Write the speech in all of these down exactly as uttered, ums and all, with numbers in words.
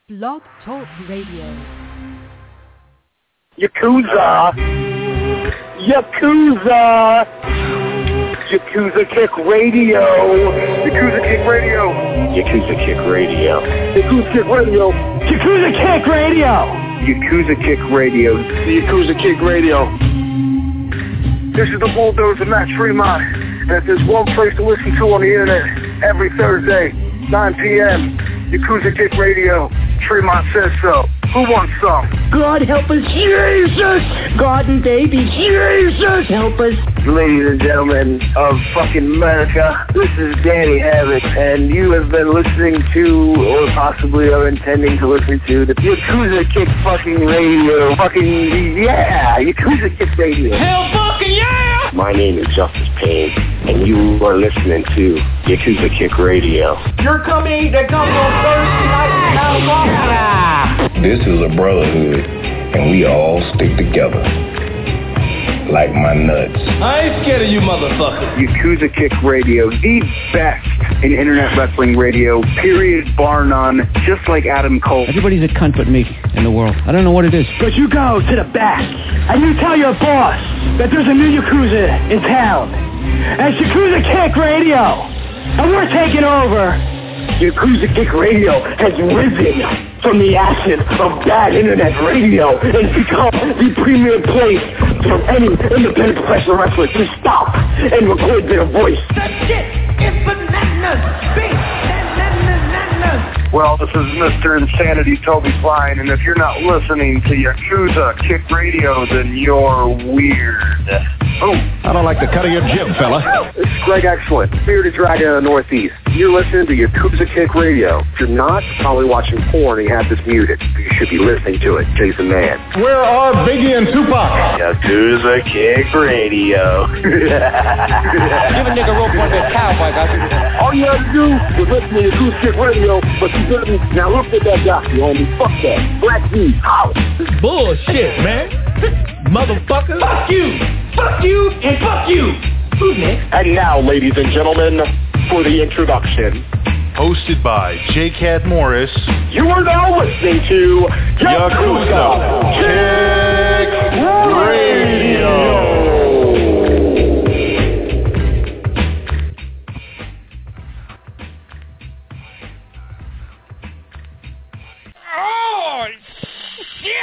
Blog Talk Radio. Yakuza! Yakuza! Yakuza Kick Radio! Yakuza Kick Radio! Yakuza Kick Radio! Yakuza Kick Radio! Yakuza Kick Radio! Yakuza Kick Radio! The Yakuza Kick Radio! This is the Bulldozer Matt Fremont, and if there's one place to listen to on the internet every Thursday, nine p.m., Yakuza Kick Radio. Fremont says so. Who wants some? God help us, Jesus! God and baby, Jesus help us! Ladies and gentlemen of fucking America, this is Danny Havoc, and you have been listening to, or possibly are intending to listen to, the Yakuza Kick fucking radio. Fucking, yeah! Yakuza Kick Radio. Hell fucking yeah! My name is Justice Payne, and you are listening to Yakuza Kick Radio. You're coming to come on Thursday night in California! This is a brotherhood, and we all stick together. Like my nuts. I ain't scared of you, motherfucker. Yakuza Kick Radio, the best in internet wrestling radio, period, bar none, just like Adam Cole. Everybody's a cunt but me in the world. I don't know what it is. But you go to the back, and you tell your boss that there's a new Yakuza in town. And it's Yakuza Kick Radio, and we're taking over. Yakuza Kick Radio has risen from the ashes of bad internet radio and become the premier place for any independent professional wrestler to stop and record their voice. That shit is bananas! Big bananas! Well, this is Mister Insanity Toby Klein, and if you're not listening to Yakuza Kick Radio, then you're weird. Oh, I don't like the cut of your jib, fella. This is Greg Excellent, Bearded Dragon of the Northeast. You're listening to Yakuza Kick Radio. If you're not, probably watching porn and you have this muted. You should be listening to it. Jason Mann. Where are Biggie and Tupac? Yakuza Kick Radio. Give a nigga rope on that cowboy, guys. All you have to do is listen to Yakuza Kick Radio, but you didn't. Now look at that guy, you homie. Fuck that. Black D, out. Bullshit, man. Motherfucker. Fuck you. Fuck you and fuck you. Who's next? And now, ladies and gentlemen, for the introduction. Hosted by J. Cat Morris. You are now listening to Yakuza Kick Radio. Oh, shit!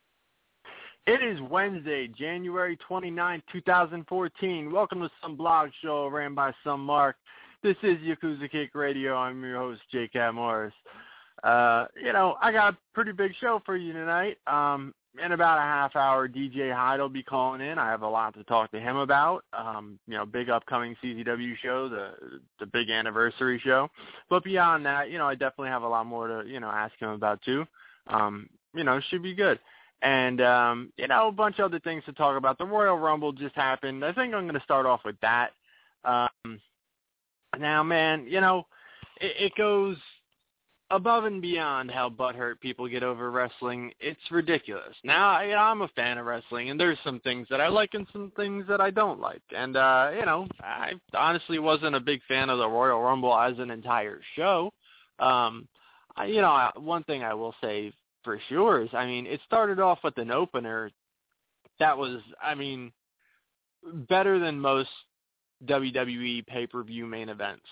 It is Wednesday, January twenty-ninth, twenty fourteen. Welcome to Some Blog Show ran by Some Mark. This is Yakuza Kick Radio. I'm your host, J. Cat Morris. Uh, you know, I got a pretty big show for you tonight. Um, in about a half hour, D J Hyde will be calling in. I have a lot to talk to him about. Um, you know, big upcoming C Z W show, the the big anniversary show. But beyond that, you know, I definitely have a lot more to, you know, ask him about too. Um, you know, should be good. And, um, you know, a bunch of other things to talk about. The Royal Rumble just happened. I think I'm going to start off with that. Um, now, man, you know, it, it goes above and beyond how butthurt people get over wrestling. It's ridiculous. Now, you know, I'm a fan of wrestling, and there's some things that I like and some things that I don't like. And, uh, you know, I honestly wasn't a big fan of the Royal Rumble as an entire show. Um, I, you know, one thing I will say for sure is, I mean, it started off with an opener that was, I mean, better than most W W E pay-per-view main events.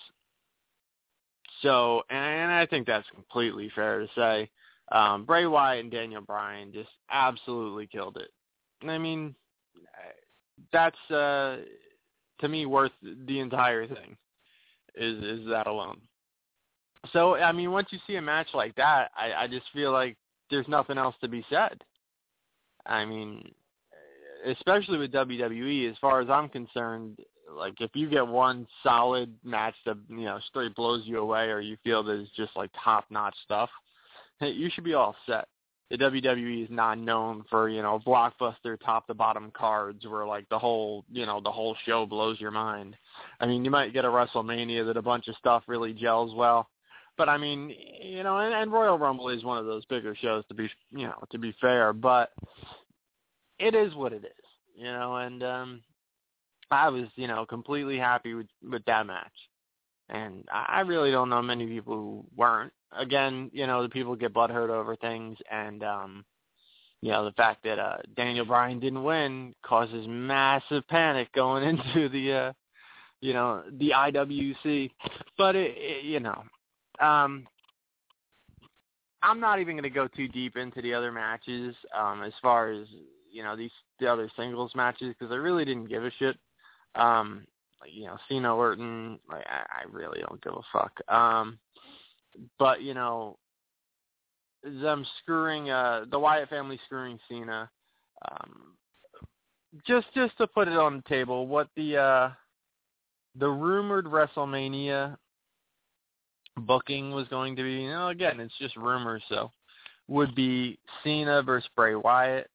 So, and I think that's completely fair to say. Um, Bray Wyatt and Daniel Bryan just absolutely killed it. I mean, that's, uh, to me, worth the entire thing, is, is that alone. So, I mean, once you see a match like that, I, I just feel like there's nothing else to be said. I mean, especially with W W E, as far as I'm concerned, like, if you get one solid match that, you know, straight blows you away, or you feel that it's just, like, top-notch stuff, you should be all set. The W W E is not known for, you know, blockbuster top-to-bottom cards where, like, the whole, you know, the whole show blows your mind. I mean, you might get a WrestleMania that a bunch of stuff really gels well. But, I mean, you know, and, and Royal Rumble is one of those bigger shows, to be, you know, to be fair. But it is what it is, you know, and um, I was, you know, completely happy with, with that match. And I really don't know many people who weren't. again, you know, the people get butthurt over things, and um, you know, the fact that uh, Daniel Bryan didn't win causes massive panic going into the, uh, you know, the I W C. But it, it you know, um, I'm not even going to go too deep into the other matches um, as far as, you know, these the other singles matches, because I really didn't give a shit. Um, you know, Cena, Orton, like, I, I really don't give a fuck. Um, but, you know, them screwing, uh, the Wyatt family screwing Cena, um, just just to put it on the table, what the uh, the rumored WrestleMania booking was going to be, you know, again, it's just rumors, so, would be Cena versus Bray Wyatt,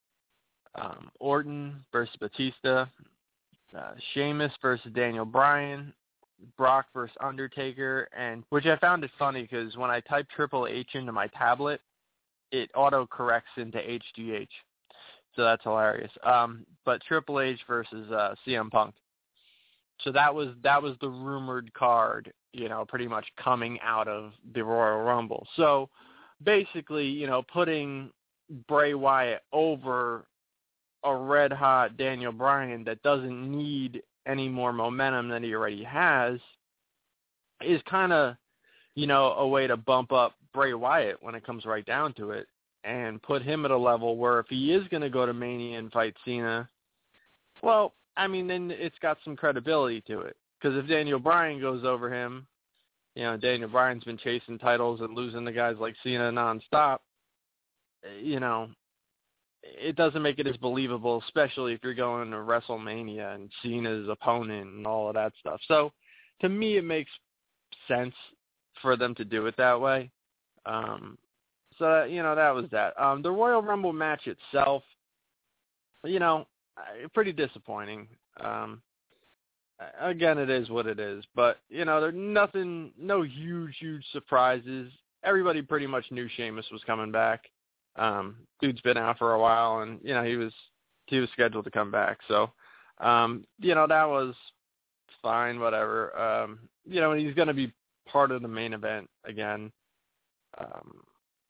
um, Orton versus Batista, uh, Sheamus versus Daniel Bryan, Brock versus Undertaker, and which I found it funny because when I type Triple H into my tablet, it auto-corrects into H G H, so that's hilarious. Um, but Triple H versus uh, C M Punk. So that was that was the rumored card, you know, pretty much coming out of the Royal Rumble. So basically, you know, putting Bray Wyatt over a red-hot Daniel Bryan that doesn't need any more momentum than he already has is kind of, you know, a way to bump up Bray Wyatt when it comes right down to it and put him at a level where if he is going to go to Mania and fight Cena, well, I mean, then it's got some credibility to it. Because if Daniel Bryan goes over him, you know, Daniel Bryan's been chasing titles and losing to guys like Cena nonstop, you know, it doesn't make it as believable, especially if you're going to WrestleMania and Cena's opponent and all of that stuff. So, to me, it makes sense for them to do it that way. Um, so, you know, that was that. Um, the Royal Rumble match itself, you know, pretty disappointing. Um, again, it is what it is. But, you know, there's nothing, no huge, huge surprises. Everybody pretty much knew Sheamus was coming back. Um, dude's been out for a while, and, you know, he was he was scheduled to come back. So, um, you know, that was fine, whatever. Um, you know, he's going to be part of the main event again. Um,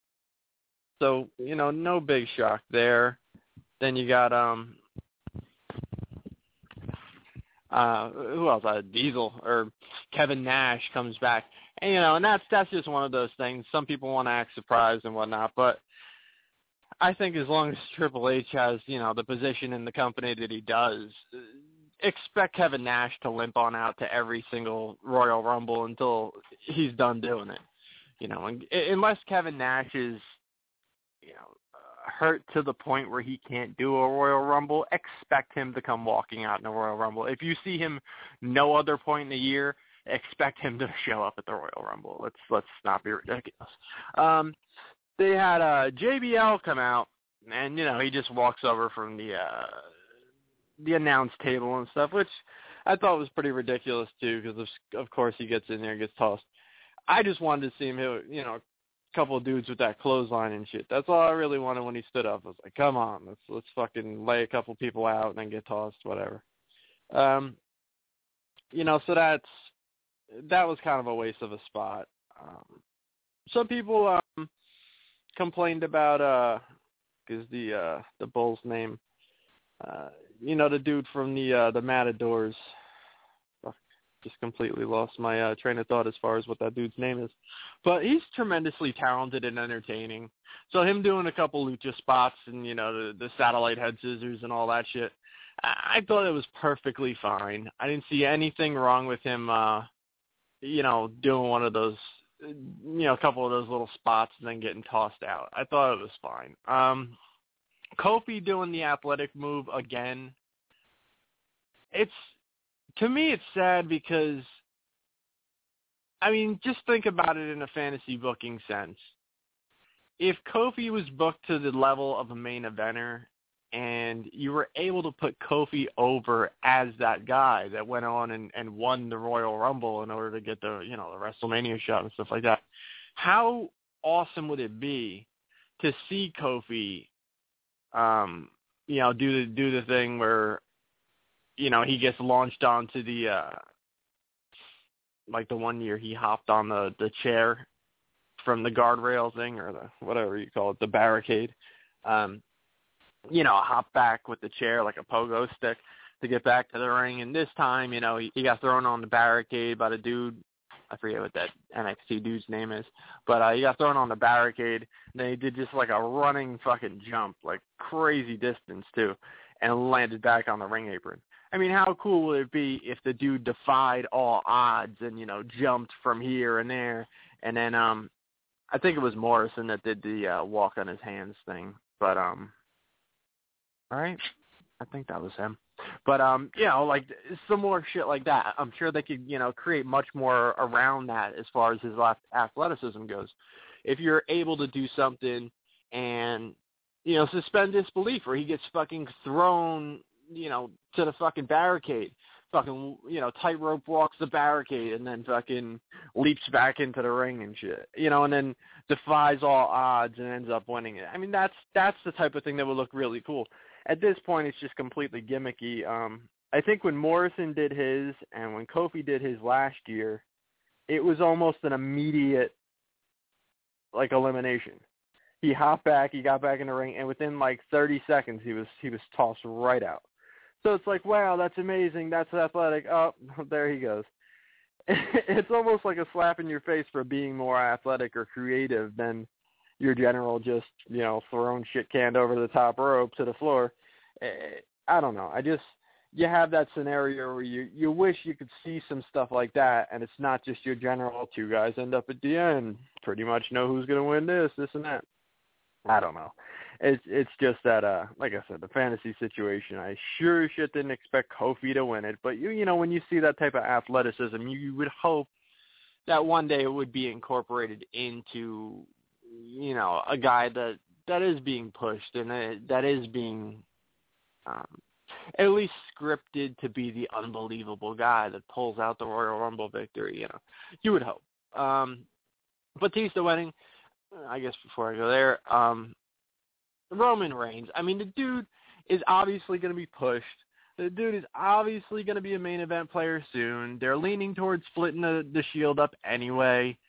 so, you know, no big shock there. Then you got, um, uh, who else? Uh, Diesel or Kevin Nash comes back. And, you know, and that's, that's just one of those things. Some people want to act surprised and whatnot, but I think as long as Triple H has, you know, the position in the company that he does, expect Kevin Nash to limp on out to every single Royal Rumble until he's done doing it. You know, and, unless Kevin Nash is, you know, hurt to the point where he can't do a Royal Rumble, expect him to come walking out in a Royal Rumble. If you see him no other point in the year, expect him to show up at the Royal Rumble. Let's let's not be ridiculous. Um, they had uh, J B L come out, and you know he just walks over from the uh, the announce table and stuff, which I thought was pretty ridiculous too, because of, of course he gets in there and gets tossed. I just wanted to see him hit, you know, a couple of dudes with that clothesline and shit. That's all I really wanted when he stood up. I was like, come on, let's let's fucking lay a couple people out and then get tossed, whatever. Um, you know, so that's that was kind of a waste of a spot. Um, some people um, complained about uh, is the uh, the Bull's name, uh, you know, the dude from the uh, the Matadors. Just completely lost my uh, train of thought as far as what that dude's name is. But he's tremendously talented and entertaining. So him doing a couple lucha spots and, you know, the, the satellite head scissors and all that shit, I, I thought it was perfectly fine. I didn't see anything wrong with him, uh, you know, doing one of those, you know, a couple of those little spots and then getting tossed out. I thought it was fine. Um, Kofi doing the athletic move again, it's... To me, it's sad because, I mean, just think about it in a fantasy booking sense. If Kofi was booked to the level of a main eventer and you were able to put Kofi over as that guy that went on and, and won the Royal Rumble in order to get the, you know, the WrestleMania shot and stuff like that, how awesome would it be to see Kofi, um, you know, do the, do the thing where, you know, he gets launched onto the, uh, like the one year he hopped on the, the chair from the guardrail thing or the whatever you call it, the barricade. Um, you know, hop back with the chair like a pogo stick to get back to the ring. And this time, you know, he, he got thrown on the barricade by the dude. I forget what that N X T dude's name is. But uh, he got thrown on the barricade. And then he did just like a running fucking jump, like crazy distance too, and landed back on the ring apron. I mean, how cool would it be if the dude defied all odds and, you know, jumped from here and there. And then um, I think it was Morrison that did the uh, walk on his hands thing. But, um, all right, I think that was him. But, um, you know, like some more shit like that. I'm sure they could, you know, create much more around that as far as his athleticism goes. If you're able to do something and, you know, suspend disbelief or he gets fucking thrown, you know, to the fucking barricade, fucking, you know, tightrope walks the barricade and then fucking leaps back into the ring and shit, you know, and then defies all odds and ends up winning it. I mean, that's that's the type of thing that would look really cool. At this point, it's just completely gimmicky. Um, I think when Morrison did his and when Kofi did his last year, it was almost an immediate, like, elimination. He hopped back, he got back in the ring, and within, like, thirty seconds, he was he was tossed right out. So it's like, wow, that's amazing, that's athletic. Oh, there he goes. It's almost like a slap in your face for being more athletic or creative than your general just, you know, throwing shit canned over the top rope to the floor. I don't know. I just, you have that scenario where you, you wish you could see some stuff like that, and it's not just your general two guys end up at the end, pretty much know who's going to win this, this and that. I don't know. It's it's just that, uh, like I said, the fantasy situation. I sure as shit didn't expect Kofi to win it, but you you know when you see that type of athleticism, you, you would hope that one day it would be incorporated into, you know, a guy that that is being pushed and uh, that is being um, at least scripted to be the unbelievable guy that pulls out the Royal Rumble victory. You know, you would hope. Um, Batista winning. I guess before I go there, um, Roman Reigns. I mean, the dude is obviously going to be pushed. The dude is obviously going to be a main event player soon. They're leaning towards splitting the, the Shield up anyway.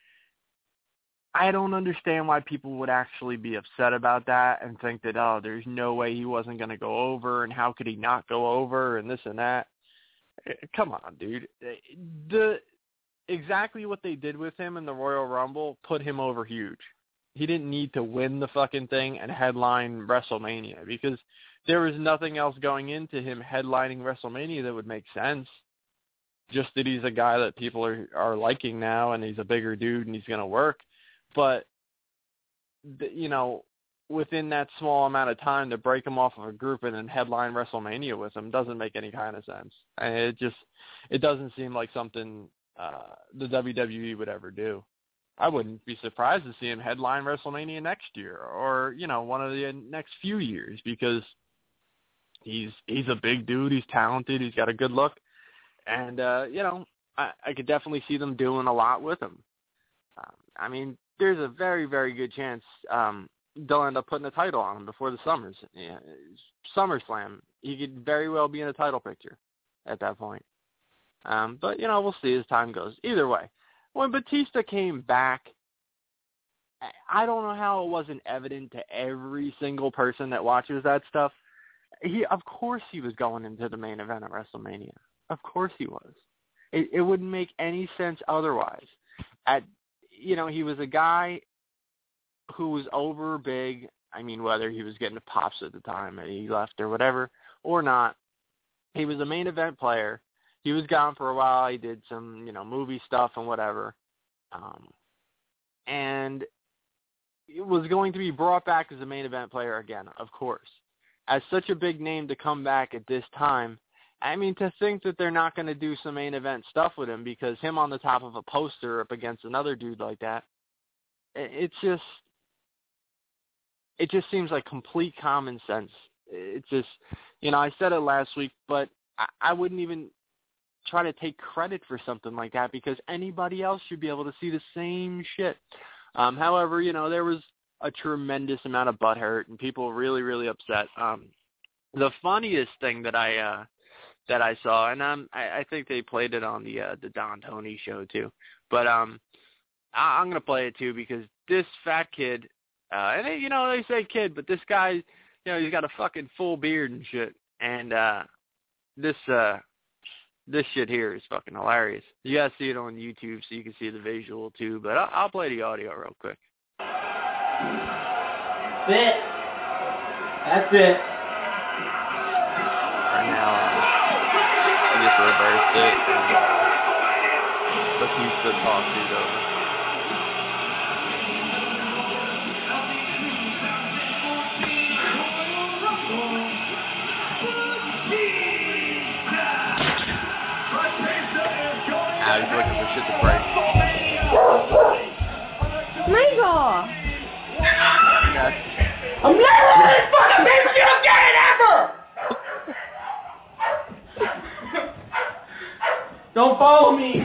I don't understand why people would actually be upset about that and think that, oh, there's no way he wasn't going to go over, and how could he not go over, and this and that. Come on, dude. The exactly what they did with him in the Royal Rumble put him over huge. He didn't need to win the fucking thing and headline WrestleMania because there was nothing else going into him headlining WrestleMania that would make sense. Just that he's a guy that people are, are liking now and he's a bigger dude and he's going to work. But, you know, within that small amount of time to break him off of a group and then headline WrestleMania with him doesn't make any kind of sense. And it just, it doesn't seem like something uh, the W W E would ever do. I wouldn't be surprised to see him headline WrestleMania next year or, you know, one of the next few years because he's he's a big dude. He's talented. He's got a good look. And, uh, you know, I, I could definitely see them doing a lot with him. Um, I mean, there's a very, very good chance um, they'll end up putting a title on him before the Summers. Yeah, SummerSlam. He could very well be in a title picture at that point. Um, but, you know, we'll see as time goes. Either way. When Batista came back, I don't know how it wasn't evident to every single person that watches that stuff. He, of course he was going into the main event of WrestleMania. Of course he was. It, it wouldn't make any sense otherwise. At, you know, he was a guy who was over big. I mean, whether he was getting the pops at the time and he left or whatever, or not, he was a main event player. He was gone for a while. He did some, you know, movie stuff and whatever. Um, and it was going to be brought back as a main event player again, of course. As such a big name to come back at this time, I mean, to think that they're not going to do some main event stuff with him because him on the top of a poster up against another dude like that, it's just, it just seems like complete common sense. It's just, you know, I said it last week, but I, I wouldn't even try to take credit for something like that because anybody else should be able to see the same shit. Um, however, you know, there was a tremendous amount of butthurt and people really, really upset. Um, the funniest thing that I uh, that I saw, and um, I, I think they played it on the uh, the Don Tony show too, but um, I, I'm gonna play it too because this fat kid, uh, and they, you know they say kid, but this guy, you know, he's got a fucking full beard and shit, and uh, this uh, this shit here is fucking hilarious. You gotta see it on YouTube so you can see the visual too, but I'll, I'll play the audio real quick. That's it. That's it. Right now, uh, he just reversed it, and Batista talked it over. Now he's looking for shit to break. Michael! Yes. I'm never one of these fucking people, you don't get it ever! Don't follow me!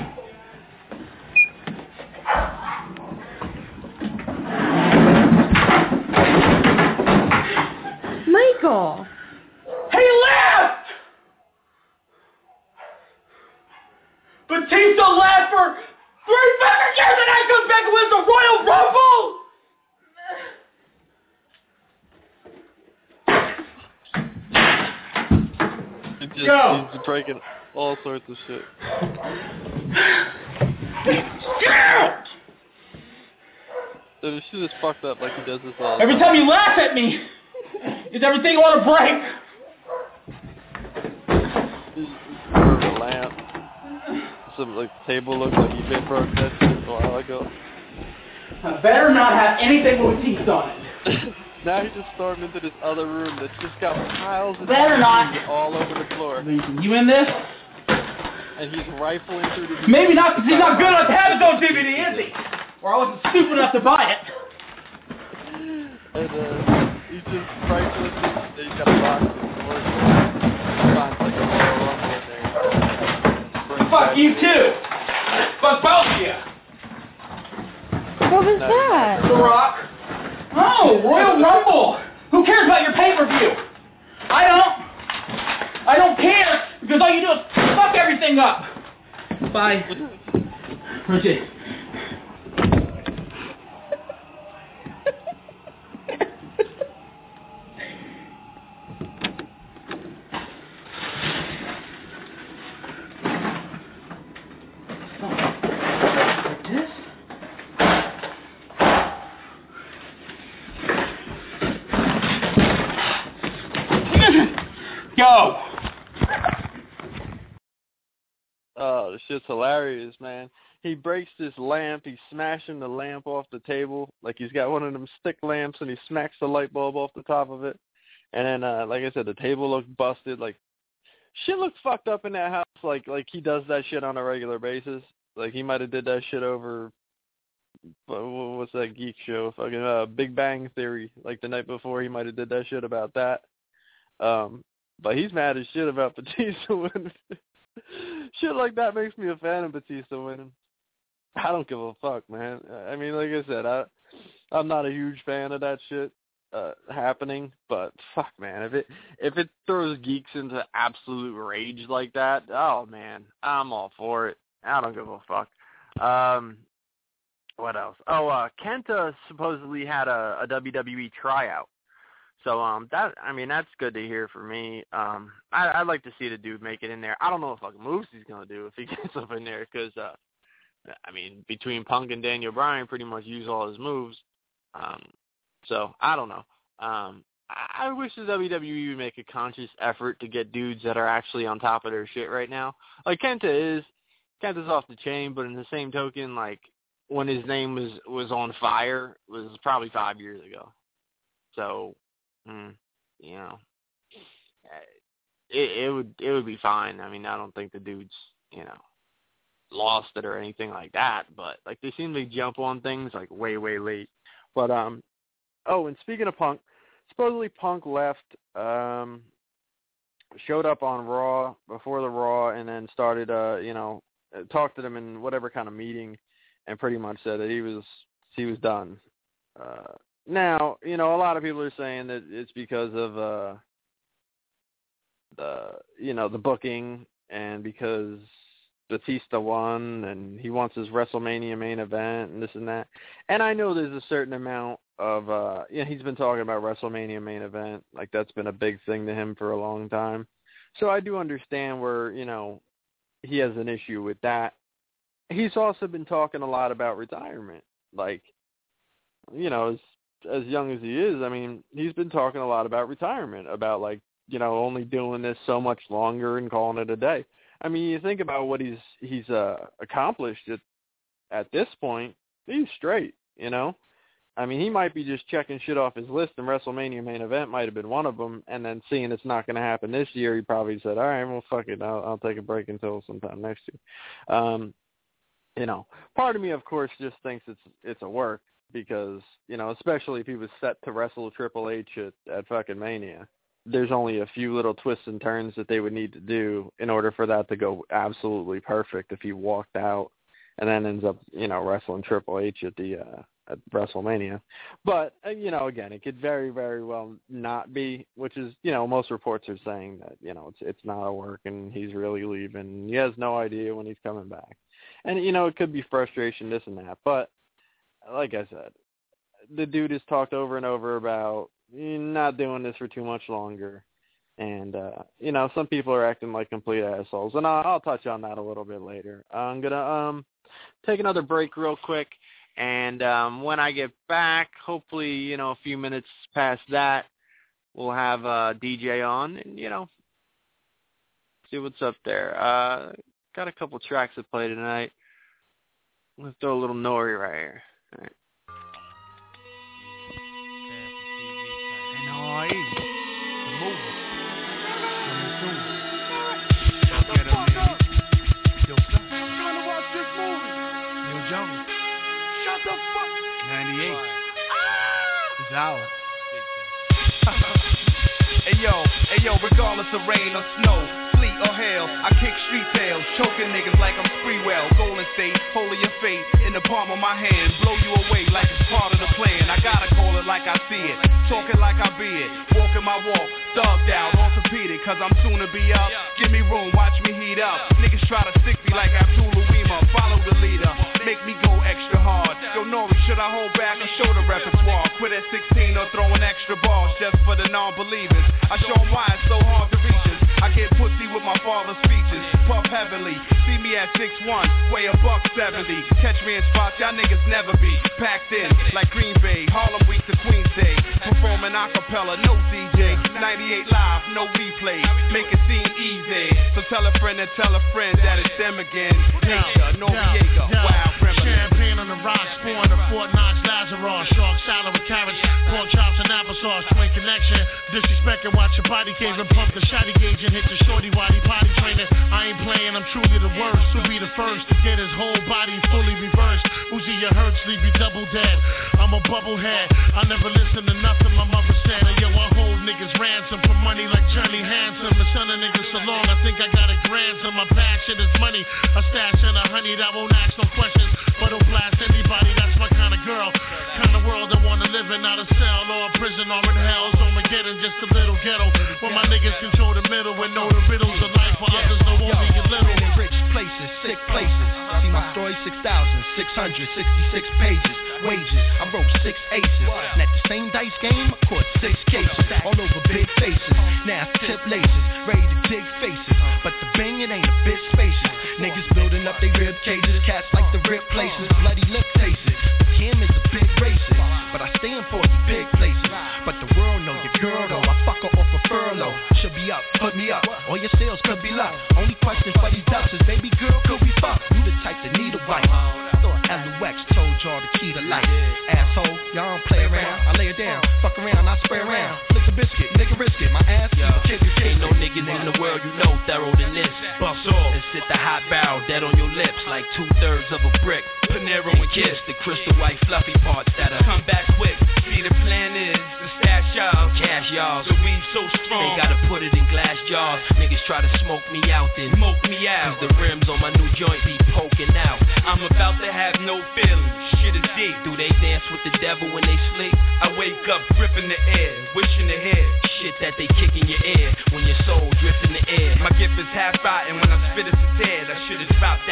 Michael! He left! Batista left for three fucking years and I comes back and wins the Royal Rumble! Just, Go. He's breaking all sorts of shit. Get! So this shit is fucked up like he does this all the Every time you laugh at me, is everything you want to break. He's a lamp. Some like table looks like he been broke that shit a while ago. I better not have anything with teeth on it. Now he just stormed into this other room that's just got piles of Better D V Ds not. all over the floor. You in this? And he's rifling through the D V Ds. Maybe not, because he's not good enough to have his own D V D, is he? Or I wasn't stupid enough to buy it. And uh, he's just rifling through. He's got a box of work. He finds like a Royal Rumble in there. Fuck you too. Fuck both of you. What was that? The Rock. Oh, Royal Rumble. Who cares about your pay-per-view? I don't. I don't care, because all you do is fuck everything up. Bye. Richard. Go! Oh, this shit's hilarious, man. He breaks this lamp. He's smashing the lamp off the table. Like he's got one of them stick lamps, and he smacks the light bulb off the top of it. And then, uh, like I said, the table looked busted. Like, shit looked fucked up in that house. Like, like he does that shit on a regular basis. Like, he might have did that shit over, what's that geek show? Fucking uh, Big Bang Theory. Like, the night before, he might have did that shit about that. Um... But he's mad as shit about Batista winning. Shit like that makes me a fan of Batista winning. I don't give a fuck, man. I mean, like I said, I, I'm not a huge fan of that shit uh, happening. But fuck, man, if it if it throws geeks into absolute rage like that, oh man, I'm all for it. I don't give a fuck. Um, what else? Oh, uh, Kenta supposedly had a, a W W E tryout. So um that I mean that's good to hear for me. Um I I'd like to see the dude make it in there. I don't know what fucking moves he's gonna do if he gets up in there because uh I mean between Punk and Daniel Bryan pretty much use all his moves. Um so I don't know. Um I, I wish the W W E would make a conscious effort to get dudes that are actually on top of their shit right now. Like Kenta is Kenta's off the chain, but in the same token, like when his name was was on fire was probably five years ago. So Mm, you know, it, it would it would be fine. I mean, I don't think the dude's you know lost it or anything like that. But like they seem to jump on things like way way late. But um, oh, and speaking of Punk, supposedly Punk left, um, showed up on Raw before the Raw, and then started uh you know talked to them in whatever kind of meeting, and pretty much said that he was he was done. Uh, Now, you know, a lot of people are saying that it's because of uh, the, you know, the booking and because Batista won, and he wants his WrestleMania main event, and this and that. And I know there's a certain amount of, uh, yeah, he's been talking about WrestleMania main event. Like, that's been a big thing to him for a long time. So I do understand where, you know, he has an issue with that. He's also been talking a lot about retirement. Like, you know, as, as young as he is, I mean, he's been talking a lot about retirement, about, like, you know, only doing this so much longer and calling it a day. I mean, you think about what he's he's uh, accomplished at, at this point, he's straight, you know? I mean, he might be just checking shit off his list, and WrestleMania main event might have been one of them, and then seeing it's not going to happen this year, he probably said, all right, well, fuck it, I'll, I'll take a break until sometime next year. Um, you know, part of me, of course, just thinks it's it's a work because, you know, especially if he was set to wrestle Triple H at, at fucking Mania. There's only a few little twists and turns that they would need to do in order for that to go absolutely perfect if he walked out and then ends up, you know, wrestling Triple H at the uh, at WrestleMania. But, uh, you know, again, it could very, very well not be, which is, you know, most reports are saying that, you know, it's it's not a work and he's really leaving. He has no idea when he's coming back. And, you know, it could be frustration, this and that. But, like I said, the dude has talked over and over about not doing this for too much longer. And, uh, you know, some people are acting like complete assholes. And I'll, I'll touch on that a little bit later. I'm going to um, take another break real quick. And um, when I get back, hopefully, you know, a few minutes past that, we'll have uh, D J on and, you know, see what's up there. Uh, got a couple tracks to play tonight. Let's throw a little Nori right here. All right. N R E, the movie, coming soon. Shut the fuck up! Yo, son, I'm trying to watch this movie. Yo, Jones. Shut the fuck! ninety-eight. Ah! It's ours. Hey yo, hey yo, regardless of rain or snow, sleet or hail, I kick street tails, choking niggas like I'm Spreewell. Golden State, holding your fate in the palm of my hand, blow you away like it's part of the plan. I gotta call it like I see it, talking like I be it, walking my walk, thugged out, orthopedic, cause I'm soon to be up. Give me room, watch me heat up. Niggas try to stick me like Abdul Uwima, follow the leader, make me go extra hard. Yo, Nori, should I hold back or show the repertoire? Quit at sixteen or throwing extra balls just for the non-believers. I show them why it's so hard to reach us. I get pussy with my father's speeches, puff heavily. See me at six one, weigh a buck seventy. Catch me in spots y'all niggas never be. Packed in like Green Bay, Harlem Week to Queens Day. Performing acapella, no D J. ninety-eight live, no replay. Make it seem easy. So tell a friend and tell a friend that it's them again. Nature, Noriega, wild reminiscence. Champagne on the rocks, pouring the Fort Knox Lazarus. Shark salad with carrots, pork chops and applesauce. Twin connection, disrespecting, watch your body cave and pump the shotty gauge and hit the shorty while he potty training. I ain't playing, I'm truly the worst. To be the first to get his whole body fully reversed. Uzi, your hurts, leave you double dead. I'm a bubblehead, I never listen to nothing my mother said. And yo, I hold niggas ransom for money like Johnny Handsome. The son of niggas so long, I think I got a grandson. My passion is money, a stash and a honey that won't ask no questions, but don't blast anybody, that's my kind of girl. Kind of world I wanna live in, not a cell or a prison or in hell's Armageddon, just a little ghetto. Where my niggas control the middle and know the riddles of life, while others know only a little. In rich places, sick places. See my story, six thousand six hundred sixty-six pages. Wages, I wrote six aces. And at the same dice game, I caught six cases. All over big faces. Now it's tip laces, ready to dig faces. But the banging ain't a bit spacious. Niggas building up they rib cages. Cats like the rip places, bloody lip faces. Kim is a big racist, but I stand for the big places. But the world know your girl though, I fuck her off a furlough. Should be up, put me up, all your sales could be luck. Only question for these ducks is, baby girl, could we fuck? You the type that need a wife. Thought L U X told y'all the key to life. Asshole, y'all don't play around, I lay it down. Fuck around, I spray around. Flick a biscuit, nigga risk it, my ass, yo, kick it, ain't no niggas in the world you know thorough than this. Bust off and sit the hot barrel dead on your lips like two thirds of a brick. Panero and Kiss, the crystal white fluffy parts that'll come back quick. See the plan is to stash y'all, cash y'all. The weed so strong, they gotta put it in glass jars. Niggas try to smoke me out, then smoke me out. Cause the rims on my new joint be poking out. I'm about to have no feelings, shit is deep. Do they dance with the devil when they sleep? I wake up gripping the air, wishing to hear shit that they kick in your ear when your soul drifts in the air. My gift is half rotten when I spit it's a tear. That shit is about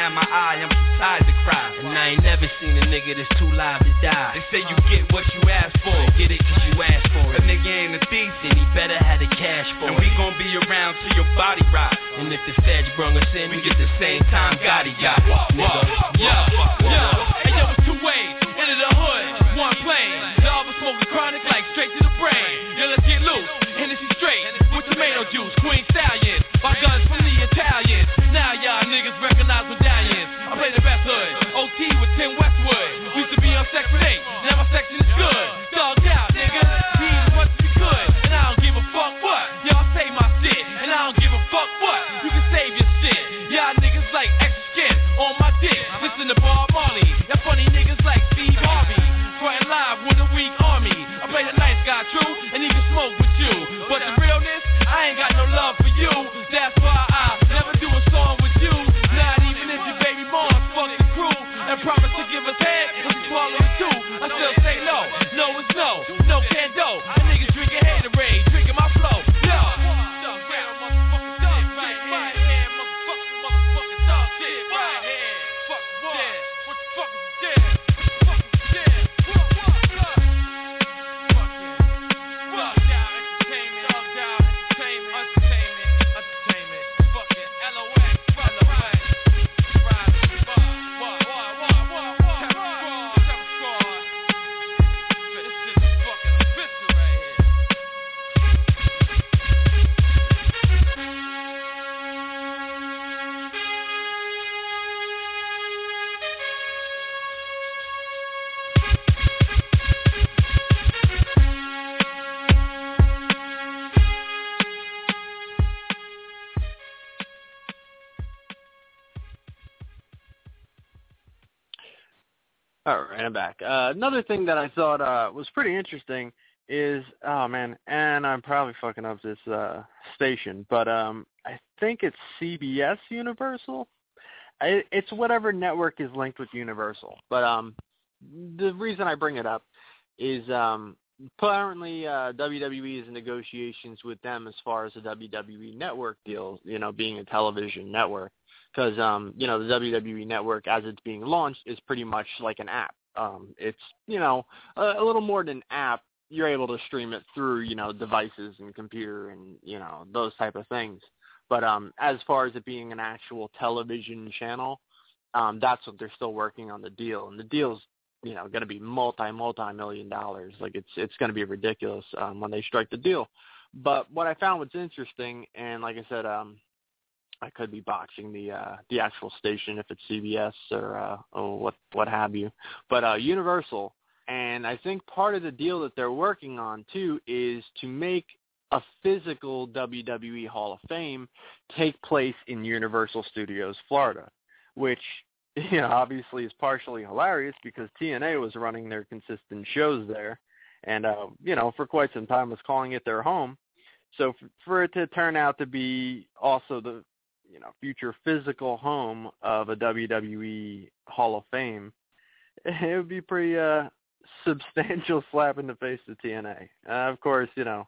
had my eye, I'm too tired to cry. And I ain't never seen a nigga that's too live to die. They say you get what you ask for, get it cause you ask for it. A nigga ain't a thief, then he better have the cash for it. And we gon' be around till your body rot. And if the feds brung us in, we get the same time Gotti got. Nigga, yeah, yeah. Hey yo, it's two ways, into the hood, one plane. Y'all been smoking chronic like straight to the brain. Yo, let's get loose, Hennessy straight, with tomato juice, Queen Stallion. My guns from the Italians. Now y'all niggas recognize medallions. I play the best hood, O T with Tim Westwood. Used to be on Section eight, now my section is good. Dogged out, nigga, be as much as you could. And I don't give a fuck what, y'all say my shit. And I don't give a fuck what, you can save your shit. Y'all niggas like extra skin on my dick. Listen to Bob Marley, y'all funny niggas like Steve Harvey. Frontin' live with a weak army. I play the nice guy true, and even smoke with you. But the realness, I ain't got no love for you. That's why I never do a song with you. Not even if your baby mom fuck the crew and promise to give us head if we swallow it too. I still say no, no is no, no can do. And niggas drinking Haterade, drinking my flow. Yo, All right, I'm back. Uh, another thing that I thought uh, was pretty interesting is, oh man, and I'm probably fucking up this uh, station, but um, I think it's C B S Universal. I, it's whatever network is linked with Universal. But um, the reason I bring it up is um, apparently uh, W W E is in negotiations with them as far as the W W E Network deal, you know, being a television network. Because, um, you know, the W W E Network, as it's being launched, is pretty much like an app. Um, it's, you know, a, a little more than an app. You're able to stream it through, you know, devices and computer and, you know, those type of things. But um, as far as it being an actual television channel, um, that's what they're still working on the deal. And the deal's, you know, going to be multi, multi-million dollars. Like, it's it's going to be ridiculous um, when they strike the deal. But what I found was interesting, and like I said, um, I could be botching the uh, the actual station if it's C B S or, uh, or what what have you. But uh, Universal, and I think part of the deal that they're working on, too, is to make a physical W W E Hall of Fame take place in Universal Studios, Florida, which, you know, obviously is partially hilarious because T N A was running their consistent shows there and, uh, you know, for quite some time was calling it their home. So for, for it to turn out to be also the, you know, future physical home of a W W E Hall of Fame, it would be pretty uh, substantial slap in the face to T N A. Uh, of course, you know,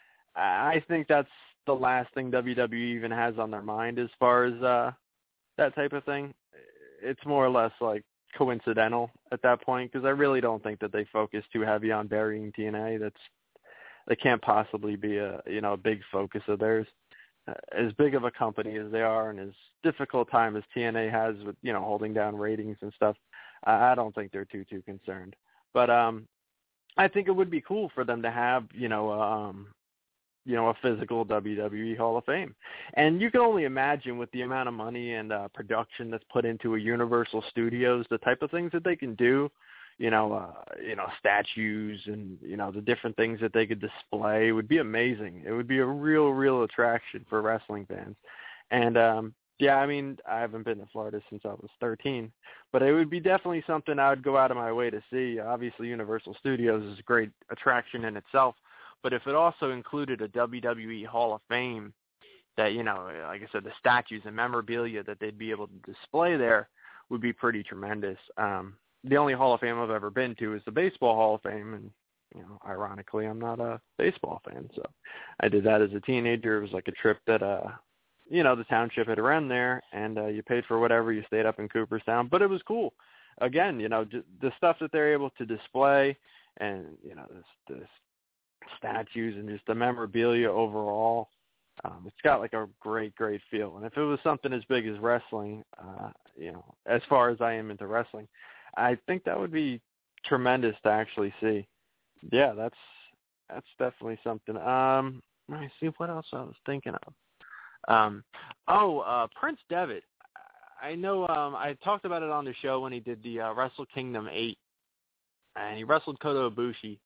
I think that's the last thing W W E even has on their mind as far as uh, that type of thing. It's more or less like coincidental at that point because I really don't think that they focus too heavy on burying T N A. That's that can't possibly be a you know a big focus of theirs. As big of a company as they are and as difficult time as T N A has with, you know, holding down ratings and stuff, I don't think they're too, too concerned. But um, I think it would be cool for them to have, you know, um, you know, a physical W W E Hall of Fame. And you can only imagine with the amount of money and uh, production that's put into a Universal Studios, the type of things that they can do, you know, uh, you know, statues and, you know, the different things that they could display would be amazing. It would be a real, real attraction for wrestling fans. And, um, yeah, I mean, I haven't been to Florida since I was thirteen, but it would be definitely something I would go out of my way to see. Obviously, Universal Studios is a great attraction in itself, but if it also included a W W E Hall of Fame that, you know, like I said, the statues and memorabilia that they'd be able to display there would be pretty tremendous. Um, the only Hall of Fame I've ever been to is the Baseball Hall of Fame, and, you know, ironically, I'm not a baseball fan, so I did that as a teenager. It was like a trip that, uh, you know, the township had run there, and uh, you paid for whatever. You stayed up in Cooperstown, but it was cool. Again, you know, j- the stuff that they're able to display, and you know, this, this statues and just the memorabilia overall. Um, it's got like a great, great feel. And if it was something as big as wrestling, uh, you know, as far as I am into wrestling, I think that would be tremendous to actually see. Yeah, that's that's definitely something. Um, let me see what else I was thinking of. Um, oh, uh, Prince Devitt. I know um, I talked about it on the show when he did the uh, Wrestle Kingdom eight, and he wrestled Kota Ibushi.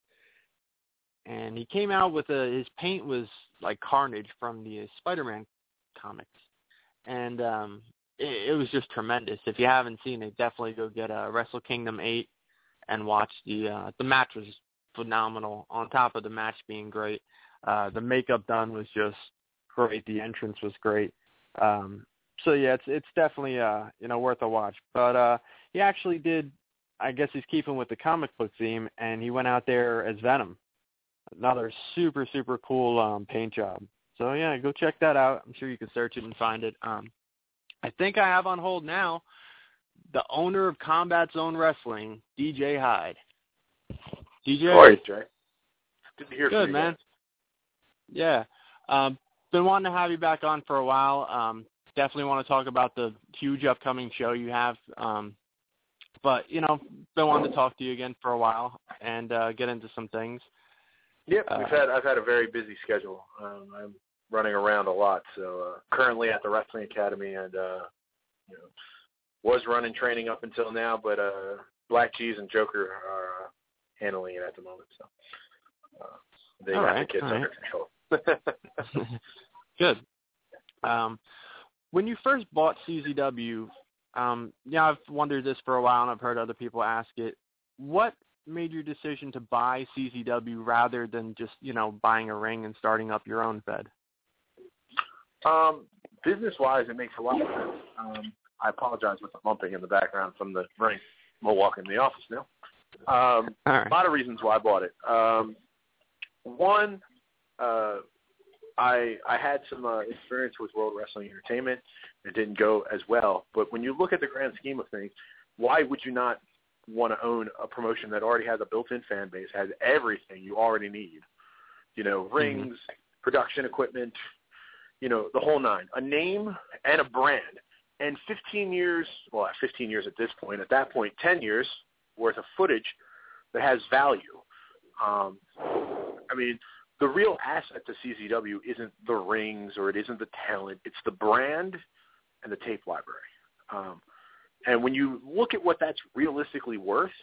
And he came out with a, his paint was like Carnage from the Spider-Man comics. And um, it, it was just tremendous. If you haven't seen it, definitely go get a Wrestle Kingdom eight and watch the, uh, the match was phenomenal. On top of the match being great, uh, the makeup done was just great. The entrance was great. Um, so yeah, it's, it's definitely, uh, you know, worth a watch. But uh, he actually did, I guess he's keeping with the comic book theme, and he went out there as Venom. Another super, super cool um, paint job. So, yeah, go check that out. I'm sure you can search it and find it. Um, I think I have on hold now the owner of Combat Zone Wrestling, D J Hyde. D J? How are you, Jay? Good to hear Good, from you. man. Yeah. Um, been wanting to have you back on for a while. Um, definitely want to talk about the huge upcoming show you have. Um, but, you know, been wanting to talk to you again for a while and uh, get into some things. Yep, we've had I've had a very busy schedule. Um, I'm running around a lot, so uh, currently at the Wrestling Academy, and uh, you know, was running training up until now, but uh, Black Cheese and Joker are uh, handling it at the moment, so uh, they all got right, the kids under right. control. Good. Um, when you first bought C Z W, um, yeah, I've wondered this for a while, and I've heard other people ask it. What made your decision to buy C Z W rather than just, you know, buying a ring and starting up your own fed? Um, business-wise, it makes a lot of sense. Um, I apologize with the bumping in the background from the ring. We'll walk in the office now. Um, right. A lot of reasons why I bought it. Um, one, uh, I I had some uh, experience with World Wrestling Entertainment. It didn't go as well. But when you look at the grand scheme of things, why would you not want to own a promotion that already has a built-in fan base, has everything you already need, you know, rings, mm-hmm. production equipment, you know, the whole nine, a name and a brand, and fifteen years, well, fifteen years at this point, at that point, ten years worth of footage that has value. Um, I mean, the real asset to C Z W isn't the rings or it isn't the talent. It's the brand and the tape library. Um, And when you look at what that's realistically worth,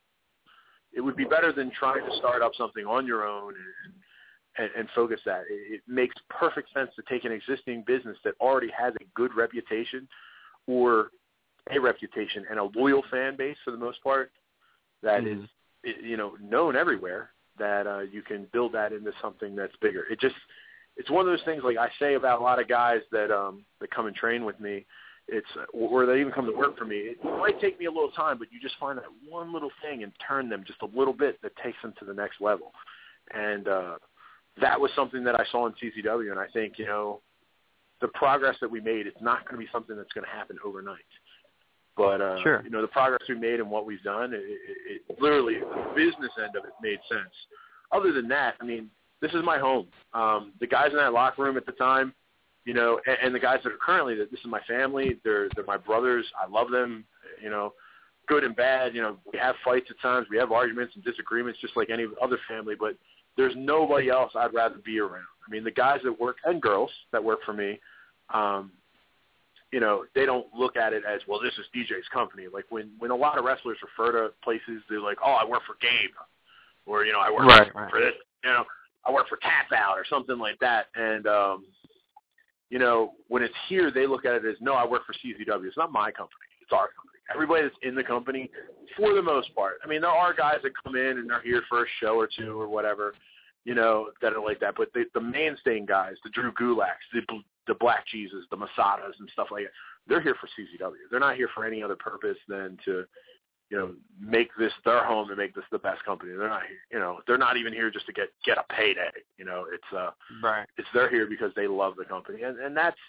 it would be better than trying to start up something on your own and, and, and focus that. It, it makes perfect sense to take an existing business that already has a good reputation or a reputation and a loyal fan base for the most part that mm. is, you know, known everywhere, that uh, you can build that into something that's bigger. It just, it's one of those things like I say about a lot of guys that um, that come and train with me. It's or they even come to work for me. It might take me a little time, but you just find that one little thing and turn them just a little bit that takes them to the next level. And uh, that was something that I saw in C Z W, and I think, you know, the progress that we made, it's not going to be something that's going to happen overnight. But, uh, sure. you know, the progress we made and what we've done, it, it, it literally, the business end of it made sense. Other than that, I mean, this is my home. Um, the guys in that locker room at the time, you know, and, and the guys that are currently, this is my family. They're they're my brothers. I love them, you know, good and bad. You know, we have fights at times. We have arguments and disagreements just like any other family, but there's nobody else I'd rather be around. I mean, the guys that work, and girls that work for me, um, you know, they don't look at it as, well, this is D J's company. Like when, when a lot of wrestlers refer to places, they're like, oh, I work for Gabe, or, you know, I work right, for, right. for this, you know, I work for Tap Out or something like that. And, um, you know, when it's here, they look at it as, no, I work for C Z W. It's not my company. It's our company. Everybody that's in the company, for the most part. I mean, there are guys that come in and they're here for a show or two or whatever, you know, that are like that. But the, the mainstay guys, the Drew Gulaks, the, the Black Cheeses, the Masadas and stuff like that, they're here for C Z W. They're not here for any other purpose than to, you know, make this their home and make this the best company. They're not, you know, they're not even here just to get, get a payday. You know, it's uh, right. It's they're here because they love the company, and and that's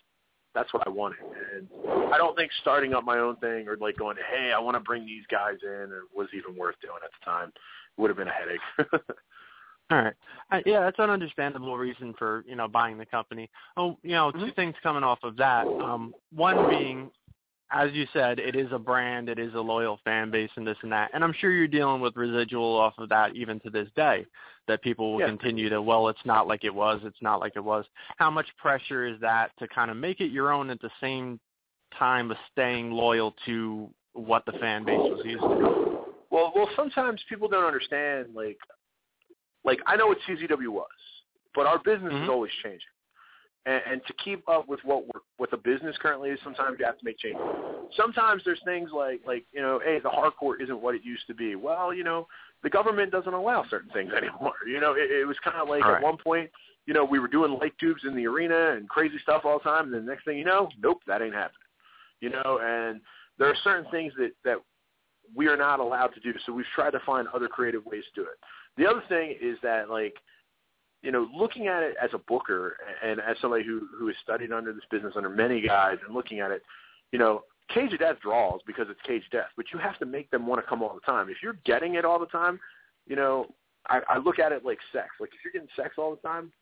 that's what I wanted. And I don't think starting up my own thing or like going, hey, I want to bring these guys in, or was even worth doing at the time. It would have been a headache. All right. Uh, yeah, that's an understandable reason for, you know, buying the company. Oh, you know, mm-hmm. two things coming off of that. Um, one being, as you said, it is a brand, it is a loyal fan base and this and that. And I'm sure you're dealing with residual off of that even to this day, that people will yeah. continue to, well, it's not like it was, it's not like it was. How much pressure is that to kind of make it your own at the same time of staying loyal to what the fan base was used to? Well, well, sometimes people don't understand, like, Like, I know what C Z W was, but our business mm-hmm. is always changing. And, and to keep up with what we're, what the business currently is, sometimes you have to make changes. Sometimes there's things like, like you know, hey, the hardcore isn't what it used to be. Well, you know, the government doesn't allow certain things anymore. You know, it, it was kind of like all at right. one point, you know, we were doing light tubes in the arena and crazy stuff all the time, and then the next thing you know, nope, that ain't happening. You know, and there are certain things that, that we are not allowed to do, so we've tried to find other creative ways to do it. The other thing is that, like, you know, looking at it as a booker and as somebody who, who has studied under this business under many guys and looking at it, you know, Cage of Death draws because it's Cage of Death, but you have to make them want to come all the time. If you're getting it all the time, you know, I, I look at it like sex. Like, if you're getting sex all the time,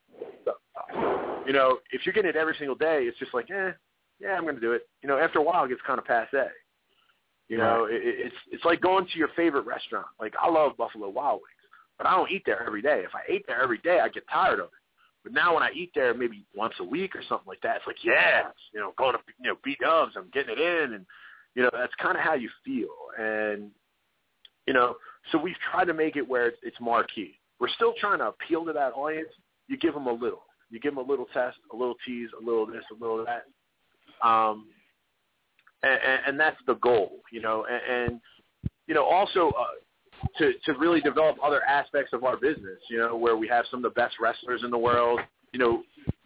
you know, if you're getting it every single day, it's just like, eh, yeah, I'm going to do it. You know, after a while, it gets kind of passe. You know, right. it, it's it's like going to your favorite restaurant. Like, I love Buffalo Wild Wings. But I don't eat there every day. If I ate there every day, I get tired of it. But now when I eat there maybe once a week or something like that, it's like, yeah, you know, going to, you know, B-dubs, I'm getting it in. And, you know, that's kind of how you feel. And, you know, so we've tried to make it where it's, it's marquee. We're still trying to appeal to that audience. You give them a little. You give them a little test, a little tease, a little this, a little that. Um, and, and, and that's the goal, you know. And, and you know, also uh, – to to really develop other aspects of our business, you know, where we have some of the best wrestlers in the world, you know,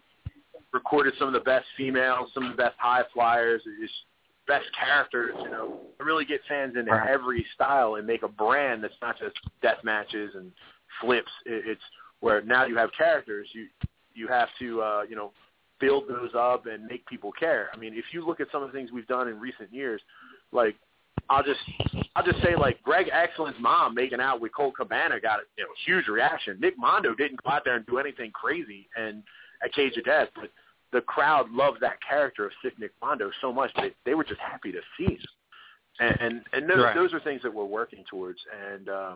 recorded some of the best females, some of the best high flyers, just best characters, you know, and really get fans into right. every style and make a brand that's not just death matches and flips. It's where now you have characters, you you have to, uh, you know, build those up and make people care. I mean, if you look at some of the things we've done in recent years, like, I'll just I'll just say, like, Greg Excellent's mom making out with Colt Cabana got a you know, huge reaction. Nick Mondo didn't go out there and do anything crazy and at Cage of Death, but the crowd loved that character of Sick Nick Mondo so much that they were just happy to see him. And and, and those, right. those are things that we're working towards. And, um,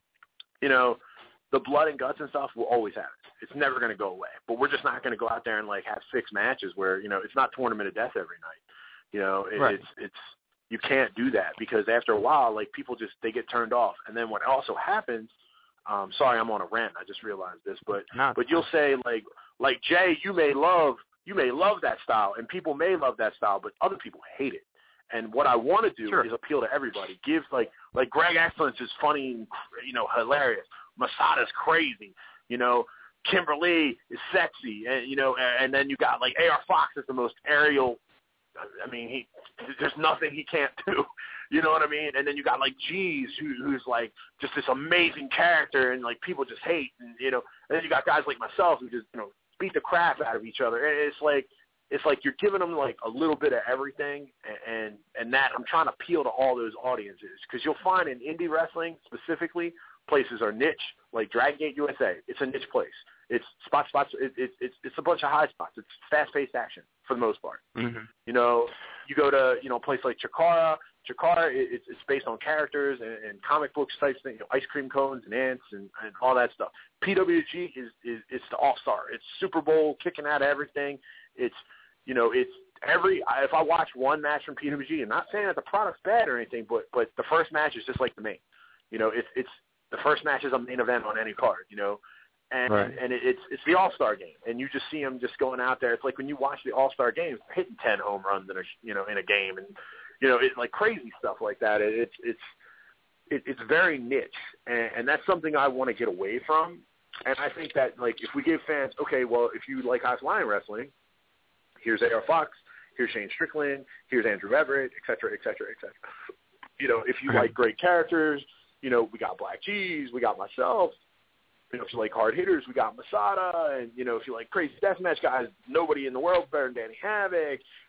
you know, the blood and guts and stuff will always have it. It's never going to go away. But we're just not going to go out there and, like, have six matches where, you know, it's not Tournament of Death every night. You know, it, right. it's it's – you can't do that because after a while, like, people just, they get turned off. And then what also happens, um, sorry, I'm on a rant. I just realized this, but, Not but you'll say like, like Jay, you may love, you may love that style and people may love that style, but other people hate it. And what I want to do sure. is appeal to everybody. Give like, like Greg Excellence is funny and, you know, hilarious. Masada's crazy, you know, Kimberly is sexy. And, you know, and, and then you got like A R Fox is the most aerial. I mean, he there's nothing he can't do. You know what I mean? And then you got like G's, who, who's like just this amazing character, and like people just hate. And you know, and then you got guys like myself who just you know beat the crap out of each other. And it's like it's like you're giving them like a little bit of everything, and and, and that I'm trying to appeal to all those audiences because you'll find in indie wrestling specifically places are niche, like Dragon Gate U S A. It's a niche place. It's spot spots. It, it, it's it's a bunch of high spots. It's fast-paced action for the most part. Mm-hmm. You know, you go to you know a place like Chikara. Chikara, it, it's it's based on characters and, and comic books type thing. You know, ice cream cones and ants and, and all that stuff. P W G is is it's the all-star. It's Super Bowl kicking out everything. It's you know it's every. If I watch one match from P W G, I'm not saying that the product's bad or anything, but but the first match is just like the main. You know, it's it's the first match is a main event on any card. You know. And right. and it, it's it's the All-Star game, and you just see them just going out there. It's like when you watch the All-Star games, they're hitting ten home runs in a you know in a game, and you know it's like crazy stuff like that. It, it's it's it, it's very niche, and, and that's something I want to get away from. And I think that like if we give fans, okay, well if you like high flying wrestling, here's A R Fox, here's Shane Strickland, here's Andrew Everett, et cetera, et cetera, et cetera. You know, if you okay. like great characters, you know we got Black Cheese, we got myself. You know, if you like hard hitters, we got Masada, and you know, if you like crazy deathmatch guys, nobody in the world better than Danny Havoc.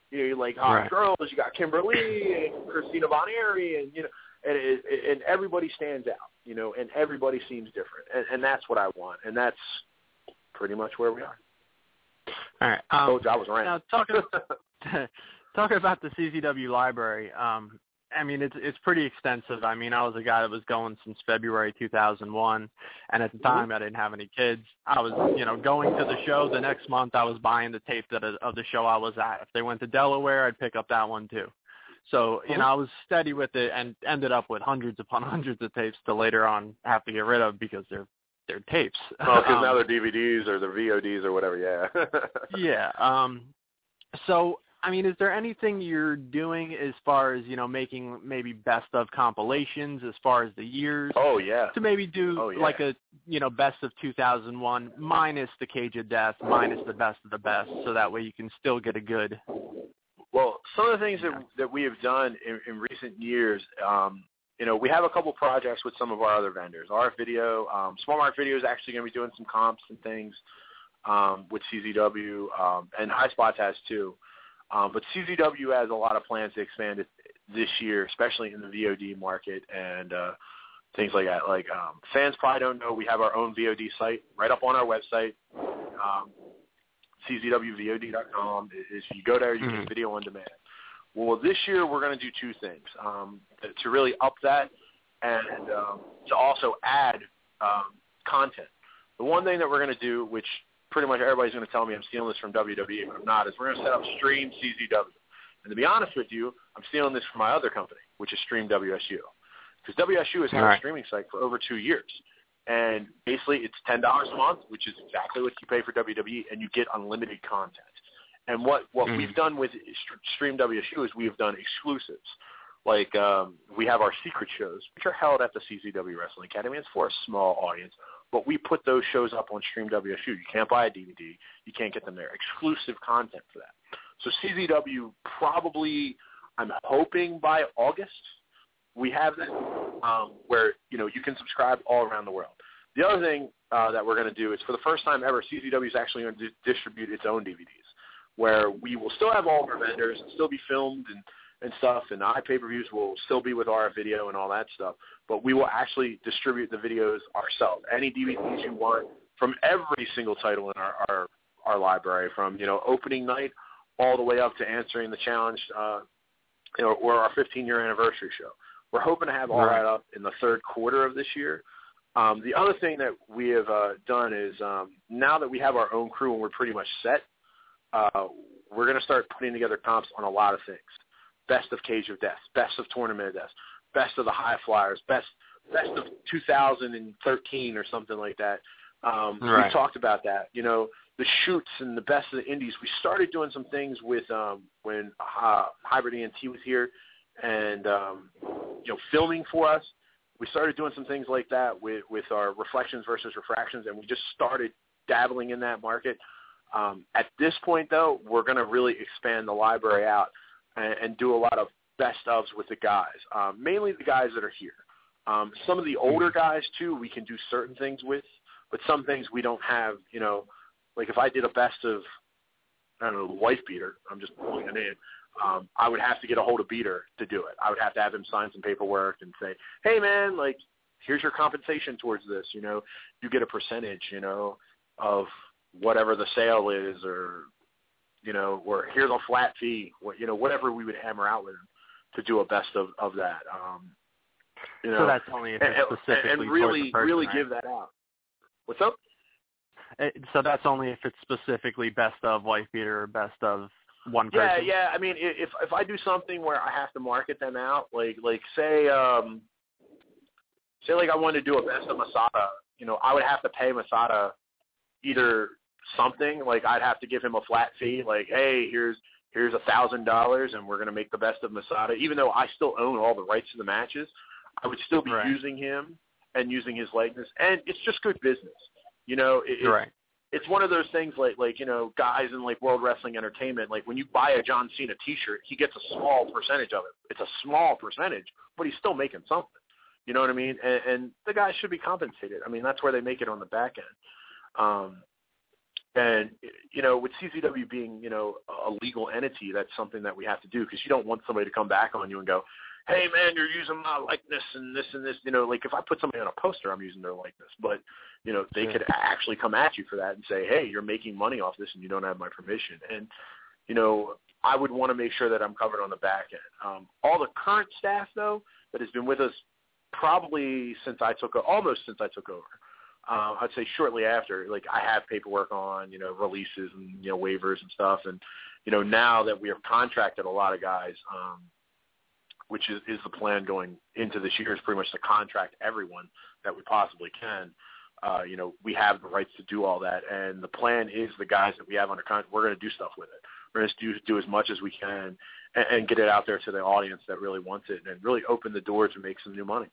You know, like hot right. girls, you got Kimberly and Christina Von Aerie, and you know, and it, and everybody stands out, you know, and everybody seems different, and, and that's what I want, and that's pretty much where we are. All right. Um, I told you I was ranting. Now talking talking about the C Z W library, um, I mean it's it's pretty extensive. I mean I was a guy that was going since February two thousand one, and at the time I didn't have any kids. I was you know going to the show the next month. I was buying the tape that of the show I was at. If they went to Delaware, I'd pick up that one too. So you know I was steady with it and ended up with hundreds upon hundreds of tapes to later on have to get rid of because they're they're tapes. Oh, because um, now they're D V Ds or they're V O Ds or whatever. Yeah. yeah. Um. So. I mean, is there anything you're doing as far as, you know, making maybe best of compilations as far as the years? Oh, yeah. To maybe do oh, yeah. like a, you know, best of two thousand one minus the Cage of Death, minus the best of the best, so that way you can still get a good... Well, some of the things that that we have done in, in recent years, um, you know, we have a couple projects with some of our other vendors. R F Video, um, Small Mark Video is actually going to be doing some comps and things um, with C Z W, um, and High Spots has too. Um, but C Z W has a lot of plans to expand it this year, especially in the V O D market and uh, things like that. Like um, fans probably don't know, we have our own V O D site right up on our website, um, C Z W V O D dot com. If you go there, you mm-hmm. get video on demand. Well, this year we're going to do two things um, to really up that and um, to also add um, content. The one thing that we're going to do, which pretty much everybody's going to tell me I'm stealing this from W W E, but I'm not, is we're going to set up Stream C Z W. And to be honest with you, I'm stealing this from my other company, which is Stream W S U. Because W S U has had right. a streaming site for over two years. And basically it's ten dollars a month, which is exactly what you pay for W W E, and you get unlimited content. And what, what mm. we've done with Stream W S U is we have done exclusives. Like um, we have our secret shows, which are held at the C Z W Wrestling Academy. It's for a small audience. But we put those shows up on Stream W S U. You can't buy a D V D. You can't get them there. Exclusive content for that. So C Z W probably, I'm hoping by August, we have that um, where, you know, you can subscribe all around the world. The other thing uh, that we're going to do is for the first time ever, C Z W is actually going to distribute its own D V Ds, where we will still have all of our vendors and still be filmed and and stuff, and the iPay-per-views will still be with R F Video and all that stuff, but we will actually distribute the videos ourselves. Any D V Ds you want from every single title in our, our, our library, from, you know, opening night all the way up to answering the challenge, uh, you know, or our fifteen-year anniversary show. We're hoping to have all right. that up in the third quarter of this year. Um, the other thing that we have uh, done is um, now that we have our own crew and we're pretty much set, uh, we're going to start putting together comps on a lot of things. Best of Cage of Death, best of Tournament of Death, best of the High Flyers, best best of two thousand thirteen or something like that. Um, right. We talked about that. You know, the shoots and the best of the indies. We started doing some things with um, when uh, Hybrid E N T was here and, um, you know, filming for us. We started doing some things like that with, with our Reflections versus Refractions, and we just started dabbling in that market. Um, at this point, though, we're going to really expand the library out and do a lot of best ofs with the guys, um, mainly the guys that are here. Um, some of the older guys, too, we can do certain things with, but some things we don't have, you know, like if I did a best of, I don't know, the Wife Beater, I'm just pulling a name, um, I would have to get a hold of Beater to do it. I would have to have him sign some paperwork and say, hey, man, like, here's your compensation towards this, you know, you get a percentage, you know, of whatever the sale is, or you know, or here's a flat fee, you know, whatever we would hammer out with him to do a best of, of that. Um, you know, so that's only if it's specifically and, and really, person, really right? give that out. What's up? So that's only if it's specifically best of Wife Beater or best of one person. Yeah, yeah. I mean, if if I do something where I have to market them out, like like say um, say like I wanted to do a best of Masada, you know, I would have to pay Masada either something, like I'd have to give him a flat fee, like, hey, here's here's a thousand dollars and we're going to make the best of Masada. Even though I still own all the rights to the matches, I would still be right. using him and using his likeness, and it's just good business. You know, it, right. it's, it's one of those things like, like, you know, guys in like World Wrestling Entertainment, like when you buy a John Cena t-shirt, he gets a small percentage of it. It's a small percentage, but he's still making something. You know what I mean? And, and the guys should be compensated. I mean, that's where they make it on the back end. Um, And, you know, with C Z W being, you know, a legal entity, that's something that we have to do because you don't want somebody to come back on you and go, hey, man, you're using my likeness and this and this. You know, like if I put somebody on a poster, I'm using their likeness. But, you know, they yeah. could actually come at you for that and say, hey, you're making money off this and you don't have my permission. And, you know, I would want to make sure that I'm covered on the back end. Um, all the current staff, though, that has been with us probably since I took – almost since I took over. Uh, I'd say shortly after, like I have paperwork on, you know, releases and, you know, waivers and stuff. And, you know, now that we have contracted a lot of guys, um, which is, is the plan going into this year is pretty much to contract everyone that we possibly can. Uh, you know, we have the rights to do all that. And the plan is the guys that we have under contract, we're going to do stuff with it. We're going to do, do as much as we can and, and get it out there to the audience that really wants it and really open the door to make some new money.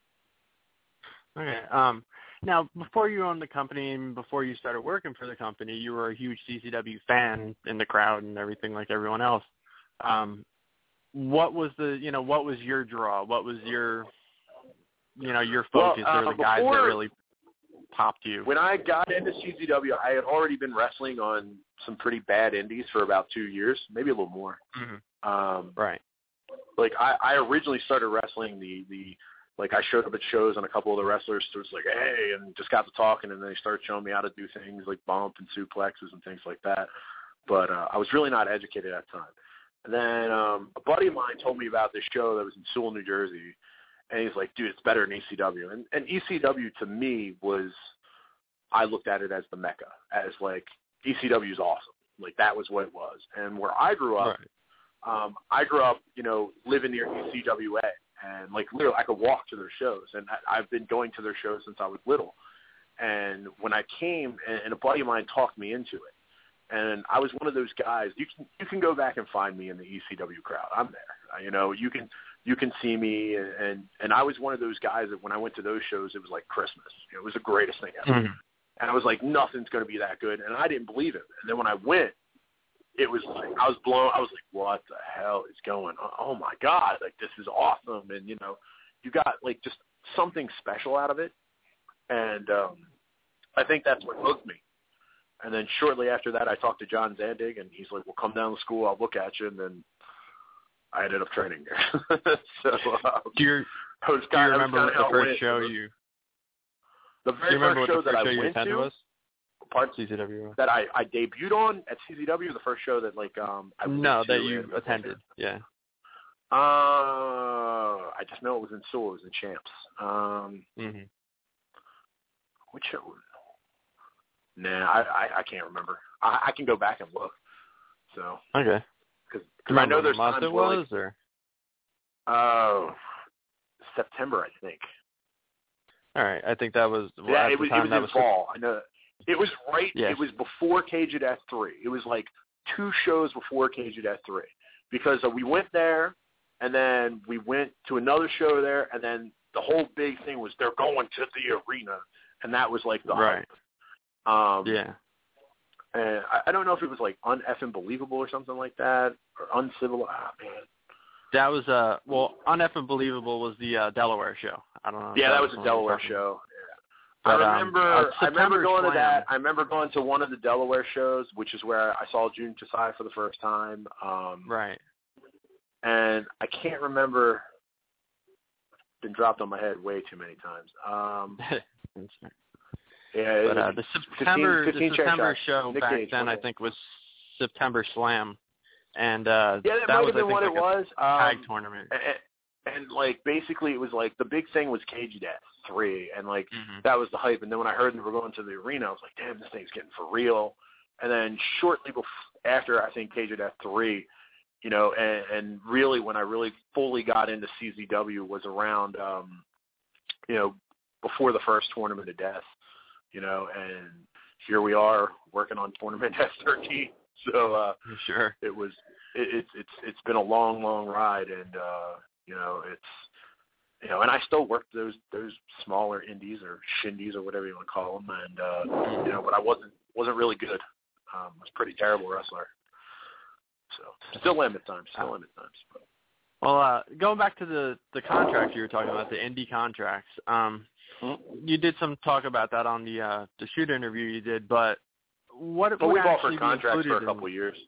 Okay. Um, now, before you owned the company and before you started working for the company, you were a huge C C W fan in the crowd and everything like everyone else. Um, what was the, you know, what was your draw? What was your, you know, your focus well, uh, or the before, guys that really popped you? When I got into C C W, I had already been wrestling on some pretty bad indies for about two years, maybe a little more. Mm-hmm. Um, right. Like I, I originally started wrestling the, the, like I showed up at shows and a couple of the wrestlers was like, hey, and just got to talking and then they started showing me how to do things like bump and suplexes and things like that. But uh, I was really not educated at the time. And then um, a buddy of mine told me about this show that was in Sewell, New Jersey. And he's like, dude, it's better than E C W. And, and E C W to me was, I looked at it as the Mecca, as like E C W is awesome. Like that was what it was. And where I grew up, right. um, I grew up, you know, living near E C W A. And, like, literally, I could walk to their shows. And I, I've been going to their shows since I was little. And when I came, and, and a buddy of mine talked me into it. And I was one of those guys. You can you can go back and find me in the E C W crowd. I'm there. You know, you can you can see me. And, and, and I was one of those guys that when I went to those shows, it was like Christmas. It was the greatest thing ever. Mm-hmm. And I was like, nothing's going to be that good. And I didn't believe it. And then when I went, it was like, I was blown. I was like, what the hell is going on? Oh, my God. Like, this is awesome. And, you know, you got, like, just something special out of it. And um, I think that's what hooked me. And then shortly after that, I talked to John Zandig, and he's like, well, come down to school. I'll look at you. And then I ended up training there. so um, do you, I was do you remember what the first show you – The very first show that I went to was? Part C C W that I, I debuted on at C C W, the first show that like um I no that you attended, yeah. Uh, I just know it was in Sewell, it was in Champs. Um, mm-hmm. Which show? Nah, I, I, I can't remember. I, I can go back and look. So okay, because I know there's times it where, was like, or oh uh, September I think. All right, I think that was well, yeah. At It was the time, it was that in was fall. I know. It was right. Yes. It was before Cage of Death three. It was like two shows before Cage of Death three, because uh, we went there, and then we went to another show there, and then the whole big thing was they're going to the arena, and that was like the right. hype. Um, yeah. And I, I don't know if it was like un-effing believable or something like that, or uncivilized. Ah, man. That was uh well, un-effing believable was the uh, Delaware show. I don't know. Yeah, that was a Delaware show. But, I remember, um, I remember going Slam. to that. I remember going to one of the Delaware shows, which is where I saw Jun Chesai for the first time. Um, right. And I can't remember. Been dropped on my head way too many times. Um, yeah, but uh, the September, fifteen, fifteen the September shots. show Nick back Cage, then, I think, was September Slam, and uh, yeah, that, that might was have been I think, what like it was. A tag um, tournament. And, and like basically, it was like the big thing was Cage of Death three, and like mm-hmm. that was the hype. And then when I heard they were going to the arena, I was like, damn, this thing's getting for real. And then shortly before, after I think Cage of Death three, you know, and, and really when I really fully got into C Z W was around, um, you know, before the first Tournament of Death, you know, and here we are working on Tournament Death thirteen. So uh, sure, it was it, it's it's it's been a long, long ride, and uh, you know, it's. You know, and I still work those those smaller indies or shindies or whatever you want to call them, and uh, you know, but I wasn't wasn't really good. Um, I was a pretty terrible wrestler. So still am at times, still am at times. But. Well, uh, going back to the the contracts you were talking about, the indie contracts, um, mm-hmm. you did some talk about that on the uh, the shoot interview you did, but what but would we've actually offered contracts be for a included couple in, of years.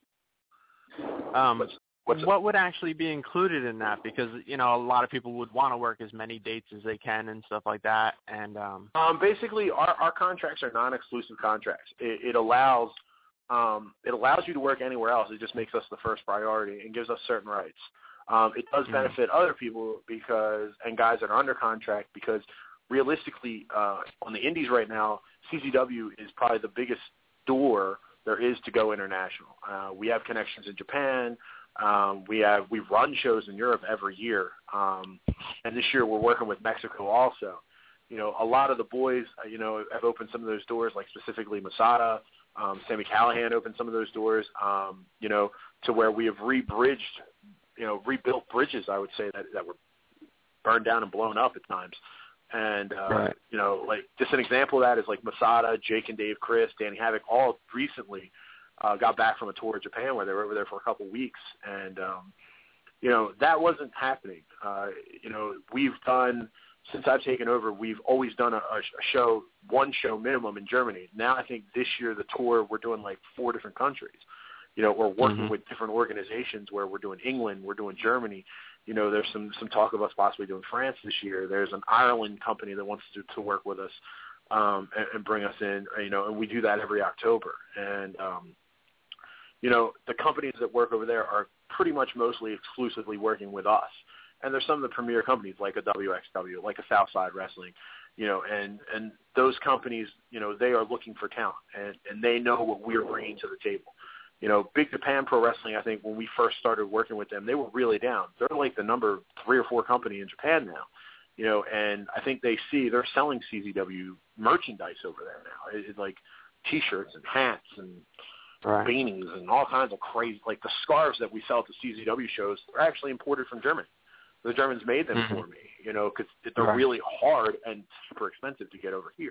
Um, what's, what's what would actually be included in that? Because, you know, a lot of people would want to work as many dates as they can and stuff like that. And um, um, basically, our, our contracts are non-exclusive contracts. It, it allows um, it allows you to work anywhere else. It just makes us the first priority and gives us certain rights. Um, it does benefit mm-hmm. other people because and guys that are under contract because realistically, uh, on the indies right now, C Z W is probably the biggest door there is to go international. Uh, we have connections in Japan. Um, we have we run shows in Europe every year, um, and this year we're working with Mexico also. You know, a lot of the boys, uh, you know, have opened some of those doors, like specifically Masada, um, Sami Callihan opened some of those doors. Um, you know, to where we have re-bridged, you know, rebuilt bridges. I would say that that were burned down and blown up at times. And, uh, right. you know, like just an example of that is like Masada, Jake and Dave Chris, Danny Havoc, all recently uh, got back from a tour of Japan where they were over there for a couple of weeks. And, um, you know, that wasn't happening. Uh, you know, we've done, since I've taken over, we've always done a, a show, one show minimum in Germany. Now I think this year the tour, we're doing like four different countries. You know, we're working mm-hmm. with different organizations where we're doing England, we're doing Germany. You know, there's some, some talk of us possibly doing France this year. There's an Ireland company that wants to, to work with us um, and, and bring us in, you know, and we do that every October. And, um, you know, the companies that work over there are pretty much mostly exclusively working with us. And there's some of the premier companies like a W X W, like a Southside Wrestling, you know, and, and those companies, you know, they are looking for talent, and, and they know what we're bringing to the table. You know, Big Japan Pro Wrestling, I think when we first started working with them, they were really down. They're like the number three or four company in Japan now, you know, and I think they see they're selling C Z W merchandise over there now. It, it's like T-shirts and hats and right. beanies and all kinds of crazy, like the scarves that we sell at the C Z W shows, they're actually imported from Germany. The Germans made them mm-hmm. for me, you know, because they're right. really hard and super expensive to get over here.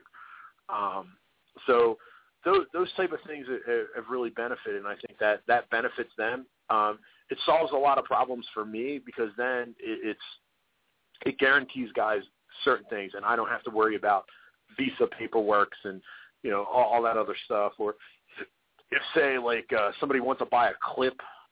Um, so those those type of things have really benefited, and I think that that benefits them. Um, it solves a lot of problems for me because then it, it's it guarantees guys certain things, and I don't have to worry about visa paperwork and you know all, all that other stuff. Or if say like uh, somebody wants to buy a clip.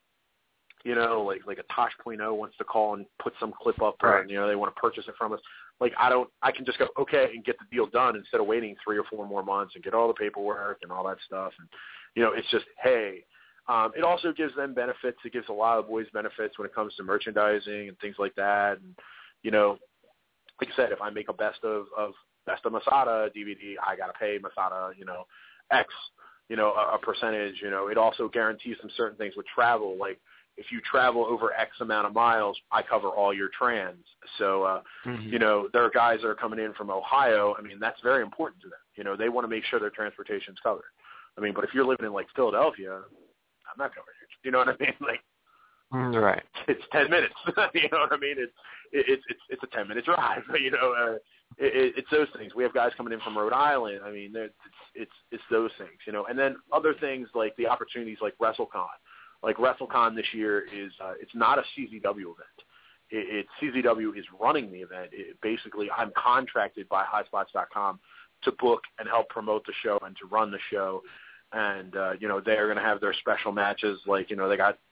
You know, like like a Tosh point oh wants to call and put some clip up, right. and you know they want to purchase it from us. Like I don't, I can just go okay and get the deal done instead of waiting three or four more months and get all the paperwork and all that stuff. And you know, it's just hey. Um, it also gives them benefits. It gives a lot of boys benefits when it comes to merchandising and things like that. And you know, like I said, if I make a best of of best of Masada D V D, I got to pay Masada, you know, X, you know, a, a percentage. You know, it also guarantees them certain things with travel, like. If you travel over X amount of miles, I cover all your trans. So, uh, mm-hmm. you know, there are guys that are coming in from Ohio. I mean, that's very important to them. You know, they want to make sure their transportation's covered. I mean, but if you're living in, like, Philadelphia, I'm not covering it. You know what I mean? Like, right. It's ten minutes. You know what I mean? It's it's it's it's a ten-minute drive. You know, uh, it, it's those things. We have guys coming in from Rhode Island. I mean, it's, it's, it's those things, you know. And then other things like the opportunities like WrestleCon. Like WrestleCon this year is uh, it's not a C Z W event. It, it C Z W is running the event. It, basically, I'm contracted by high spots dot com to book and help promote the show and to run the show. And uh, you know they're going to have their special matches. Like you know they got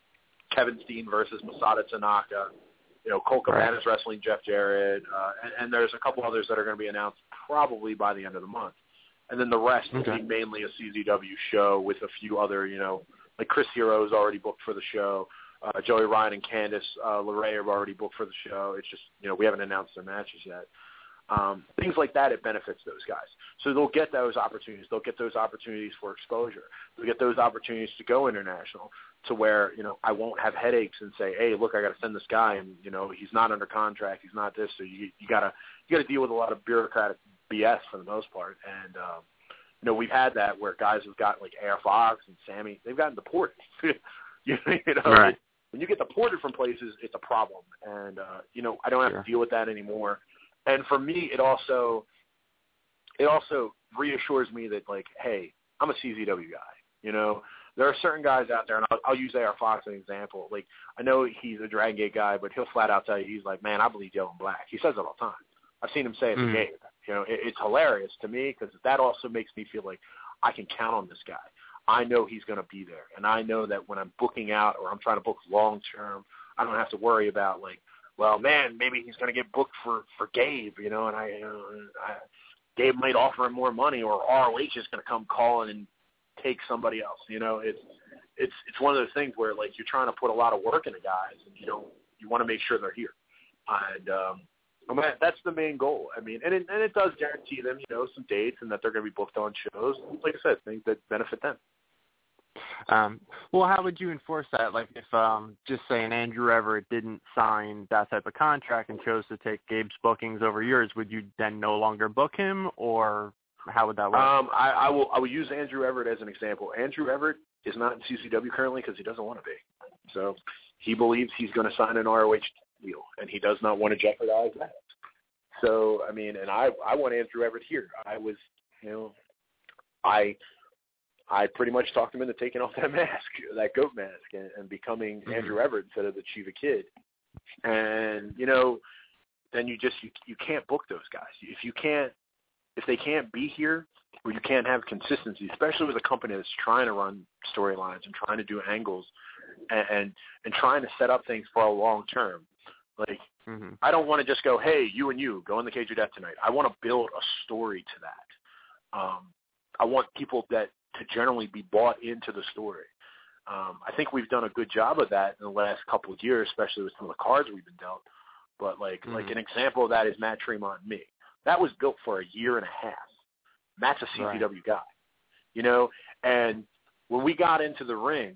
Kevin Steen versus Masada Tanaka. You know Colt Cabana's right. wrestling Jeff Jarrett, uh, and, and there's a couple others that are going to be announced probably by the end of the month. And then the rest okay. will be mainly a C Z W show with a few other you know. Like Chris Hero is already booked for the show. Uh, Joey Ryan and Candice uh, LeRae are already booked for the show. It's just, you know, we haven't announced their matches yet. Um, things like that, it benefits those guys. So they'll get those opportunities. They'll get those opportunities for exposure. They'll get those opportunities to go international to where, you know, I won't have headaches and say, hey, look, I got to send this guy and, you know, he's not under contract. He's not this. So you, you got to you got to deal with a lot of bureaucratic B S for the most part. And, um, you know, we've had that where guys have got like Air Fox and Sammy, they've gotten deported. you know, right. when you get deported from places, it's a problem. And, uh, you know, I don't have sure. to deal with that anymore. And for me, it also, it also reassures me that like, hey, I'm a C Z W guy. You know, there are certain guys out there, and I'll, I'll use Air Fox as an example. Like, I know he's a Dragon Gate guy, but he'll flat out tell you, he's like, man, I bleed yellow and black. He says it all the time. I've seen him say it in mm. the game. You know, it, it's hilarious to me because that also makes me feel like I can count on this guy. I know he's going to be there, and I know that when I'm booking out or I'm trying to book long term, I don't have to worry about like, well, man, maybe he's going to get booked for, for Gabe, you know, and I, you know, I Gabe might offer him more money, or R O H is going to come calling and take somebody else. You know, it's it's it's one of those things where like you're trying to put a lot of work into guys, and you don't you want to make sure they're here, and um, I mean, that's the main goal. I mean, and it, and it does guarantee them, you know, some dates and that they're going to be booked on shows. Like I said, things that benefit them. Um, well, how would you enforce that? Like if, um, just saying Andrew Everett didn't sign that type of contract and chose to take Gabe's bookings over yours, would you then no longer book him, or how would that work? Um, I, I will I will use Andrew Everett as an example. Andrew Everett is not in C C W currently because he doesn't want to be. So he believes he's going to sign an R O H deal, and he does not want to jeopardize that. So, I mean, and I I want Andrew Everett here. I was, you know, I – I pretty much talked him into taking off that mask, that goat mask, and, and becoming mm-hmm. Andrew Everett instead of the Chiva Kid. And, you know, then you just, you, you can't book those guys. If you can't, if they can't be here, or you can't have consistency, especially with a company that's trying to run storylines and trying to do angles and, and, and trying to set up things for a long term. Like, mm-hmm. I don't want to just go, hey, you and you, go in the Cage of Death tonight. I want to build a story to that. Um, I want people that, to generally be bought into the story. Um, I think we've done a good job of that in the last couple of years, especially with some of the cards we've been dealt. But like mm-hmm. like an example of that is Matt Tremont and me. That was built for a year and a half. Matt's a C C W right. guy, you know. And when we got into the ring,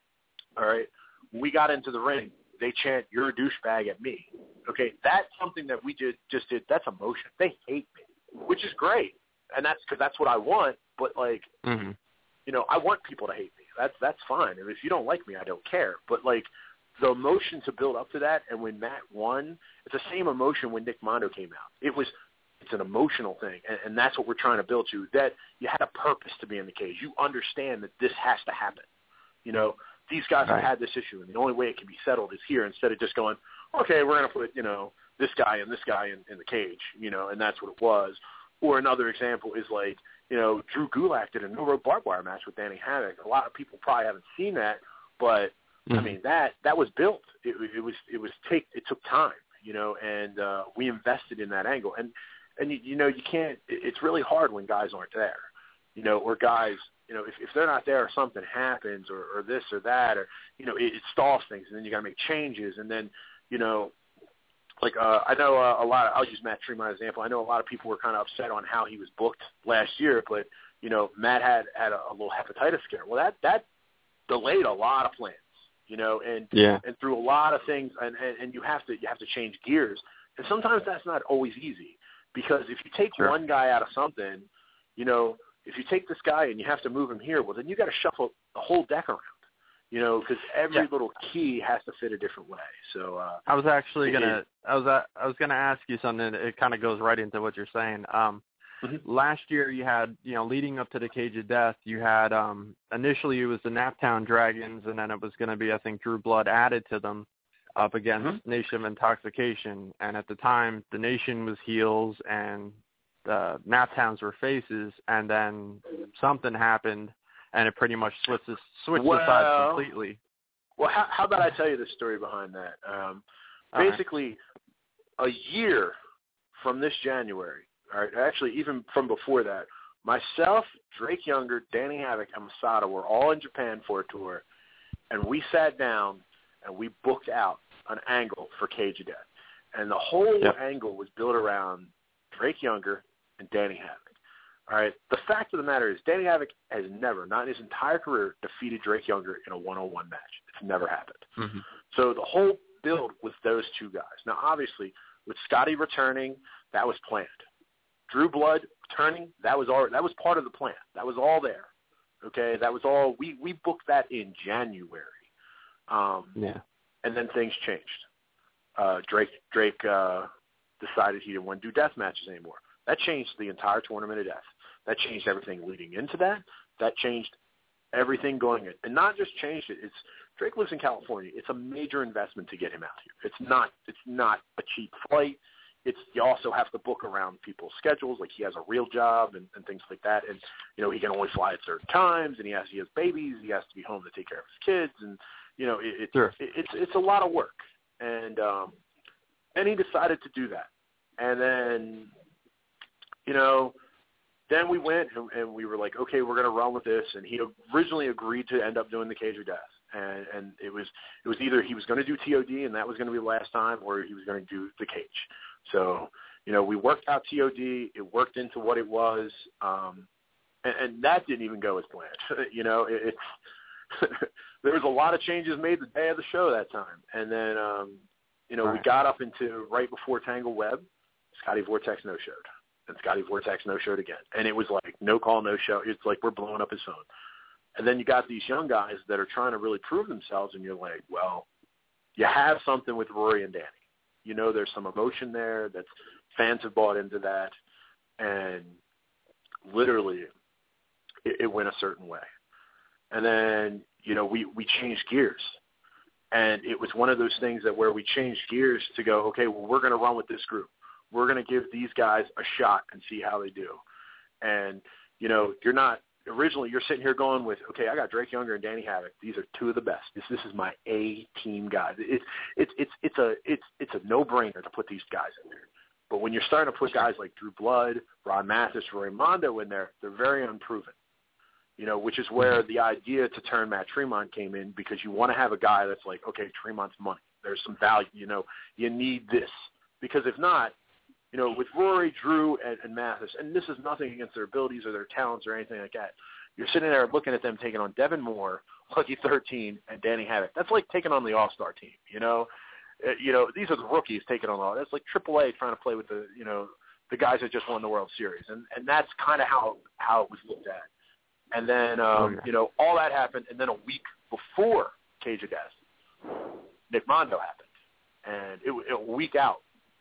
all right, when we got into the ring, they chant "You're a douchebag" at me. Okay, that's something that we just just did. That's emotion. They hate me, which is great, and that's because that's what I want. But like. Mm-hmm. You know, I want people to hate me. That's that's fine. And if you don't like me, I don't care. But, like, the emotion to build up to that, and when Matt won, it's the same emotion when Nick Mondo came out. It was it's an emotional thing, and, and that's what we're trying to build to, that you had a purpose to be in the cage. You understand that this has to happen. You know, these guys right. have had this issue, and the only way it can be settled is here, instead of just going, okay, we're going to put, you know, this guy and this guy in, in the cage, you know, and that's what it was. Or another example is, like, you know, Drew Gulak did a no-rope barbed wire match with Danny Havoc. A lot of people probably haven't seen that, but mm-hmm. I mean that that was built. It, it was it was take it took time, you know, and uh, we invested in that angle. And and you, you know you can't. It's really hard when guys aren't there, you know, or guys, you know, if, if they're not there, or something happens, or, or this or that, or you know, it, it stalls things, and then you got to make changes, and then you know. Like, uh, I know uh, a lot of, I'll use Matt Tremont as an example. I know a lot of people were kind of upset on how he was booked last year, but, you know, Matt had, had a, a little hepatitis scare. Well, that, that delayed a lot of plans, you know, and, yeah. and through a lot of things, and, and, and you have to, you have to change gears. And sometimes that's not always easy, because if you take sure. one guy out of something, you know, if you take this guy and you have to move him here, well, then you got to shuffle the whole deck around. You know, because every yeah. little key has to fit a different way. So uh, I was actually gonna, I was, uh, I was gonna ask you something. It kind of goes right into what you're saying. Um, mm-hmm. Last year, you had, you know, leading up to the Cage of Death, you had um, initially it was the Naptown Dragons, and then it was going to be, I think, Drew Blood added to them up against mm-hmm. Nation of Intoxication. And at the time, the Nation was heels and the Naptowns were faces, and then something happened. And it pretty much switches switched well, sides completely. Well, how, how about I tell you the story behind that? Um, basically, right. a year from this January, all right, actually even from before that, myself, Drake Younger, Danny Havoc, and Masada were all in Japan for a tour, and we sat down and we booked out an angle for Cage of Death. And the whole yep. angle was built around Drake Younger and Danny Havoc. All right. The fact of the matter is, Danny Havoc has never, not in his entire career, defeated Drake Younger in a one-on-one match. It's never happened. Mm-hmm. So the whole build was those two guys. Now, obviously, with Scotty returning, that was planned. Drew Blood returning, that was all. That was part of the plan. That was all there. Okay, that was all. We we booked that in January. Um, yeah. And then things changed. Uh, Drake Drake uh, decided he didn't want to do death matches anymore. That changed the entire Tournament of Death. That changed everything leading into that. That changed everything going in. And not just changed it. It's Drake lives in California. It's a major investment to get him out here. It's not it's not a cheap flight. it's you also have to book around people's schedules. Like he has a real job and, and things like that. And, you know, he can only fly at certain times, and he has, he has babies. He has to be home to take care of his kids. And, you know, it, it's, sure. it, it's, it's a lot of work. And, um, and he decided to do that. And then, you know, then we went and, and we were like, okay, we're going to run with this. And he originally agreed to end up doing the Cage of Death. And, and it was it was either he was going to do T O D and that was going to be the last time, or he was going to do the Cage. So, you know, we worked out T O D. It worked into what it was. Um, and, and that didn't even go as planned. you know, it, it there was a lot of changes made the day of the show that time. And then, um, you know, right. we got up into right before Tangle Web, Scotty Vortex no-showed. And Scotty Vortex no-showed again. And it was like no call, no show. It's like we're blowing up his phone. And then you got these young guys that are trying to really prove themselves, and you're like, well, you have something with Rory and Danny. You know there's some emotion there that fans have bought into that, and literally it, it went a certain way. And then, you know, we, we changed gears. And it was one of those things that where we changed gears to go, okay, well, we're going to run with this group. We're going to give these guys a shot and see how they do. And, you know, you're not – originally you're sitting here going with, okay, I got Drake Younger and Danny Havoc. These are two of the best. This this is my A-team guys. It's it's it's it's a it's it's a no-brainer to put these guys in there. But when you're starting to put guys like Drew Blood, Ron Mathis, Roy Mondo in there, they're very unproven. You know, which is where the idea to turn Matt Tremont came in, because you want to have a guy that's like, okay, Tremont's money. There's some value. You know, you need this, because if not, you know, with Rory, Drew, and, and Mathis, and this is nothing against their abilities or their talents or anything like that, you're sitting there looking at them taking on Devin Moore, Lucky thirteen, and Danny Havoc. That's like taking on the All-Star team, you know. Uh, you know, these are the rookies taking on all. That's like triple A trying to play with the, you know, the guys that just won the World Series. And, and that's kind of how, how it was looked at. And then, um, oh, yeah. you know, all that happened, and then a week before Cage of Death, Nick Mondo happened. And it, it a week out.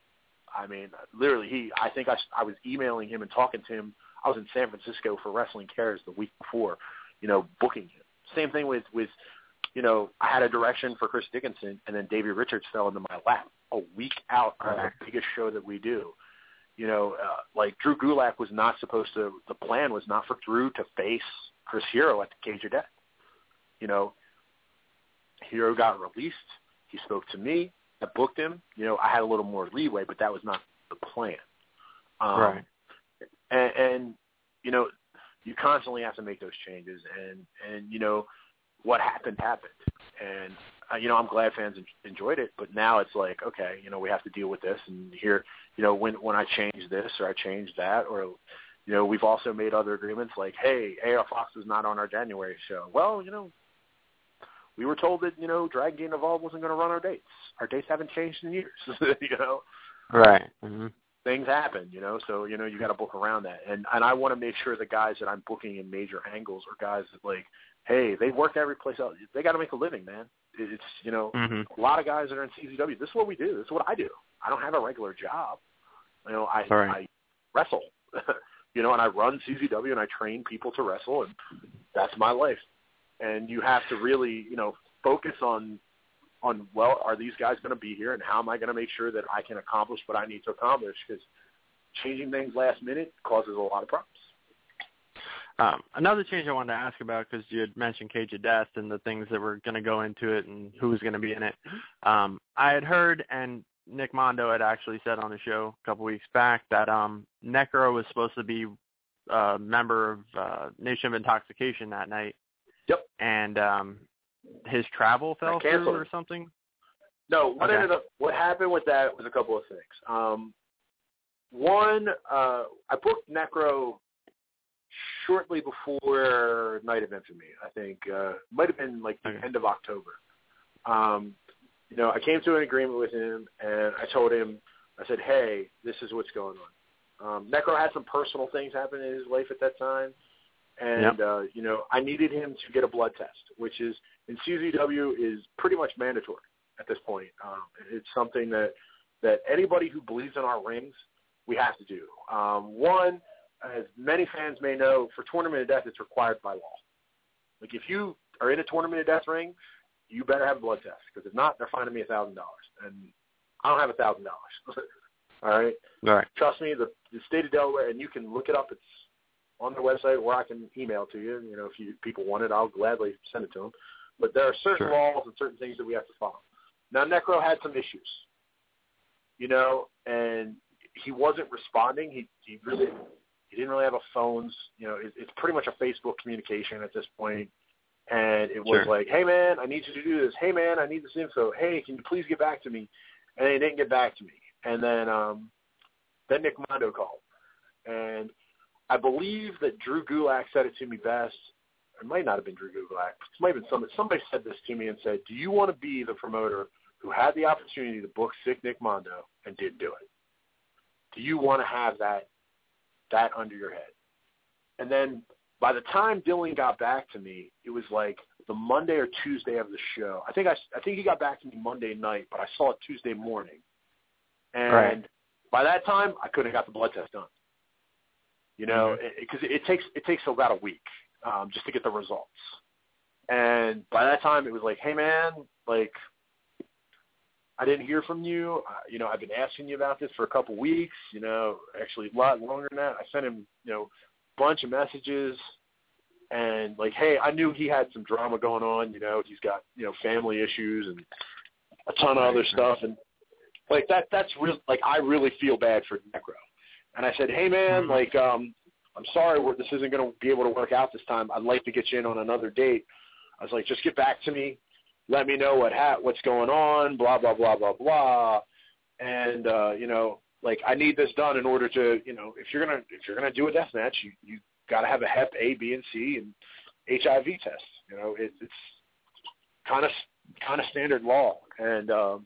I mean, literally, he. I think I, I was emailing him and talking to him. I was in San Francisco for Wrestling Cares the week before, you know, booking him. Same thing with, with, you know, I had a direction for Chris Dickinson, and then Davey Richards fell into my lap a week out on the biggest show that we do. You know, uh, like Drew Gulak was not supposed to, the plan was not for Drew to face Chris Hero at the Cage of Death. You know, Hero got released. He spoke to me. I booked him. You know, I had a little more leeway, but that was not the plan. Um, right. And, and, you know, you constantly have to make those changes. And, and you know, what happened, happened. And, uh, you know, I'm glad fans en- enjoyed it. But now it's like, okay, you know, we have to deal with this. And here, you know, when, when I change this or I change that, or, you know, we've also made other agreements like, hey, A R Fox is not on our January show. Well, you know, we were told that, you know, Dragon Gate Evolved wasn't going to run our dates. Our dates haven't changed in years, you know. Right. Mm-hmm. Things happen, you know, so, you know, you got to book around that. And and I want to make sure the guys that I'm booking in major angles are guys that, like, hey, they work every place else. They got to make a living, man. It's, you know, mm-hmm. a lot of guys that are in C Z W, this is what we do. This is what I do. I don't have a regular job. You know, I, right. I wrestle, you know, and I run C Z W and I train people to wrestle, and that's my life. And you have to really, you know, focus on, on well, are these guys going to be here, and how am I going to make sure that I can accomplish what I need to accomplish? Because changing things last minute causes a lot of problems. Um, another change I wanted to ask about, because you had mentioned Cage of Death and the things that were going to go into it and who was going to be in it. Um, I had heard, and Nick Mondo had actually said on the show a couple weeks back, that um, Necro was supposed to be a member of uh, Nation of Intoxication that night. Yep. And um, his travel fell through or something? No, what okay. ended up, what happened with that was a couple of things. Um, one, uh, I booked Necro shortly before Night of Infamy. I think uh, might have been like the okay. end of October. Um, you know, I came to an agreement with him, and I told him, I said, hey, this is what's going on. Um, Necro had some personal things happen in his life at that time. And, yep. uh, you know, I needed him to get a blood test, which is in C Z W is pretty much mandatory at this point. Um, it's something that, that anybody who believes in our rings, we have to do. Um, one, as many fans may know, for Tournament of Death, it's required by law. Like, if you are in a Tournament of Death ring, you better have a blood test, because if not, they're fining me one thousand dollars. And I don't have one thousand dollars. All right? All right. Trust me, the, the state of Delaware, and you can look it up. It's on their website, or I can email it to you. You know, if you people want it, I'll gladly send it to them. But there are certain Sure. laws and certain things that we have to follow. Now, Necro had some issues, you know, and he wasn't responding. He he really he didn't really have a phones. You know, it, it's pretty much a Facebook communication at this point. And it was Sure. like, hey, man, I need you to do this. Hey, man, I need this info. Hey, can you please get back to me? And he didn't get back to me. And then um, then Nick Mondo called. And I believe that Drew Gulak said it to me best. It might not have been Drew Gulak. It might have been somebody. Somebody said this to me and said, do you want to be the promoter who had the opportunity to book Sick Nick Mondo and didn't do it? Do you want to have that that under your head? And then by the time Dylan got back to me, it was like the Monday or Tuesday of the show. I think I, I think he got back to me Monday night, but I saw it Tuesday morning. And right. by that time, I couldn't have got the blood test done. You know, because mm-hmm. it, it takes it takes about a week um, just to get the results. And by that time, it was like, hey, man, like, I didn't hear from you. Uh, you know, I've been asking you about this for a couple weeks, you know, actually a lot longer than that. I sent him, you know, a bunch of messages and like, hey, I knew he had some drama going on. You know, he's got, you know, family issues and a ton of other stuff. And like that, that's real. Like, I really feel bad for Necro. And I said, hey, man, mm-hmm. like, um, I'm sorry, we're, this isn't going to be able to work out this time. I'd like to get you in on another date. I was like, just get back to me. Let me know what ha- what's going on, blah, blah, blah, blah, blah. And, uh, you know, like, I need this done in order to, you know, if you're going to if you're gonna do a death match, you, you got to have a Hep A, B, and C and H I V test. You know, it, it's kind of kind of standard law. And, um,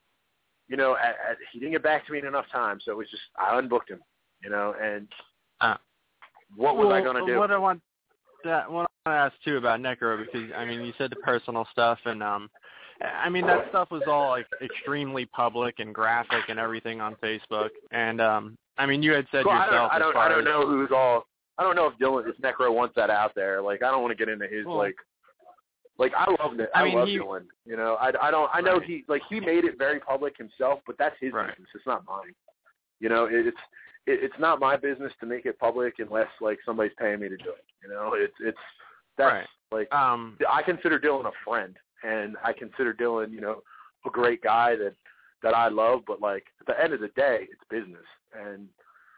you know, at, at, he didn't get back to me in enough time, so it was just, I unbooked him, you know, and uh, what was well, I going to do? What I want that what I want to ask too about Necro, because I mean, you said the personal stuff, and um, I mean that stuff was all like extremely public and graphic and everything on Facebook, and um, I mean, you had said well, yourself. I don't, I don't, as far I don't as, know who's all. I don't know if Dylan, if Necro wants that out there. Like, I don't want to get into his well, like. Like, I love it. I, I mean, love he, Dylan. You know, I, I don't. I know right. he like he made it very public himself, but that's his right. business. It's not mine. You know, it, it's it, it's not my business to make it public unless like somebody's paying me to do it. You know, it's it's that's right. like um, I consider Dylan a friend, and I consider Dylan, you know, a great guy that that I love. But like at the end of the day, it's business, and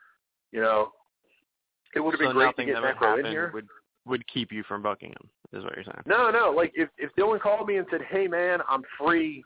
you know, it would have been so great to get that Necro in here. Would, would keep you from booking him, is what you're saying. No, no. Like, if, if Dylan called me and said, hey, man, I'm free,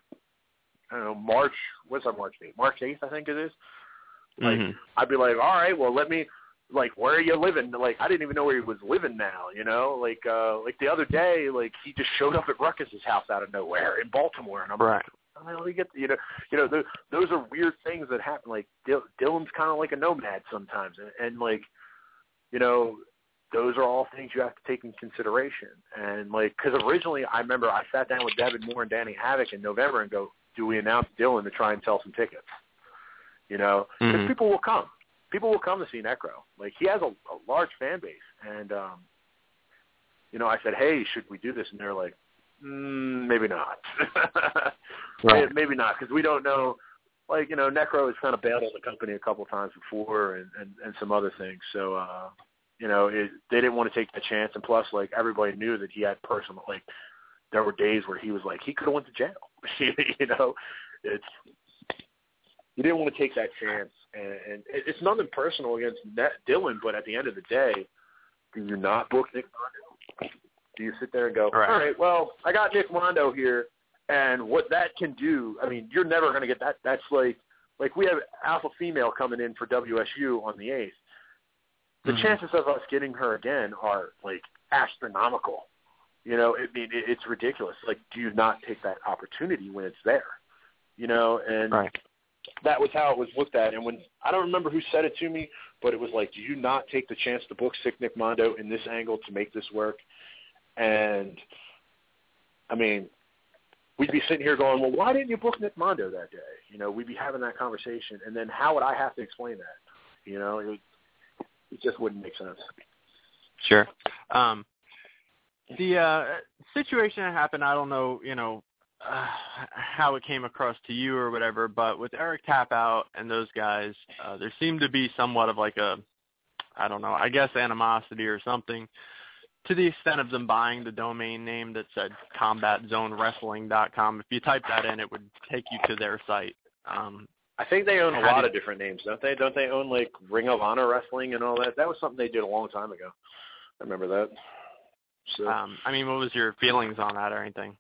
I don't know, March, what's our March date? March eighth, I think it is. Like, mm-hmm. I'd be like, all right, well, let me, like, where are you living? Like, I didn't even know where he was living now, you know? Like, uh, like the other day, like, he just showed up at Ruckus's house out of nowhere in Baltimore. And I'm right. like, oh, we get, you know, you know, those, those are weird things that happen. Like, Dylan's kind of like a nomad sometimes. And, and, like, you know, those are all things you have to take in consideration. And, like, because originally I remember I sat down with Devin Moore and Danny Havoc in November and go, do we announce Dylan to try and sell some tickets? You know, because mm-hmm. people will come. People will come to see Necro. Like, he has a, a large fan base. And, um, you know, I said, hey, should we do this? And they're like, mm, maybe not. right. Maybe not, because we don't know. Like, you know, Necro has kind of bailed on the company a couple times before and, and, and some other things. So, uh, you know, it, they didn't want to take the chance. And plus, like, everybody knew that he had personal, like, there were days where he was like, he could have went to jail. You know, it's, you didn't want to take that chance. And, and it's nothing personal against Net, Dylan, but at the end of the day, do you not book Nick Mondo? Do you sit there and go, right. all right, well, I got Nick Mondo here, and what that can do, I mean, you're never going to get that. That's like, like we have Alpha Female coming in for W S U on the eighth. The mm-hmm. chances of us getting her again are, like, astronomical. You know, I mean, it, it's ridiculous. Like, do you not take that opportunity when it's there? You know, and right. that was how it was looked at. And when, I don't remember who said it to me, but it was like, do you not take the chance to book Sick Nick Mondo in this angle to make this work? And, I mean, we'd be sitting here going, well, why didn't you book Nick Mondo that day? You know, we'd be having that conversation. And then how would I have to explain that? You know, it would, it just wouldn't make sense. Sure. Um, the uh, situation that happened, I don't know, you know, uh, how it came across to you or whatever, but with Eric Tapout and those guys, uh, there seemed to be somewhat of like a, I don't know, I guess animosity or something, to the extent of them buying the domain name that said combat zone wrestling dot com. If you type that in, it would take you to their site. Um, I think they own a How lot did- of different names, don't they? Don't they own, like, Ring of Honor Wrestling and all that? That was something they did a long time ago. I remember that. So, um, I mean, what was your feelings on that or anything?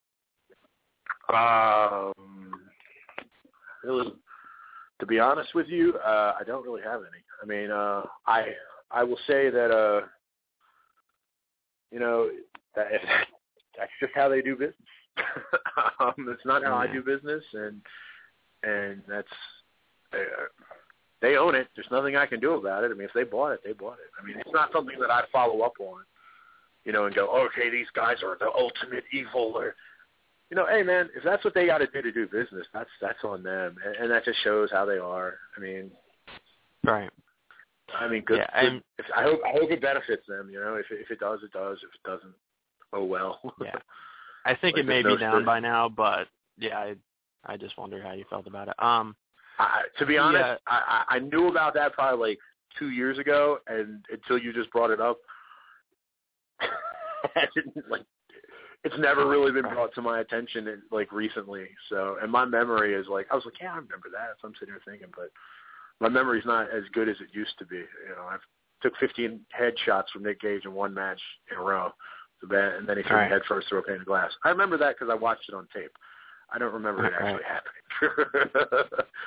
um, really, to be honest with you, uh, I don't really have any. I mean, uh, I I will say that, uh, you know, that that's just how they do business. um, it's not how I do business, and and that's uh, they own it. There's nothing I can do about it. I mean, if they bought it, they bought it. I mean, it's not something that I follow up on, you know, and go, okay, these guys are the ultimate evil, or, you know, hey man, if that's what they got to do to do business, that's that's on them, and, and that just shows how they are. I mean, right. I mean, good. Yeah, good and- if, I hope I hope it benefits them. You know, if it, if it does, it does. If it doesn't, oh well. Yeah, I think Like, it may there's be no down cer- by now, but yeah, I I just wondered how you felt about it. Um, I, to be honest, Yeah. I, I I knew about that probably like two years ago, and until you just brought it up, I didn't, like, it's never really been brought to my attention in, like recently. So, and my memory is like, I was like, yeah, I remember that. So I'm sitting here thinking, but my memory's not as good as it used to be. You know, I took fifteen headshots from Nick Gage in one match in a row, so that, and then he threw Right. me head first through a pane of glass. I remember that because I watched it on tape. I don't remember it Right. actually happening.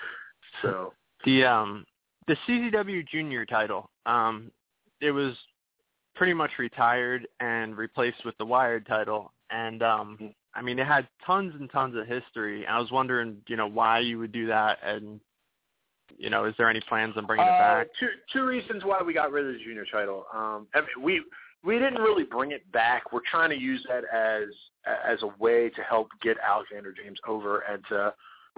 So the um the C Z W Junior title, um, it was pretty much retired and replaced with the Wired title, and um, I mean, it had tons and tons of history. I was wondering, you know, why you would do that, and you know, is there any plans on bringing it Uh, back? Two two reasons why we got rid of the junior title. Um, I mean, we we didn't really bring it back. We're trying to use that as as a way to help get Alexander James over and to